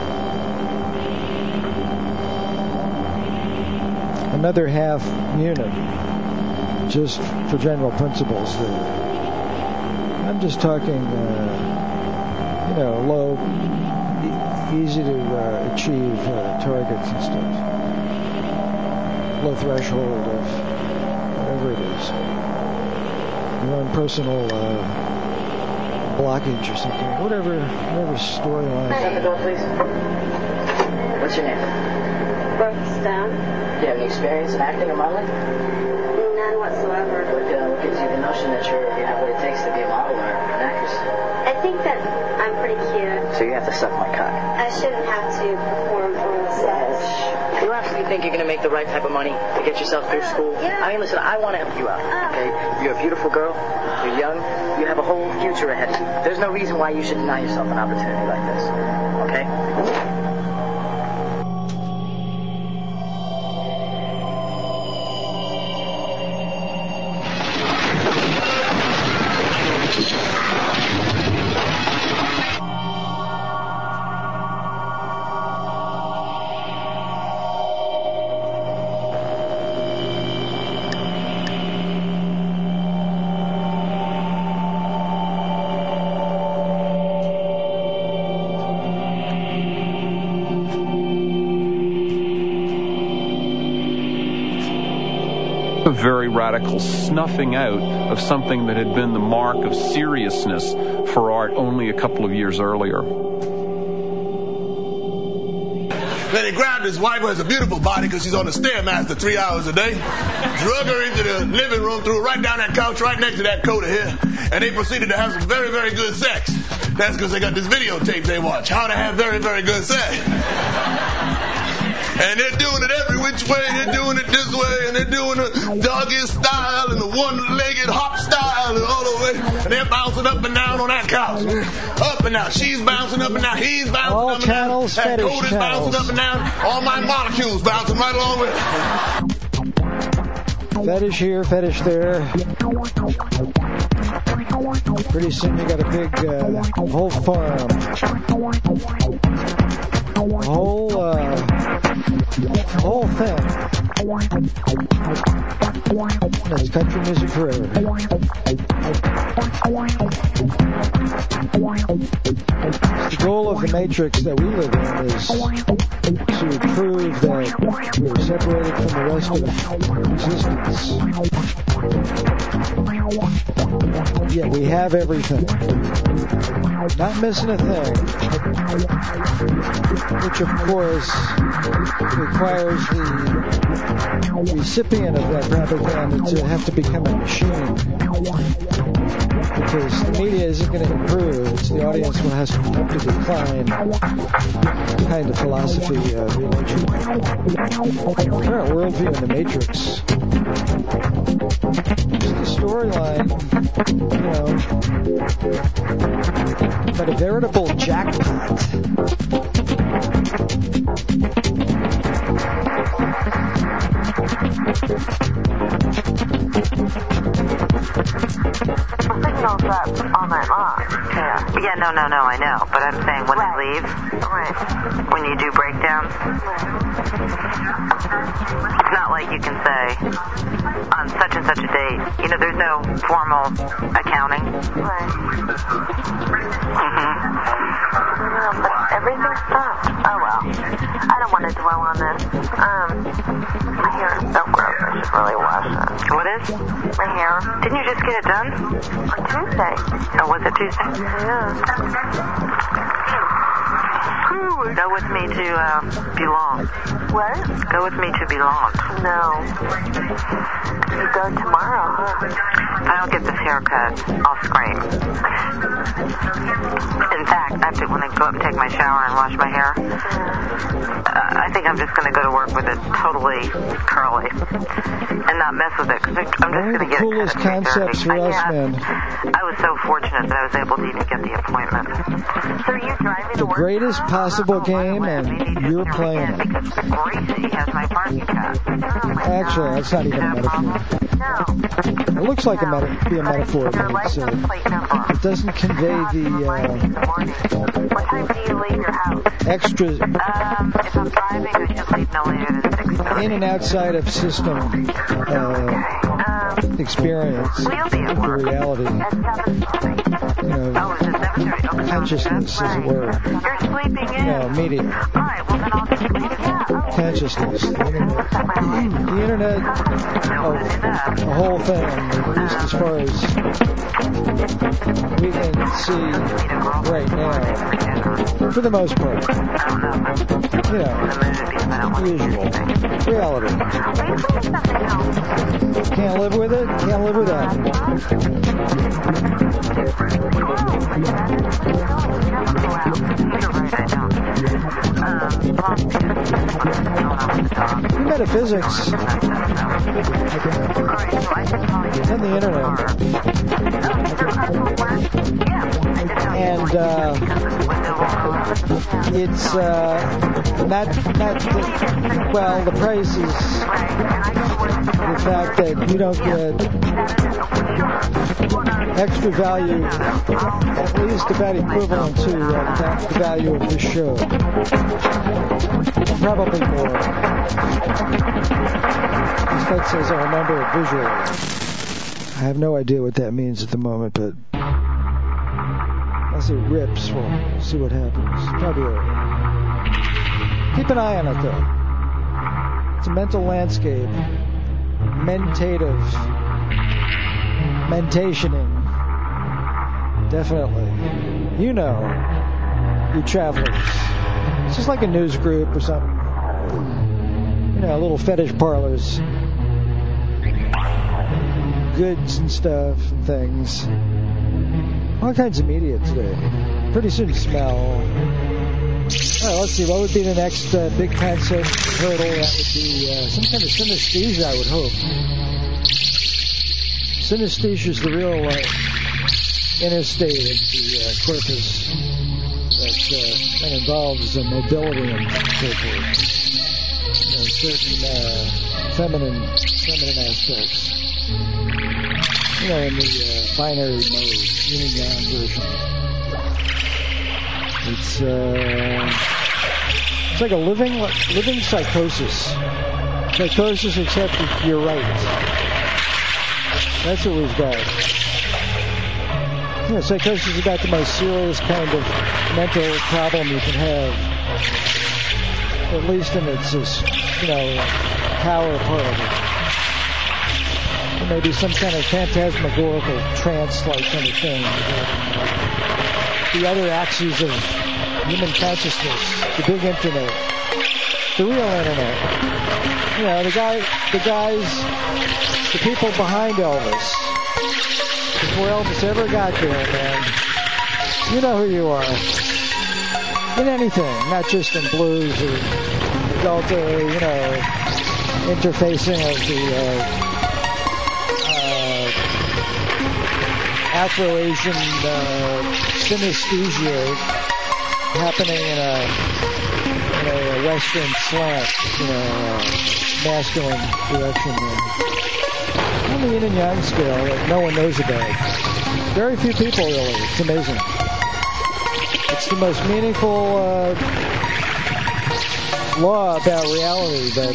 another half unit just for general principles. I'm just talking low, easy to achieve targets and stuff. Low threshold of whatever it is. Your own personal blockage or something. Whatever storyline. Shut the door, please. What's your name? Brooke Stone. Do you have any experience in acting or modeling? None whatsoever. What gives you the notion that you have what it takes to be a model or an actress? I think that I'm pretty cute. So you have to suck my cock. I shouldn't have to perform for the sets. You absolutely think you're going to make the right type of money to get yourself through school? Yeah. I mean, listen, I want to help you out, okay? You're a beautiful girl. You're young. You have a whole future ahead of you. There's no reason why you should deny yourself an opportunity like this, okay? A very radical snuffing out of something that had been the mark of seriousness for art only a couple of years earlier. Then he grabbed his wife, who has a beautiful body because she's on the Stairmaster 3 hours a day, drug her into the living room, threw her right down that couch right next to that coat of hair, and they proceeded to have some very, very good sex. That's because they got this videotape they watch, how to have very, very good sex. And they're doing it every which way. They're doing it this way, and they're doing the doggy style and the one-legged hop style and all the way. And they're bouncing up and down on that couch. Up and down. She's bouncing up and down. He's bouncing all up and channels, down. That fetish coat is channels. bouncing up and down. All my molecules bouncing right along with it. Fetish here, fetish there. Pretty soon you got a big whole farm. Whole thing. That's country music forever. The goal of the Matrix that we live in is to prove that we're separated from the rest of existence. Yet we have everything. Not missing a thing. Which, of course, requires the recipient of that propaganda to have to become a machine. Because the media isn't going to improve. It's the audience who has to decline kind of philosophy of religion. Current worldview in the Matrix. Just the storyline, but a veritable jackpot. Signals up all night long. Yeah, no, I know. But I'm saying when they leave, when you do breakdowns, it's not like you can say, on such and such a date, there's no formal accounting. But everything stopped. Oh well. I don't want to dwell on this. My hair is so gross. I should really wash it. What is? My hair. Didn't you just get it done? On Tuesday. Oh, was it Tuesday? Yeah. Go with me to belong. What? Go with me to belong. No. You go tomorrow, huh? If I don't get this haircut, I'll scream. In fact, when I go up and take my shower and wash my hair, I think I'm just going to go to work with it totally curly and not mess with it because I'm just going to get it. One of the coolest concepts for us, man. I was so fortunate that I was able to even get the appointment. So are you driving The greatest possible game, and you're playing it. Because Gracie has my parking pass. Actually, that's not even a metaphor. It looks like be a metaphor, but it doesn't convey the What time do you leave your house? extra If I'm driving, I should leave no later than 6:30. in and outside of system experience of the reality, consciousness, as it were. Media. Consciousness. The internet of the whole thing, at least as far as we can see right now, for the most part. Usual. Reality. Can't live with it, can't live without it. Metaphysics and the internet. And it's not the price is the fact that you don't get extra value, at least about equivalent to the value of this show. Probably more. That says I remember it visually. I have no idea what that means at the moment, but as it rips, we'll see what happens. Probably keep an eye on it, though. It's a mental landscape. Mentationing. Definitely. You travelers. It's just like a news group or something. Little fetish parlors. Goods and stuff and things. All kinds of media today. Pretty soon smell. All right, let's see. What would be the next big concept hurdle? That would be some kind of synesthesia, I would hope. Synesthesia is the real inner state of the corpus that involves mobility and so forth. Certain feminine aspects. In the binary mode, yin and yang version. It's like a living psychosis. Psychosis, except if you're right. That's what we've got. Psychosis is about the most serious kind of mental problem you can have. At least in its, power part of it. Or maybe some kind of phantasmagorical trance-like kind of thing. The other axes of human consciousness, the big internet, the real internet. The people behind Elvis. Before Elvis ever got there, man. You know who you are. In anything, not just in blues or adult, interfacing of the Afro-Asian synesthesia happening in a Western slant, masculine direction. On the yin and yang scale that no one knows about. Very few people, really. It's amazing. It's the most meaningful law about reality that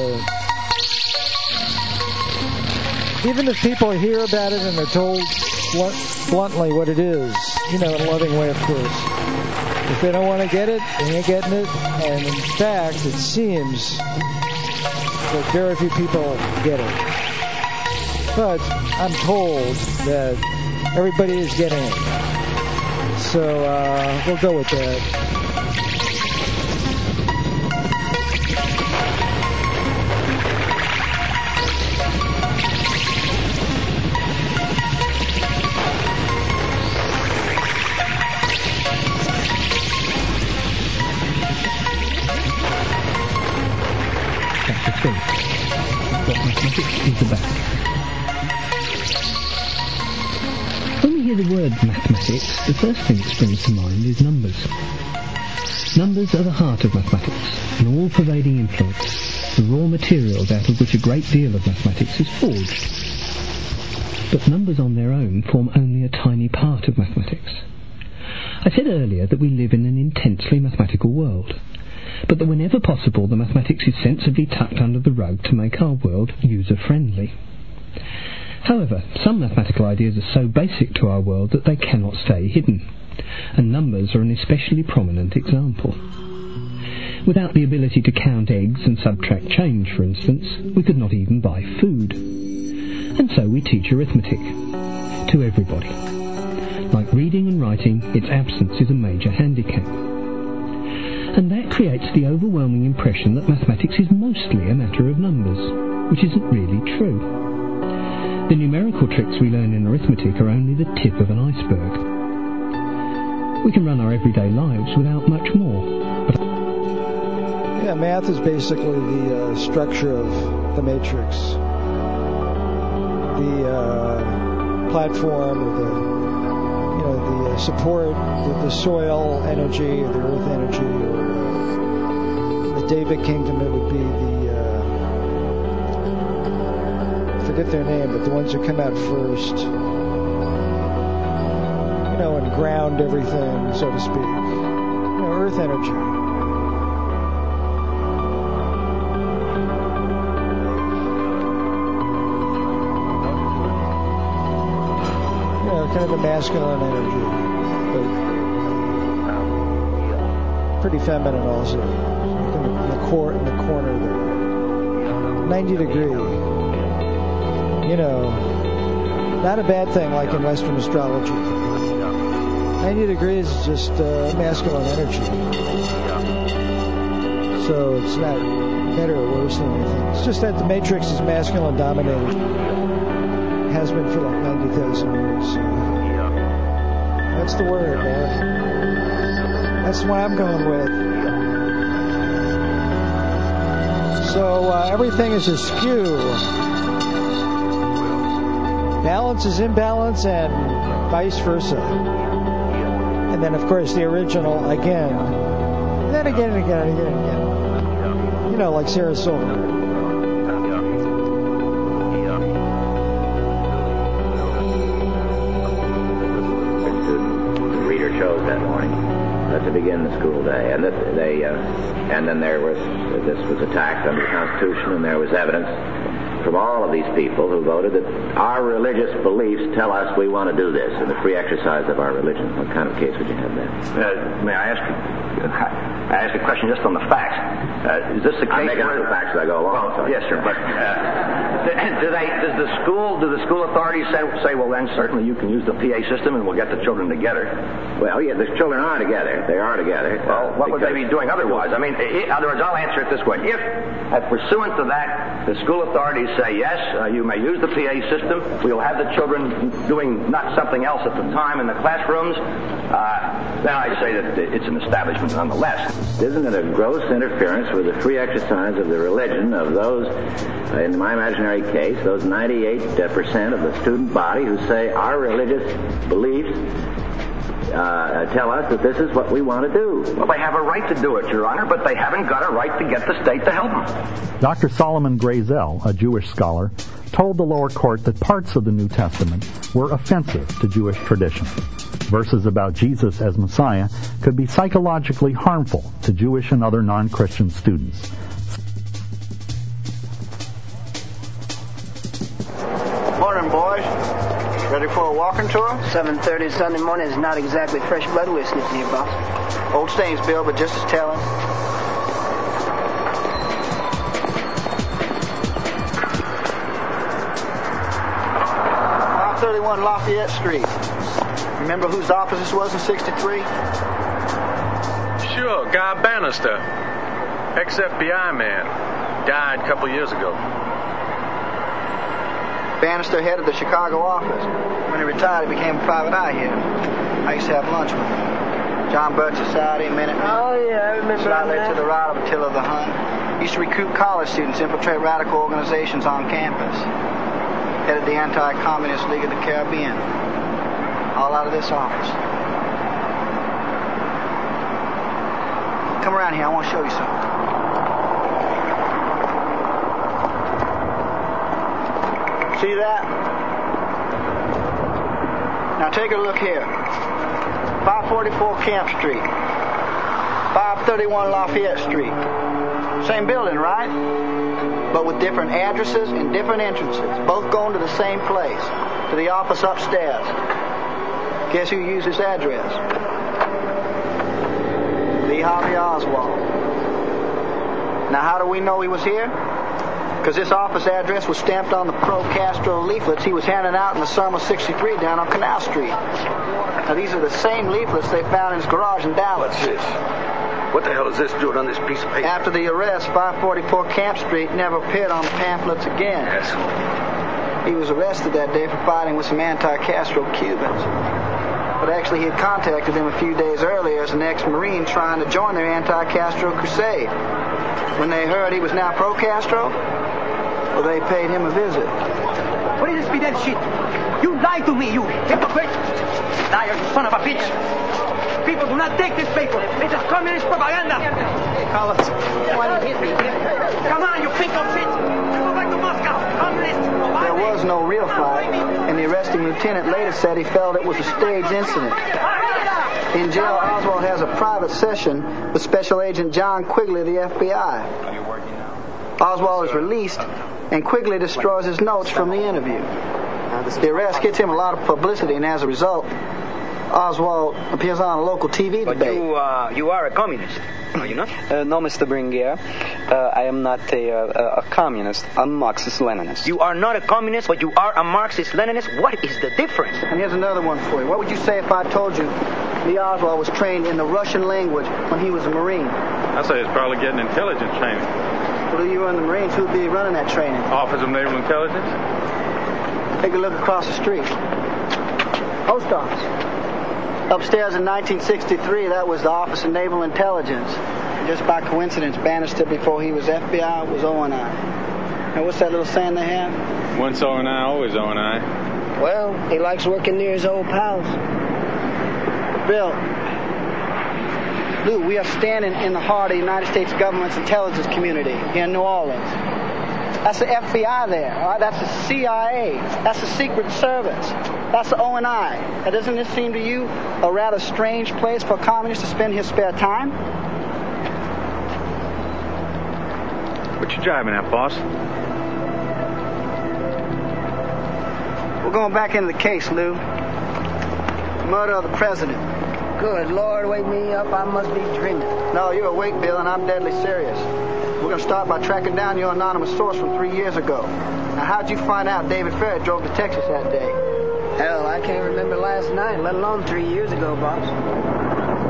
even if people hear about it and are told bluntly what it is, in a loving way, of course. If they don't want to get it, they ain't getting it. And in fact, it seems that very few people get it. But I'm told that everybody is getting it. So we'll go with that. Chapter 3. What mathematics is about. When we hear the word mathematics, the first thing that springs to mind is numbers. Numbers are the heart of mathematics, an all-pervading influence, the raw materials out of which a great deal of mathematics is forged. But numbers on their own form only a tiny part of mathematics. I said earlier that we live in an intensely mathematical world, but that whenever possible the mathematics is sensibly tucked under the rug to make our world user-friendly. However, some mathematical ideas are so basic to our world that they cannot stay hidden, and numbers are an especially prominent example. Without the ability to count eggs and subtract change, for instance, we could not even buy food. And so we teach arithmetic to everybody. Like reading and writing, its absence is a major handicap. And that creates the overwhelming impression that mathematics is mostly a matter of numbers, which isn't really true. The numerical tricks we learn in arithmetic are only the tip of an iceberg. We can run our everyday lives without much more. Yeah, math is basically the structure of the matrix. The platform, or the support, the soil energy, or the earth energy, or the David Kingdom, it would be I forget their name, but the ones who come out first, and ground everything, so to speak. Earth energy. Kind of a masculine energy, but pretty feminine also. In the corner there. 90 degree. Not a bad thing like in Western astrology. 90 degrees is just masculine energy. So it's not better or worse than anything. It's just that the matrix is masculine dominated. Has been for like 90,000 years. That's the word, man. That's what I'm going with. So everything is askew. Balance is imbalance, and vice versa. And then, of course, the original again. And then again and again and again and again. Like Sarah Silverman. Shows that morning to begin the school day, and then this was attacked under the Constitution, and there was evidence from all of these people who voted that our religious beliefs tell us we want to do this, and the free exercise of our religion. What kind of case would you have there? May I ask a question just on the facts? Is this the case? I'm making up the facts as I go along. Well, yes, sir. But do the school authorities say, well, then certainly you can use the PA system and we'll get the children together? Well, yeah, the children are together. They are together. Well, what would they be doing otherwise? I mean, in other words, I'll answer it this way. If, pursuant to that, the school authorities say, yes, you may use the PA system, we'll have the children doing not something else at the time in the classrooms, then I say that it's an establishment nonetheless. Isn't it a gross interference with the free exercise of the religion of those, in my imaginary case, those 98% of the student body who say our religious beliefs tell us that this is what we want to do? Well, they have a right to do it, Your Honor, but they haven't got a right to get the state to help them. Dr. Solomon Grazel, a Jewish scholar, told the lower court that parts of the New Testament were offensive to Jewish tradition. Verses about Jesus as Messiah could be psychologically harmful to Jewish and other non-Christian students. Morning, boys. Ready for a walking tour? 7:30 Sunday morning is not exactly fresh blood whiskey to you, boss. Old stains, Bill, but just as telling. 531 Lafayette Street. Remember whose office this was in 63? Sure, Guy Bannister. Ex-FBI man. Died a couple years ago. Bannister headed the Chicago office. When he retired, he became a private eye here. I used to have lunch with him. John Birch Society, Minutemen. Oh, yeah, I remember Slightly that. to the right of Attila the Hun. Used to recruit college students, infiltrate radical organizations on campus. Headed the Anti-Communist League of the Caribbean. All out of this office. Come around here, I want to show you something. See that? Now take a look here. 544 Camp Street. 531 Lafayette Street. Same building, right? But with different addresses and different entrances, both going to the same place, to the office upstairs. Guess who used this address? Lee Harvey Oswald. Now, how do we know he was here? Because this office address was stamped on the pro-Castro leaflets he was handing out in the summer of '63 down on Canal Street. Now, these are the same leaflets they found in his garage in Dallas. What's this? What the hell is this doing on this piece of paper? After the arrest, 544 Camp Street never appeared on the pamphlets again. Yes. He was arrested that day for fighting with some anti-Castro Cubans. But actually, he had contacted them a few days earlier as an ex-Marine trying to join their anti-Castro crusade. When they heard he was now pro-Castro, well, they paid him a visit. What is this that shit? You lied to me, you hypocrite! Liar, you son of a bitch! People do not take this paper. It's a communist propaganda. Hey, Collins. Come on, you pink of shit! Go back to Moscow, communist! There was no real fight, and the arresting lieutenant later said he felt it was a staged incident. In jail, Oswald has a private session with Special Agent John Quigley of the FBI. Oswald is released, and Quigley destroys his notes from the interview. The arrest gets him a lot of publicity, and as a result, Oswald appears on a local TV debate. But you are a communist, are you not? No, Mr. Bringier. I am not a communist. I'm Marxist-Leninist. You are not a communist, but you are a Marxist-Leninist. What is the difference? And here's another one for you. What would you say if I told you Lee Oswald was trained in the Russian language when he was a Marine? I say it's probably getting intelligence training. Well, if you were in the Marines, who'd be running that training? Office of Naval Intelligence? Take a look across the street. Post office. Upstairs in 1963, that was the Office of Naval Intelligence. Just by coincidence, Bannister, before he was FBI, was O&I. Now, what's that little saying they have? Once O&I, always O&I. Well, he likes working near his old pals. Bill, Lou, we are standing in the heart of the United States government's intelligence community here in New Orleans. That's the FBI there, all right? That's the CIA. That's the Secret Service. That's the O&I. Now, doesn't this seem to you a rather strange place for a communist to spend his spare time? What you driving at, boss? We're going back into the case, Lou. Murder of the president. Good Lord, wake me up. I must be dreaming. No, you're awake, Bill, and I'm deadly serious. We're going to start by tracking down your anonymous source from 3 years ago. Now, how'd you find out David Ferret drove to Texas that day? Hell, I can't remember last night, let alone 3 years ago, boss.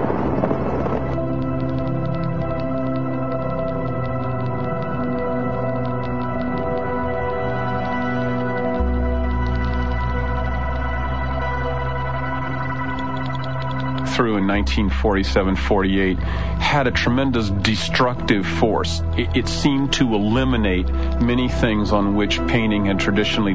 Through in 1947-48 had a tremendous destructive force. It seemed to eliminate many things on which painting had traditionally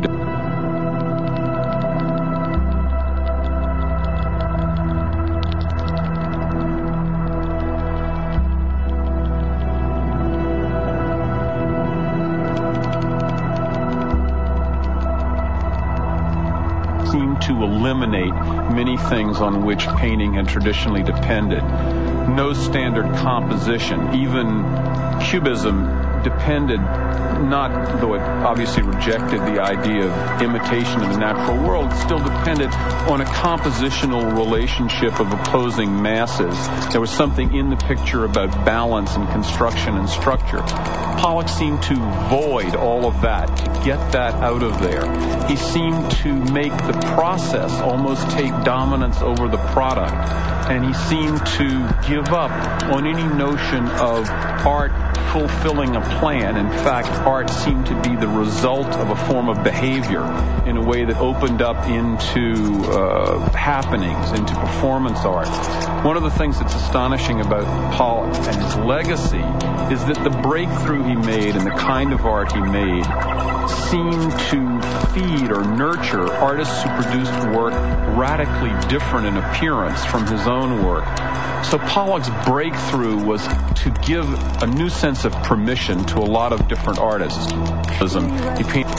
many things on which painting had traditionally depended. No standard composition. Even Cubism depended not, though it obviously rejected the idea of imitation of the natural world, still depended on a compositional relationship of opposing masses. There was something in the picture about balance and construction and structure. Pollock seemed to void all of that, to get that out of there. He seemed to make the process almost take dominance over the product, and he seemed to give up on any notion of art fulfilling a plan. In fact, art seemed to be the result of a form of behavior in a way that opened up into happenings, into performance art. One of the things that's astonishing about Pollock and his legacy is that the breakthrough he made and the kind of art he made seemed to feed or nurture artists who produced work radically different in appearance from his own work. So Pollock's breakthrough was to give a new sense of permission to a lot of different artists. He painted.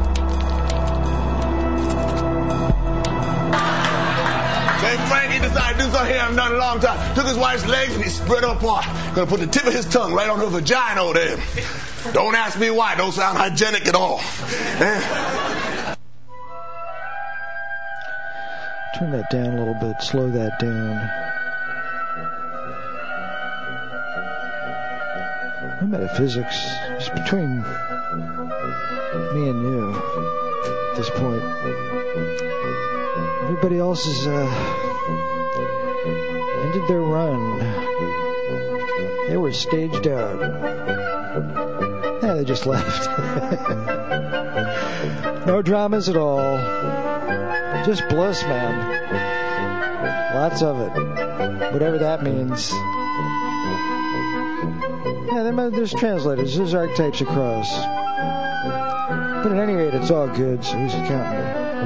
Then Frankie decided to do something he hasn't done in a long time. Took his wife's legs and he spread them apart. Gonna put the tip of his tongue right on her vagina over there. Don't ask me why. Don't sound hygienic at all. Turn that down a little bit. Slow that down. No metaphysics. It's between me and you at this point. Everybody else has ended their run. They were staged out. Yeah, they just left. No dramas at all. Just bliss, man. Lots of it. Whatever that means. Yeah, there's translators. There's archetypes across. But at any rate, it's all good, so who's counting?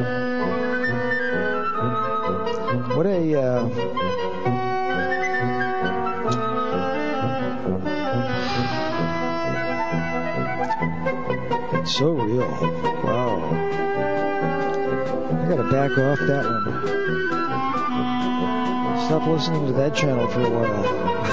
What a... It's so real. Wow. I gotta back off that one. Stop listening to that channel for a while.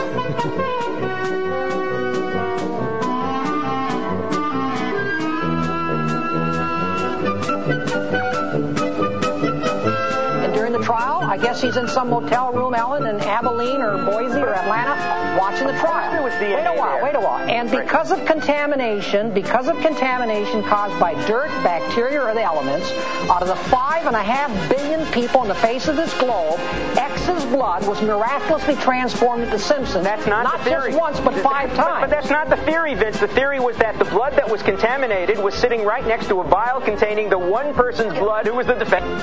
Trial. I guess he's in some motel room, Ellen, in Abilene or Boise or Atlanta, watching the trial. Wait a while. And because of contamination caused by dirt, bacteria, or the elements, out of the 5.5 billion people on the face of this globe, X's blood was miraculously transformed into Simpson. That's not the theory. Just once, but 5 times. But that's not the theory, Vince. The theory was that the blood that was contaminated was sitting right next to a vial containing the one person's blood who was the defendant.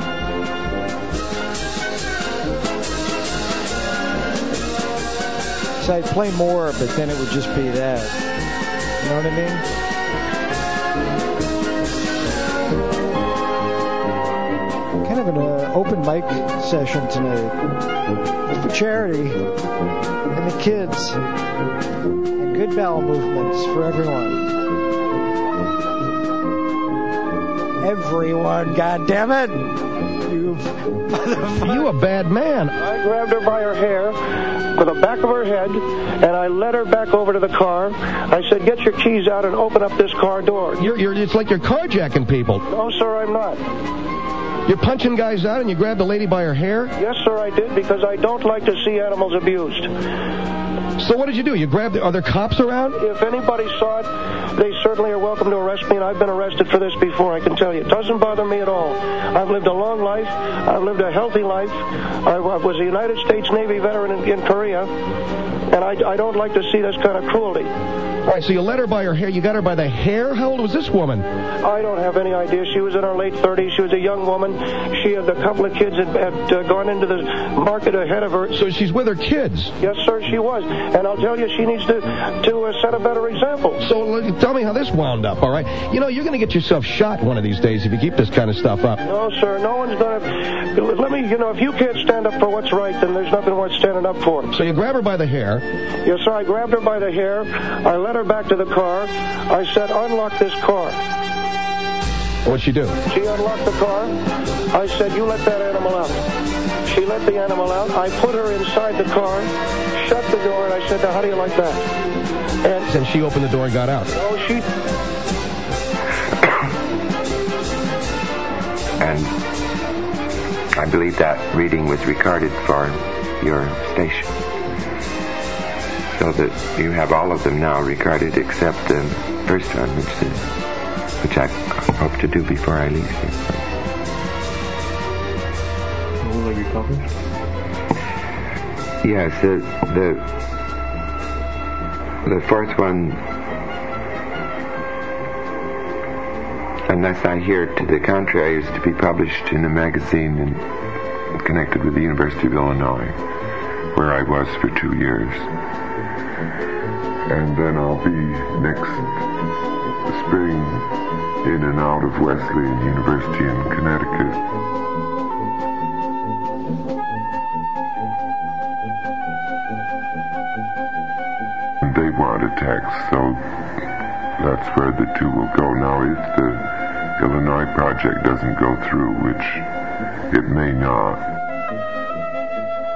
So I'd play more, but then it would just be that. You know what I mean? Kind of an open mic session tonight. For charity and the kids. And good bowel movements for everyone. Everyone, goddammit! You motherfucker. You a bad man. I grabbed her by her hair, with the back of her head, and I led her back over to the car. I said, get your keys out and open up this car door. It's like you're carjacking people. No, sir, I'm not. You're punching guys out and you grabbed the lady by her hair? Yes, sir, I did, because I don't like to see animals abused. So what did you do? You grabbed... Are there cops around? If anybody saw it, they certainly are welcome to arrest me, and I've been arrested for this before, I can tell you. It doesn't bother me at all. I've lived a long life. I've lived a healthy life. I was a United States Navy veteran in Korea, and I don't like to see this kind of cruelty. All right, so you led her by her hair. You got her by the hair? How old was this woman? I don't have any idea. She was in her late 30s. She was a young woman. She had a couple of kids that had gone into the market ahead of her. So she's with her kids? Yes, sir, she was. And I'll tell you, she needs to set a better example. So tell me how this wound up, all right? You know, you're going to get yourself shot one of these days if you keep this kind of stuff up. No, sir, no one's going to... Let me, if you can't stand up for what's right, then there's nothing worth standing up for. So you grab her by the hair? Yes, sir, I grabbed her by the hair. I led her back to the car. I said, unlock this car. What'd she do? She unlocked the car. I said, you let that animal out. She let the animal out. I put her inside the car, shut the door, and I said, now, how do you like that? And then she opened the door and got out. Oh, she... And I believe that reading was recorded for your station. So that you have all of them now recorded except the first one, which I hope to do before I leave here. Will they be published? Yes, the fourth one, unless I hear to the contrary, is to be published in a magazine connected with the University of Illinois, where I was for 2 years. And then I'll be next spring in and out of Wesleyan University in Connecticut. They want a text, so that's where the two will go. Now, if the Illinois project doesn't go through, which it may not,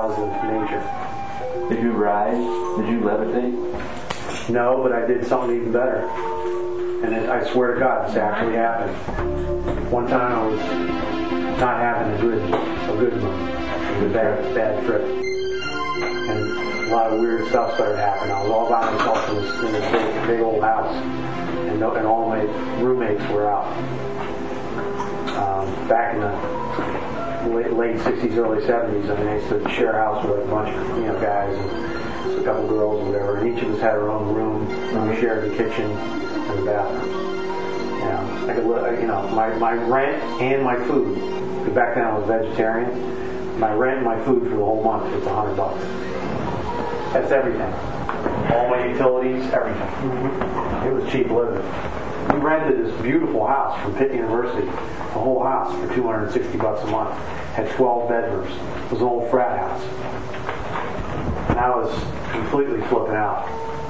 laws of nature. Did you rise? Did you levitate? No, but I did something even better. And I swear to God, this actually happened. One time I was not having a good mood. It was a bad trip. And a lot of weird stuff started happening. I was all by myself in this big old house. And all my roommates were out. Back in the late 60s, early 70s, I mean, I used to share a house with a bunch of guys and a couple girls or whatever, and each of us had our own room, and we shared the kitchen and the bathroom. I could, my rent and my food, because back then I was vegetarian, my rent and my food for the whole month was $100. That's everything. All my utilities, everything. It was cheap living. We rented this beautiful house from Pitt University, the whole house for $260 a month. Had 12 bedrooms. It was an old frat house. And I was completely flipping out.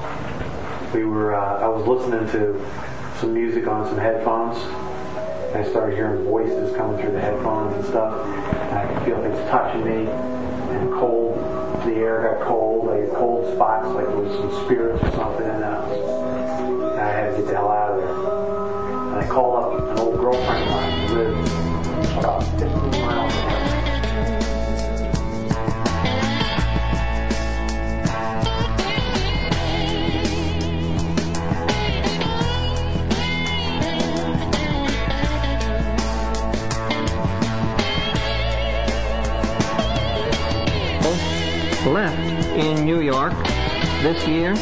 I was listening to some music on some headphones, and I started hearing voices coming through the headphones and stuff, and I could feel things touching me, and cold. The air got cold. I had cold spots like there was some spirits or something, and I had to get the hell out of there. And I called up an old girlfriend of mine who lived about 15 miles away. Left in New York this year.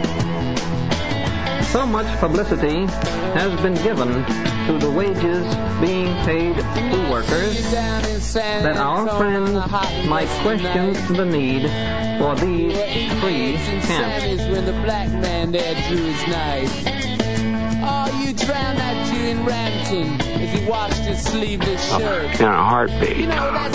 So much publicity has been given to the wages being paid to workers that our friends might question the need for these free camps. When the black man there drew his knife. Oh, you drowned that Jew in Rampton as he washed his sleeveless shirt. In a heartbeat.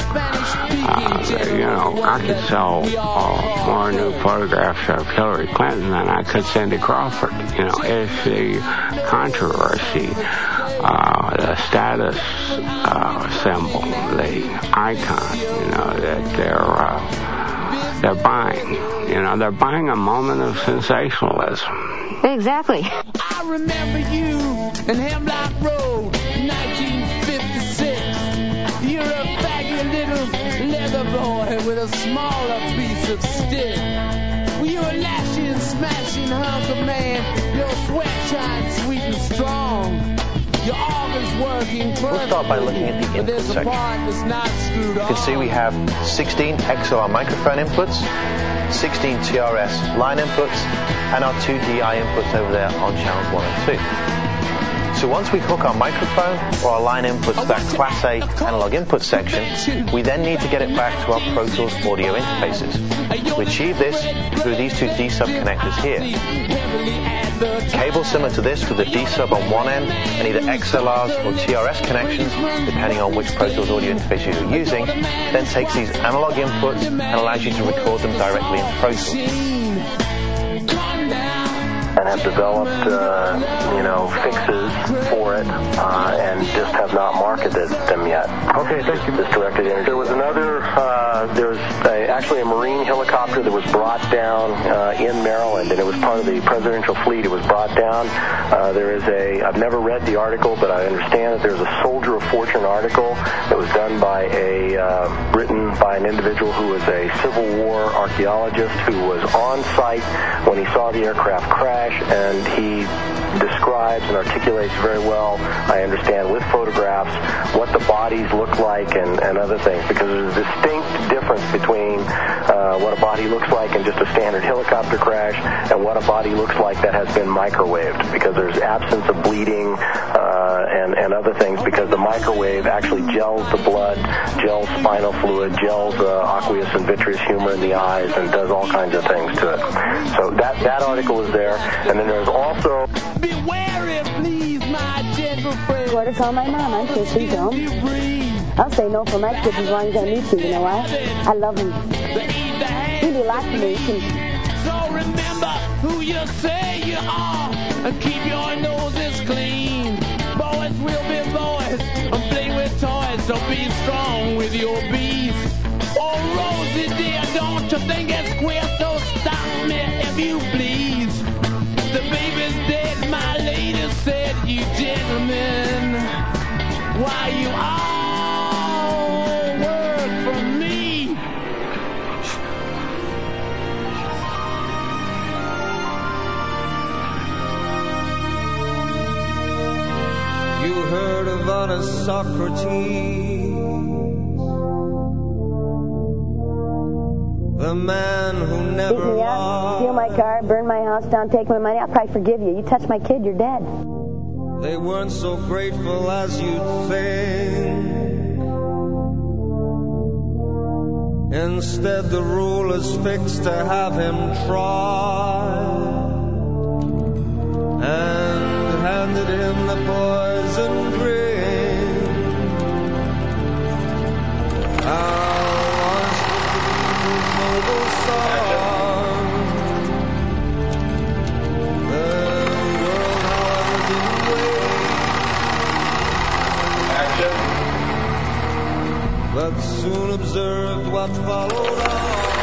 I could sell more new photographs of Hillary Clinton than I could Cindy Crawford. It's the controversy, the status symbol, the icon, that they're buying. They're buying a moment of sensationalism. Exactly. I remember you in Hemlock Road, 1956. You're a faggy little leather boy with a smaller piece of stick. Well, you're a lashing, smashing hunk of man. Your sweat shines sweet and strong. Your organs working perfectly. We'll start by looking at the input section. You can see we have 16 XLR microphone inputs, 16 TRS line inputs, and our 2 DI inputs over there on channels 1 and 2. So once we hook our microphone or our line inputs to that Class A analog input section, we then need to get it back to our Pro Tools audio interfaces. We achieve this through these 2 D-sub connectors here. Cable similar to this with a D-sub on one end and either XLRs or TRS connections, depending on which Pro Tools audio interface you're using, then takes these analog inputs and allows you to record them directly in Pro Tools. And have developed, fixes for it, and just have not marketed them yet. Okay, thank you. This directed energy. There was actually a Marine helicopter that was brought down in Maryland, and it was part of the presidential fleet. It was brought down. I've never read the article, but I understand that there's a Soldier of Fortune article that was done by written by an individual who was a Civil War archaeologist who was on site when he saw the aircraft crash, and he describes and articulates very well, I understand, with photographs, what the bodies look like and other things, because there's a distinct difference between what a body looks like in just a standard helicopter crash and what a body looks like that has been microwaved, because there's absence of bleeding and other things, because the microwave actually gels the blood, gels spinal fluid, gels aqueous and vitreous humor in the eyes, and does all kinds of things to it. So that article is there, and then there's also... What to tell my mom? I'm sure she's home. I'll say no for my kids as long as I need to, you know why? I love them. Really like me. So remember who you say you are, and keep your noses clean. Boys will be boys, and play with toys, so be strong with your bees. Oh, Rosie dear, don't you think it's queer? So stop me if you please. The baby's dead, my lady said, you gentlemen. Why you all work for me? You heard of honest Socrates, the man who never Beat me up, steal my car, burn my house down, take my money. I'll probably forgive you. You touch my kid, you're dead. They weren't so grateful as you'd think. Instead, the rule is fixed to have him tried and handed him the poison drink. How was the noble song? The world, however, didn't wait. But soon observed what followed on.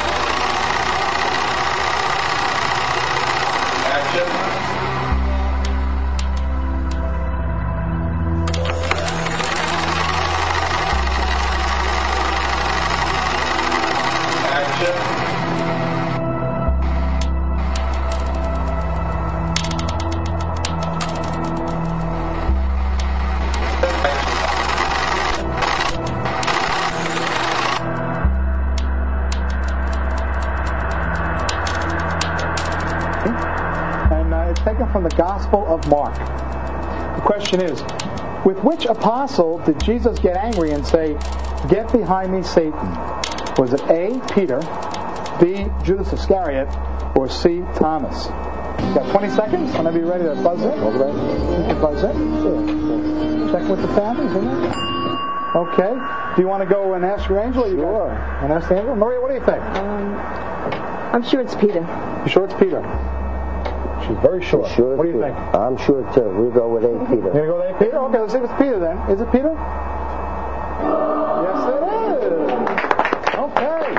From the Gospel of Mark. The question is, with which apostle did Jesus get angry and say, "Get behind me, Satan"? Was it A, Peter, B, Judas Iscariot, or C, Thomas? You've got 20 seconds. Whenever you're ready to buzz in. You can buzz in. Check with the families, isn't it? Okay. Do you want to go and ask your angel? Sure. And ask the angel? Maria, what do you think? I'm sure it's Peter. You sure it's Peter? She's very sure. What do you think? I'm sure too. We'll go with A. Peter. You're going to go with A. Peter? Okay, let's see if it's Peter then. Is it Peter? Yes, it is. Okay.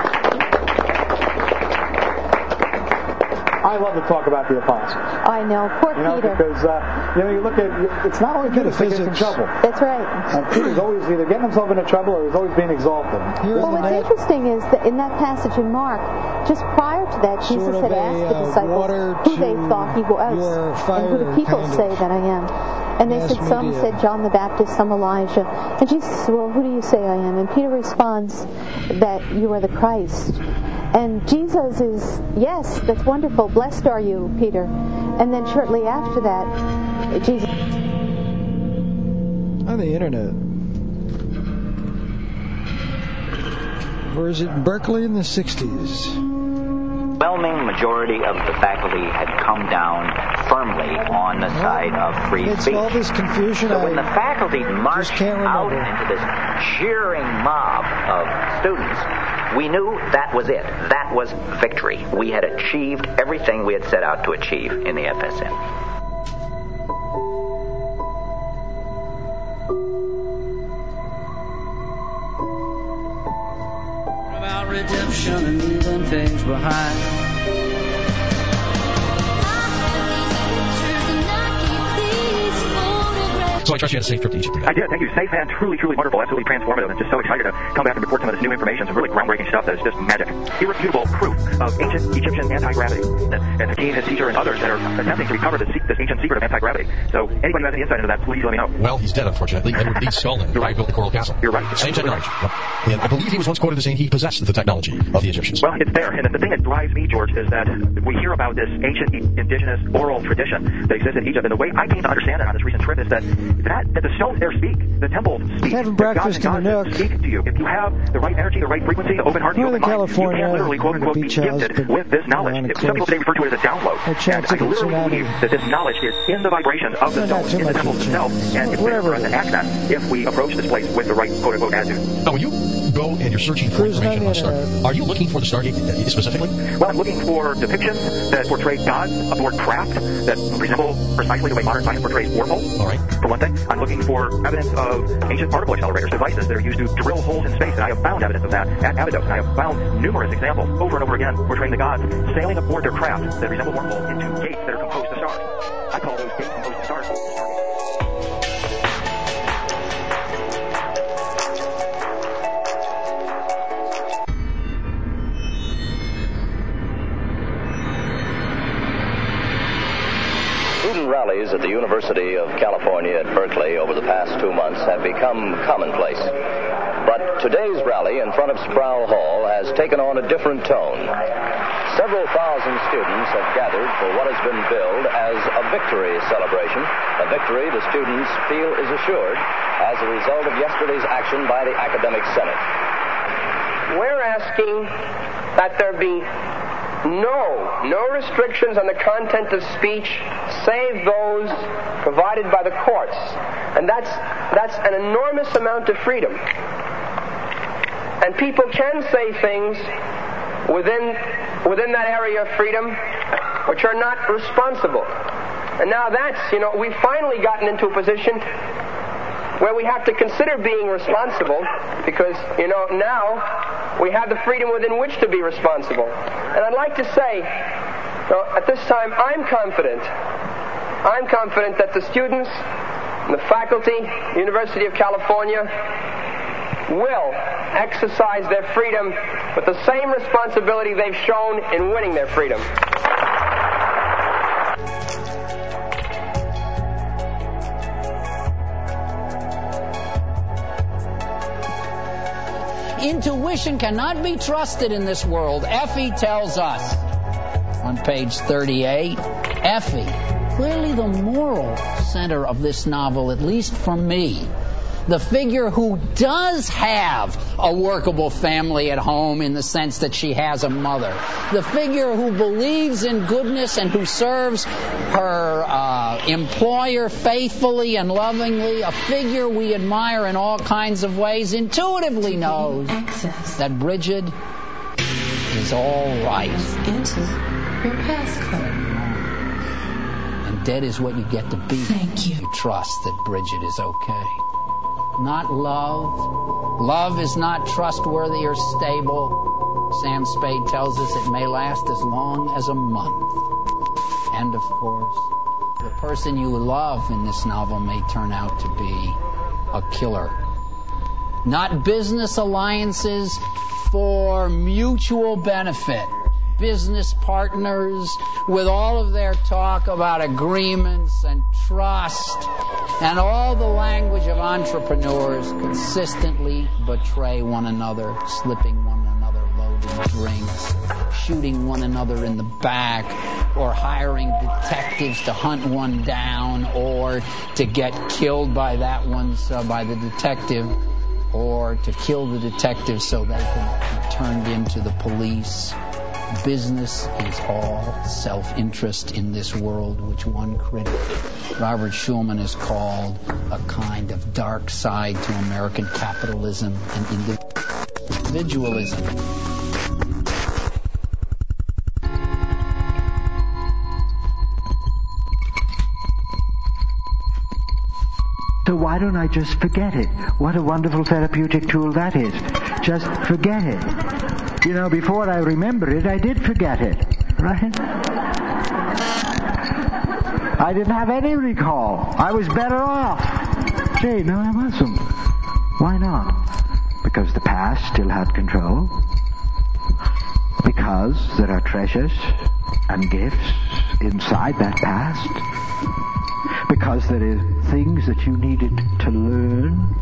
I love to talk about the apostles. I know. Poor Peter. Because, you look at, it's not only Peter that gets in trouble. That's right. And Peter's always either getting himself into trouble or he's always being exalted. Well, what's interesting is that in that passage in Mark, just prior to that, Jesus had asked the disciples who they thought he was and who do people say that I am. And they said, some said John the Baptist, some Elijah. And Jesus said, well, who do you say I am? And Peter responds that you are the Christ. And Jesus is, yes, that's wonderful. Blessed are you, Peter. And then shortly after that, Jesus... On the internet. Or is it Berkeley in the 60s? The overwhelming majority of the faculty had come down firmly on the side of free speech. All this confusion. So when the faculty marched out into this cheering mob of students, we knew that was it. That was victory. We had achieved everything we had set out to achieve in the FSN. About redemption and leaving things behind. So I trust you had a safe trip to Egypt. I did, thank you. Safe and truly, truly wonderful, absolutely transformative, and just so excited to come back and report some of this new information, some really groundbreaking stuff that is just magic. Irrefutable proof of ancient Egyptian anti-gravity. And Hakeem, his teacher, and others that are attempting to recover this ancient secret of anti-gravity. So anybody who has any insight into that, please let me know. Well, he's dead, unfortunately. Edward Lee Scullin, the guy who built the Coral Castle. You're right. Same technology. And I believe he was once quoted as saying he possessed the technology of the Egyptians. Well, it's there. And the thing that drives me, George, is that we hear about this ancient indigenous oral tradition that exists in Egypt. And the way I came to understand it on this recent trip is that the stones there speak, the temple speaks, having breakfast in the Nook. Speak to you. If you have the right energy, the right frequency, the open heart, the open mind, you can literally, quote unquote, be gifted with this knowledge. Some people today refer to it as a download. And I literally believe that this knowledge is in the vibration of the stones, in the temple itself, and it's there for us to access if we approach this place with the right, quote unquote, attitude. Now, when you go and you're searching for information about Stargate, are you looking for the Stargate specifically? Well, I'm looking for depictions that portray gods aboard craft that resemble precisely the way modern science portrays wormholes. All right. For one thing, I'm looking for evidence of ancient particle accelerators, devices that are used to drill holes in space, and I have found evidence of that at Abydos, and I have found numerous examples over and over again portraying the gods sailing aboard their craft that resemble wormholes into gates that are composed of stars. I call those gates composed of stars. Student rallies at the University of California at Berkeley over the past 2 months have become commonplace. But today's rally in front of Sproul Hall has taken on a different tone. Several thousand students have gathered for what has been billed as a victory celebration, a victory the students feel is assured as a result of yesterday's action by the Academic Senate. We're asking that there be no restrictions on the content of speech save those provided by the courts. And that's an enormous amount of freedom. And people can say things within that area of freedom which are not responsible. And now we've finally gotten into a position where we have to consider being responsible because, now we have the freedom within which to be responsible. And I'd like to say, at this time, I'm confident that the students and the faculty, University of California, will exercise their freedom with the same responsibility they've shown in winning their freedom. Intuition cannot be trusted in this world. Effie tells us on page 38. Effie, clearly the moral center of this novel, at least for me. The figure who does have a workable family at home in the sense that she has a mother. The figure who believes in goodness and who serves her employer faithfully and lovingly. A figure we admire in all kinds of ways, intuitively knows that Bridget is all right. Enter your passcode. And dead is what you get to be. Thank you. You trust that Bridget is okay. Not love. Love is not trustworthy or stable. Sam Spade tells us it may last as long as a month. And, of course, the person you love in this novel may turn out to be a killer. Not business alliances for mutual benefit. Business partners with all of their talk about agreements and trust and all the language of entrepreneurs consistently betray one another, slipping one another loaded drinks, shooting one another in the back, or hiring detectives to hunt one down or to get killed by by the detective, or to kill the detective so they can be turned into the police. Business is all self-interest in this world, which one critic, Robert Schulman, has called a kind of dark side to American capitalism and individualism. So why don't I just forget it? What a wonderful therapeutic tool that is. Just forget it. Before I remember it, I did forget it, right? I didn't have any recall. I was better off. Gee, no, I wasn't. Why not? Because the past still had control. Because there are treasures and gifts inside that past. Because there are things that you needed to learn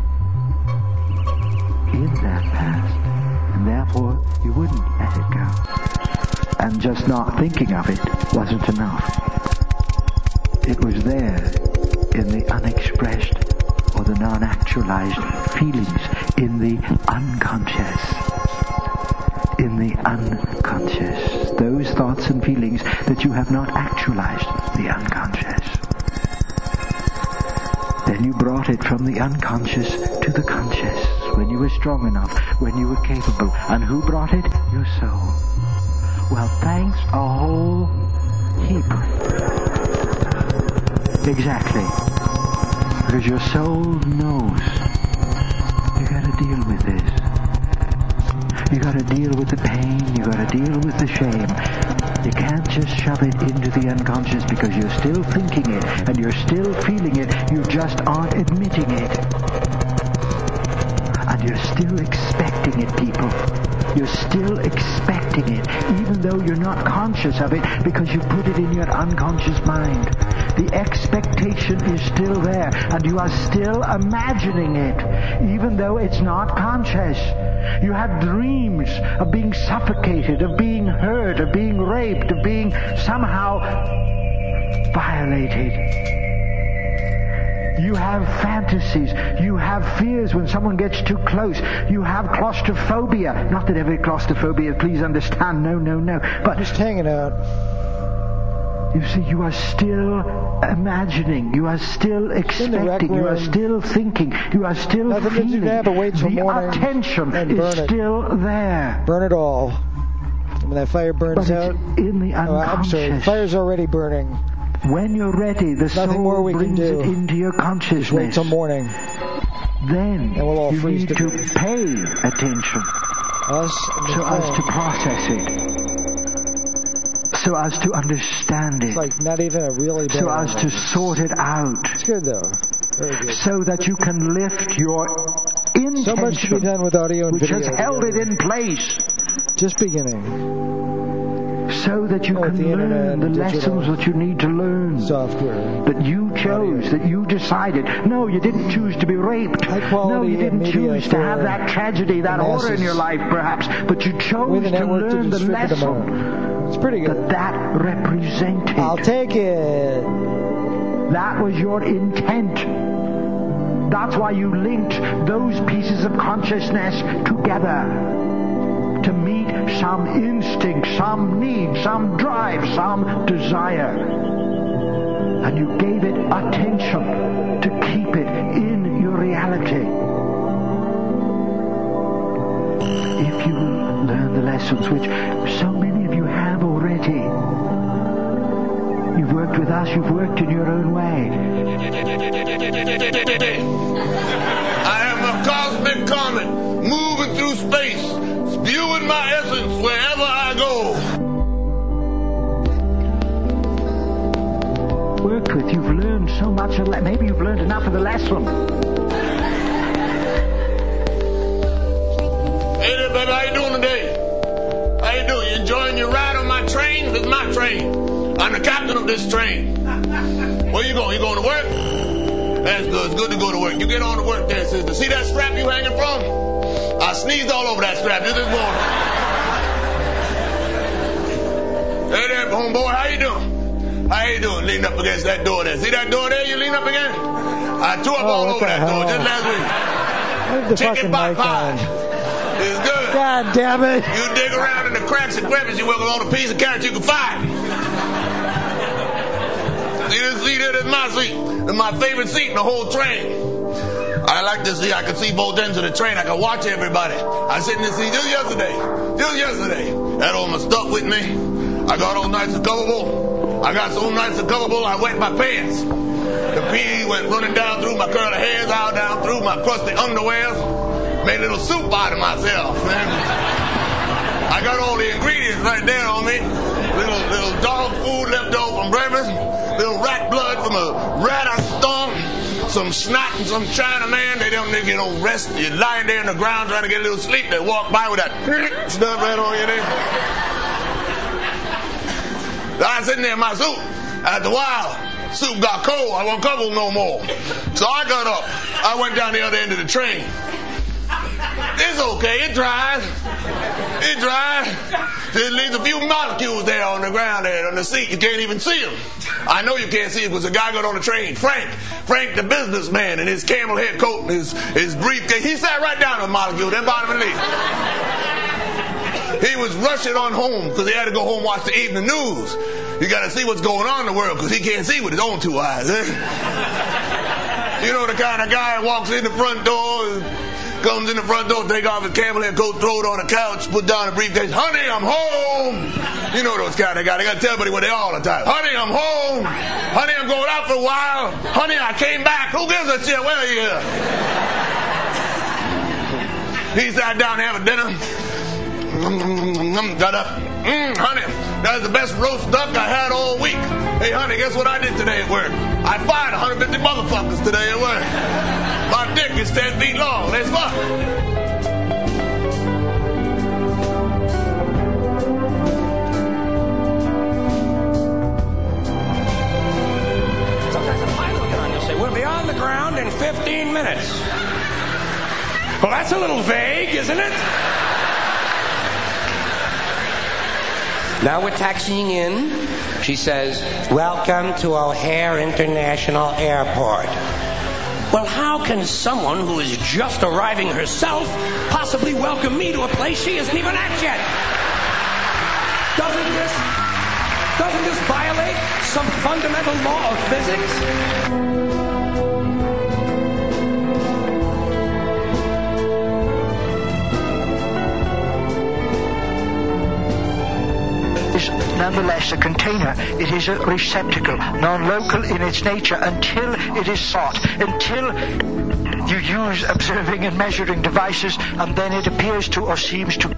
in that past. And therefore, you wouldn't let it go. And just not thinking of it wasn't enough. It was there in the unexpressed or the non-actualized feelings, in the unconscious. In the unconscious. Those thoughts and feelings that you have not actualized, the unconscious. Then you brought it from the unconscious to the conscious. when you were strong enough, when you were capable. And who brought it? Your soul. Well, thanks a whole heap. Exactly. Because your soul knows you gotta deal with this. You gotta deal with the pain, you gotta deal with the shame. You can't just shove it into the unconscious because you're still thinking it and you're still feeling it, you just aren't admitting it. And you're still expecting it, people. You're still expecting it, even though you're not conscious of it because you put it in your unconscious mind. The expectation is still there, and you are still imagining it, even though it's not conscious. You had dreams of being suffocated, of being hurt, of being raped, of being somehow violated. You have fantasies. You have fears when someone gets too close. You have claustrophobia. Not that every claustrophobia, please understand. No. But just hanging out. You see, you are still imagining. You are still expecting. You are still thinking. You are still feeling. The attention is still there. Burn it all. When that fire burns out. In the unconscious. I'm sorry. The fire's already burning. When you're ready, the soul brings it into your consciousness. Just wait till morning. Then we'll all you need to pay attention. So as to process it. So as to understand it. It's like not even a really bad So as to sort it out. It's good though. Very good. So that you can lift your intention. So much to be done with audio and video. Which has held it in place. Just beginning. So that you can learn the lessons that you need to learn. Software. That you chose, that you decided. No, you didn't choose to be raped. No, you didn't choose to have that tragedy, that horror in your life perhaps. But you chose to learn the lesson. It's pretty good. That represented. I'll take it. That was your intent. That's why you linked those pieces of consciousness together. To meet some instinct, some need, some drive, some desire. And you gave it attention to keep it in your reality. If you learn the lessons which so many of you have already. You've worked with us, you've worked in your own way. I am a cosmic comet moving through space, spewing my essence wherever I go. Worked with, you've learned so much. Maybe you've learned enough of the lesson. Hey there, baby, how you doing today? How you doing? You enjoying your ride on my train? This is my train. I'm the captain of this train. Where you going? You going to work? That's good. It's good to go to work. You get on to work there, sister. See that strap you hanging from? I sneezed all over that strap just this morning. Hey there, homeboy. How you doing? How you doing? Leaning up against that door there. See that door there you lean up against? I tore up all over that door just last week. Chicken pot pie. It's good. God damn it. You dig around in the cracks and crevices, you work on a piece of carrot you can find. See this seat here? This is my seat. It's my favorite seat in the whole train. I like this seat. I can see both ends of the train. I can watch everybody. I sit in this seat just yesterday. Had all my stuff with me. I got all nice and comfortable. I got so nice and comfortable, I wet my pants. The pee went running down through my curly hairs, out down through my crusty underwear. Made a little soup out of myself, man. I got all the ingredients right there on me. Little dog food left over from breakfast. Little rat blood from a rat I stung. Some snot and some China man. They don't get no rest. You're lying there on the ground trying to get a little sleep. They walk by with that stuff right on you there. I was sitting there in my soup. After a while, soup got cold. I wasn't comfortable no more. So I got up. I went down the other end of the train. It's okay. It dries. It dries. It leaves a few molecules there on the ground there on the seat. You can't even see them. I know you can't see it because the guy got on the train. Frank the businessman in his camel hair coat and his briefcase. He sat right down on the molecule, then bottom and leaf. He was rushing on home because he had to go home and watch the evening news. You got to see what's going on in the world because he can't see with his own two eyes. You know the kind of guy who walks in the front door Comes in the front door, take off his camel hair coat, throw it on the couch, put down a briefcase. Honey, I'm home. You know those kind of guys. They got to tell everybody where they are all the time. Honey, I'm home. Honey, I'm going out for a while. Honey, I came back. Who gives a shit? Where are you? He sat down to have a dinner. Got up. Honey, that's the best roast duck I had all week. Hey, honey, guess what I did today at work? I fired 150 motherfuckers today at work. My dick is 10 feet long. Let's fuck. Sometimes a pilot will get on. You'll say, we'll be on the ground in 15 minutes. Well, that's a little vague, isn't it? Now we're taxiing in. She says, welcome to O'Hare International Airport. Well, how can someone who is just arriving herself possibly welcome me to a place she isn't even at yet? Doesn't this violate some fundamental law of physics? Nonetheless, a container, it is a receptacle, non-local in its nature until it is sought, until you use observing and measuring devices, and then it appears to or seems to.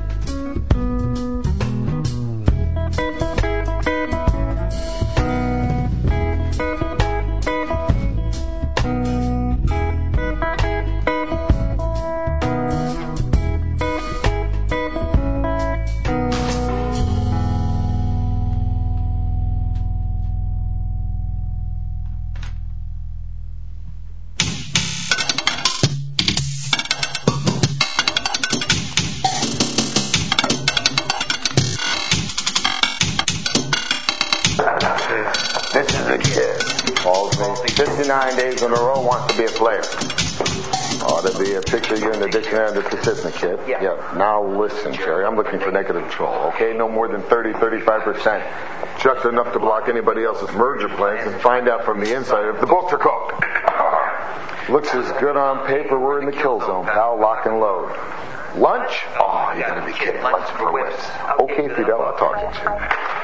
This is a kid. Calls me 59 days in a row, wants to be a player. Ought to be a picture of you in the dictionary under persistent, kid. Yeah. Now listen, Jerry. I'm looking for negative control, okay? No more than 30-35%. Just enough to block anybody else's merger plans and find out from the inside if the books are cooked. Looks as good on paper. We're in the kill zone, pal. Lock and load. Lunch? Oh, you gotta be kidding. Lunch for whips. Okay, Fidel, I'll talk to you.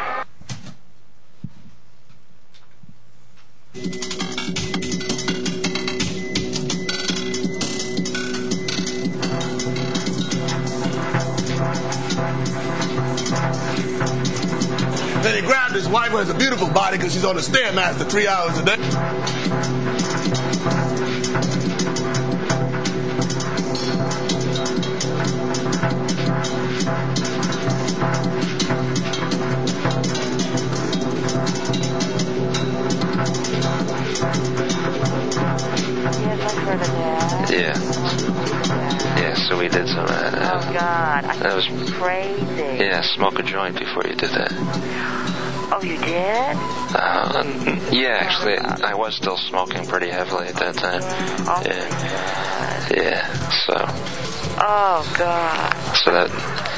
Then he grabbed his wife, who has a beautiful body because she's on the Stairmaster 3 hours a day. Yeah, so we did some of that. Oh, God. That was crazy. Yeah, smoke a joint before you did that. Oh, you did? Yeah, actually, I was still smoking pretty heavily at that time. Oh, yeah, so. Oh, God. So that.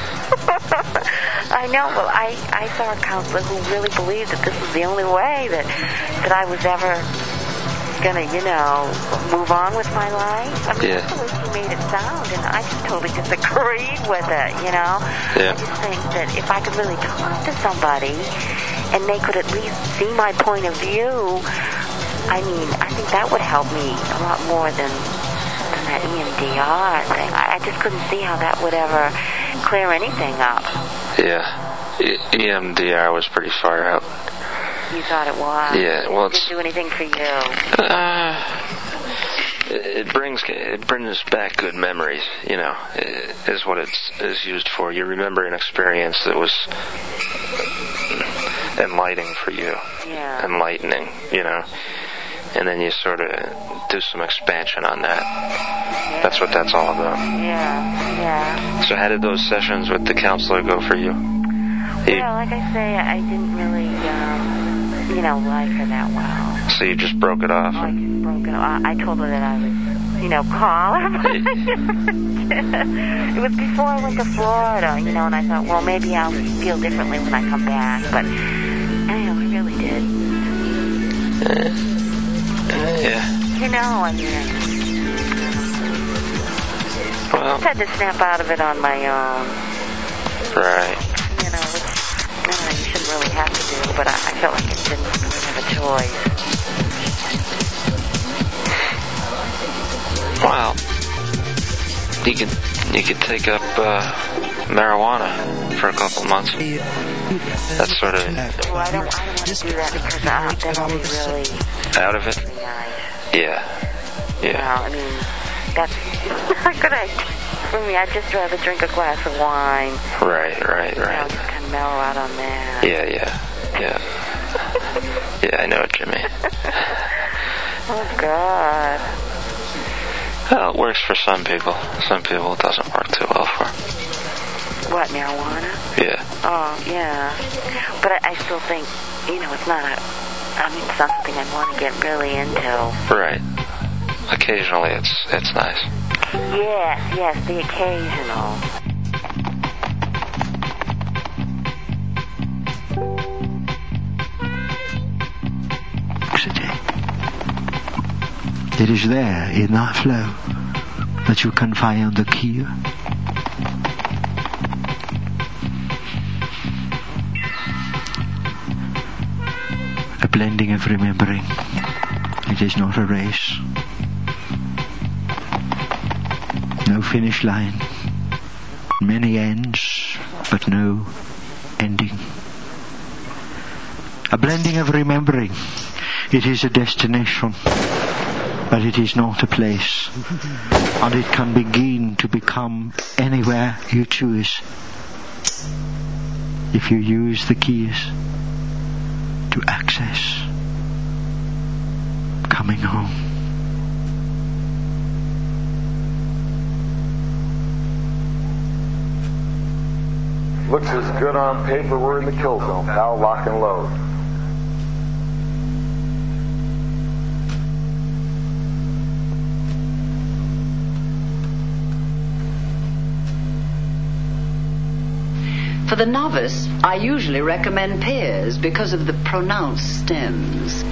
I know. Well, I saw a counselor who really believed that this was the only way that I was ever gonna, move on with my life. I mean, that's the way she made it sound, and I just totally disagreed with it, Yeah. I just think that if I could really talk to somebody, and they could at least see my point of view, I think that would help me a lot more than that EMDR thing. I just couldn't see how that would ever clear anything up. Yeah. EMDR was pretty far out. You thought it was? Yeah, well, it didn't do anything for you. It brings back good memories, is what it's used for. You remember an experience that was enlightening for you. Yeah. Enlightening, and then you sort of do some expansion on that. Yeah. That's what that's all about. Yeah. So how did those sessions with the counselor go for you? Well, like I say, I didn't really, like her that well. So you just broke it off? I just broke it off. I told her that I would, call her, but it was before I went to Florida, and I thought, well, maybe I'll feel differently when I come back, but, I really did. Yeah. Well, I just had to snap out of it on my own. Right. You know, which you shouldn't really have to do, but I felt like I didn't really have a choice. Well, you could take up marijuana for a couple months. That's sort of... Well, I don't want to do that because then I'll be really... Out of it? Yeah. Well, I mean, that's not a good idea for me. I'd just rather drink a glass of wine. Right. Just kind of mellow out on that. Yeah. Yeah, I know it, Jimmy. Oh, God. Well, it works for some people. Some people it doesn't work too well for. What, marijuana? Yeah. Oh, yeah. But I still think, it's not it's not something I want to get really into. Right. Occasionally it's nice. Yes, the occasional. It is there in that flow that you can find the key. A blending of remembering. It is not a race. No finish line. Many ends, but no ending. A blending of remembering. It is a destination, but it is not a place. And it can begin to become anywhere you choose if you use the keys to access coming home. Looks as good on paper. We're in the kill zone. Now lock and load. For the novice, I usually recommend pairs because of the pronounced stems.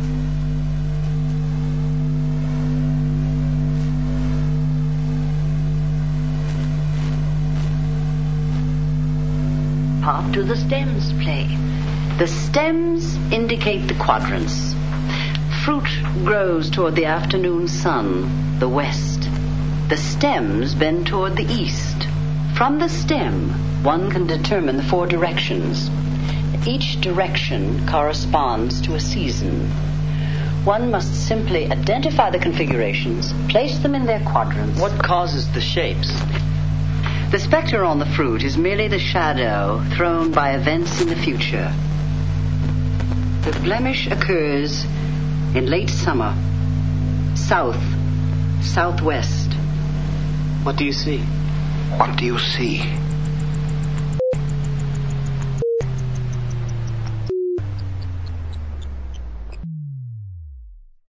How do the stems play? The stems indicate the quadrants. Fruit grows toward the afternoon sun, the west. The stems bend toward the east. From the stem, one can determine the 4 directions. Each direction corresponds to a season. One must simply identify the configurations, place them in their quadrants. What causes the shapes? The specter on the fruit is merely the shadow thrown by events in the future. The blemish occurs in late summer, southwest. What do you see? What do you see?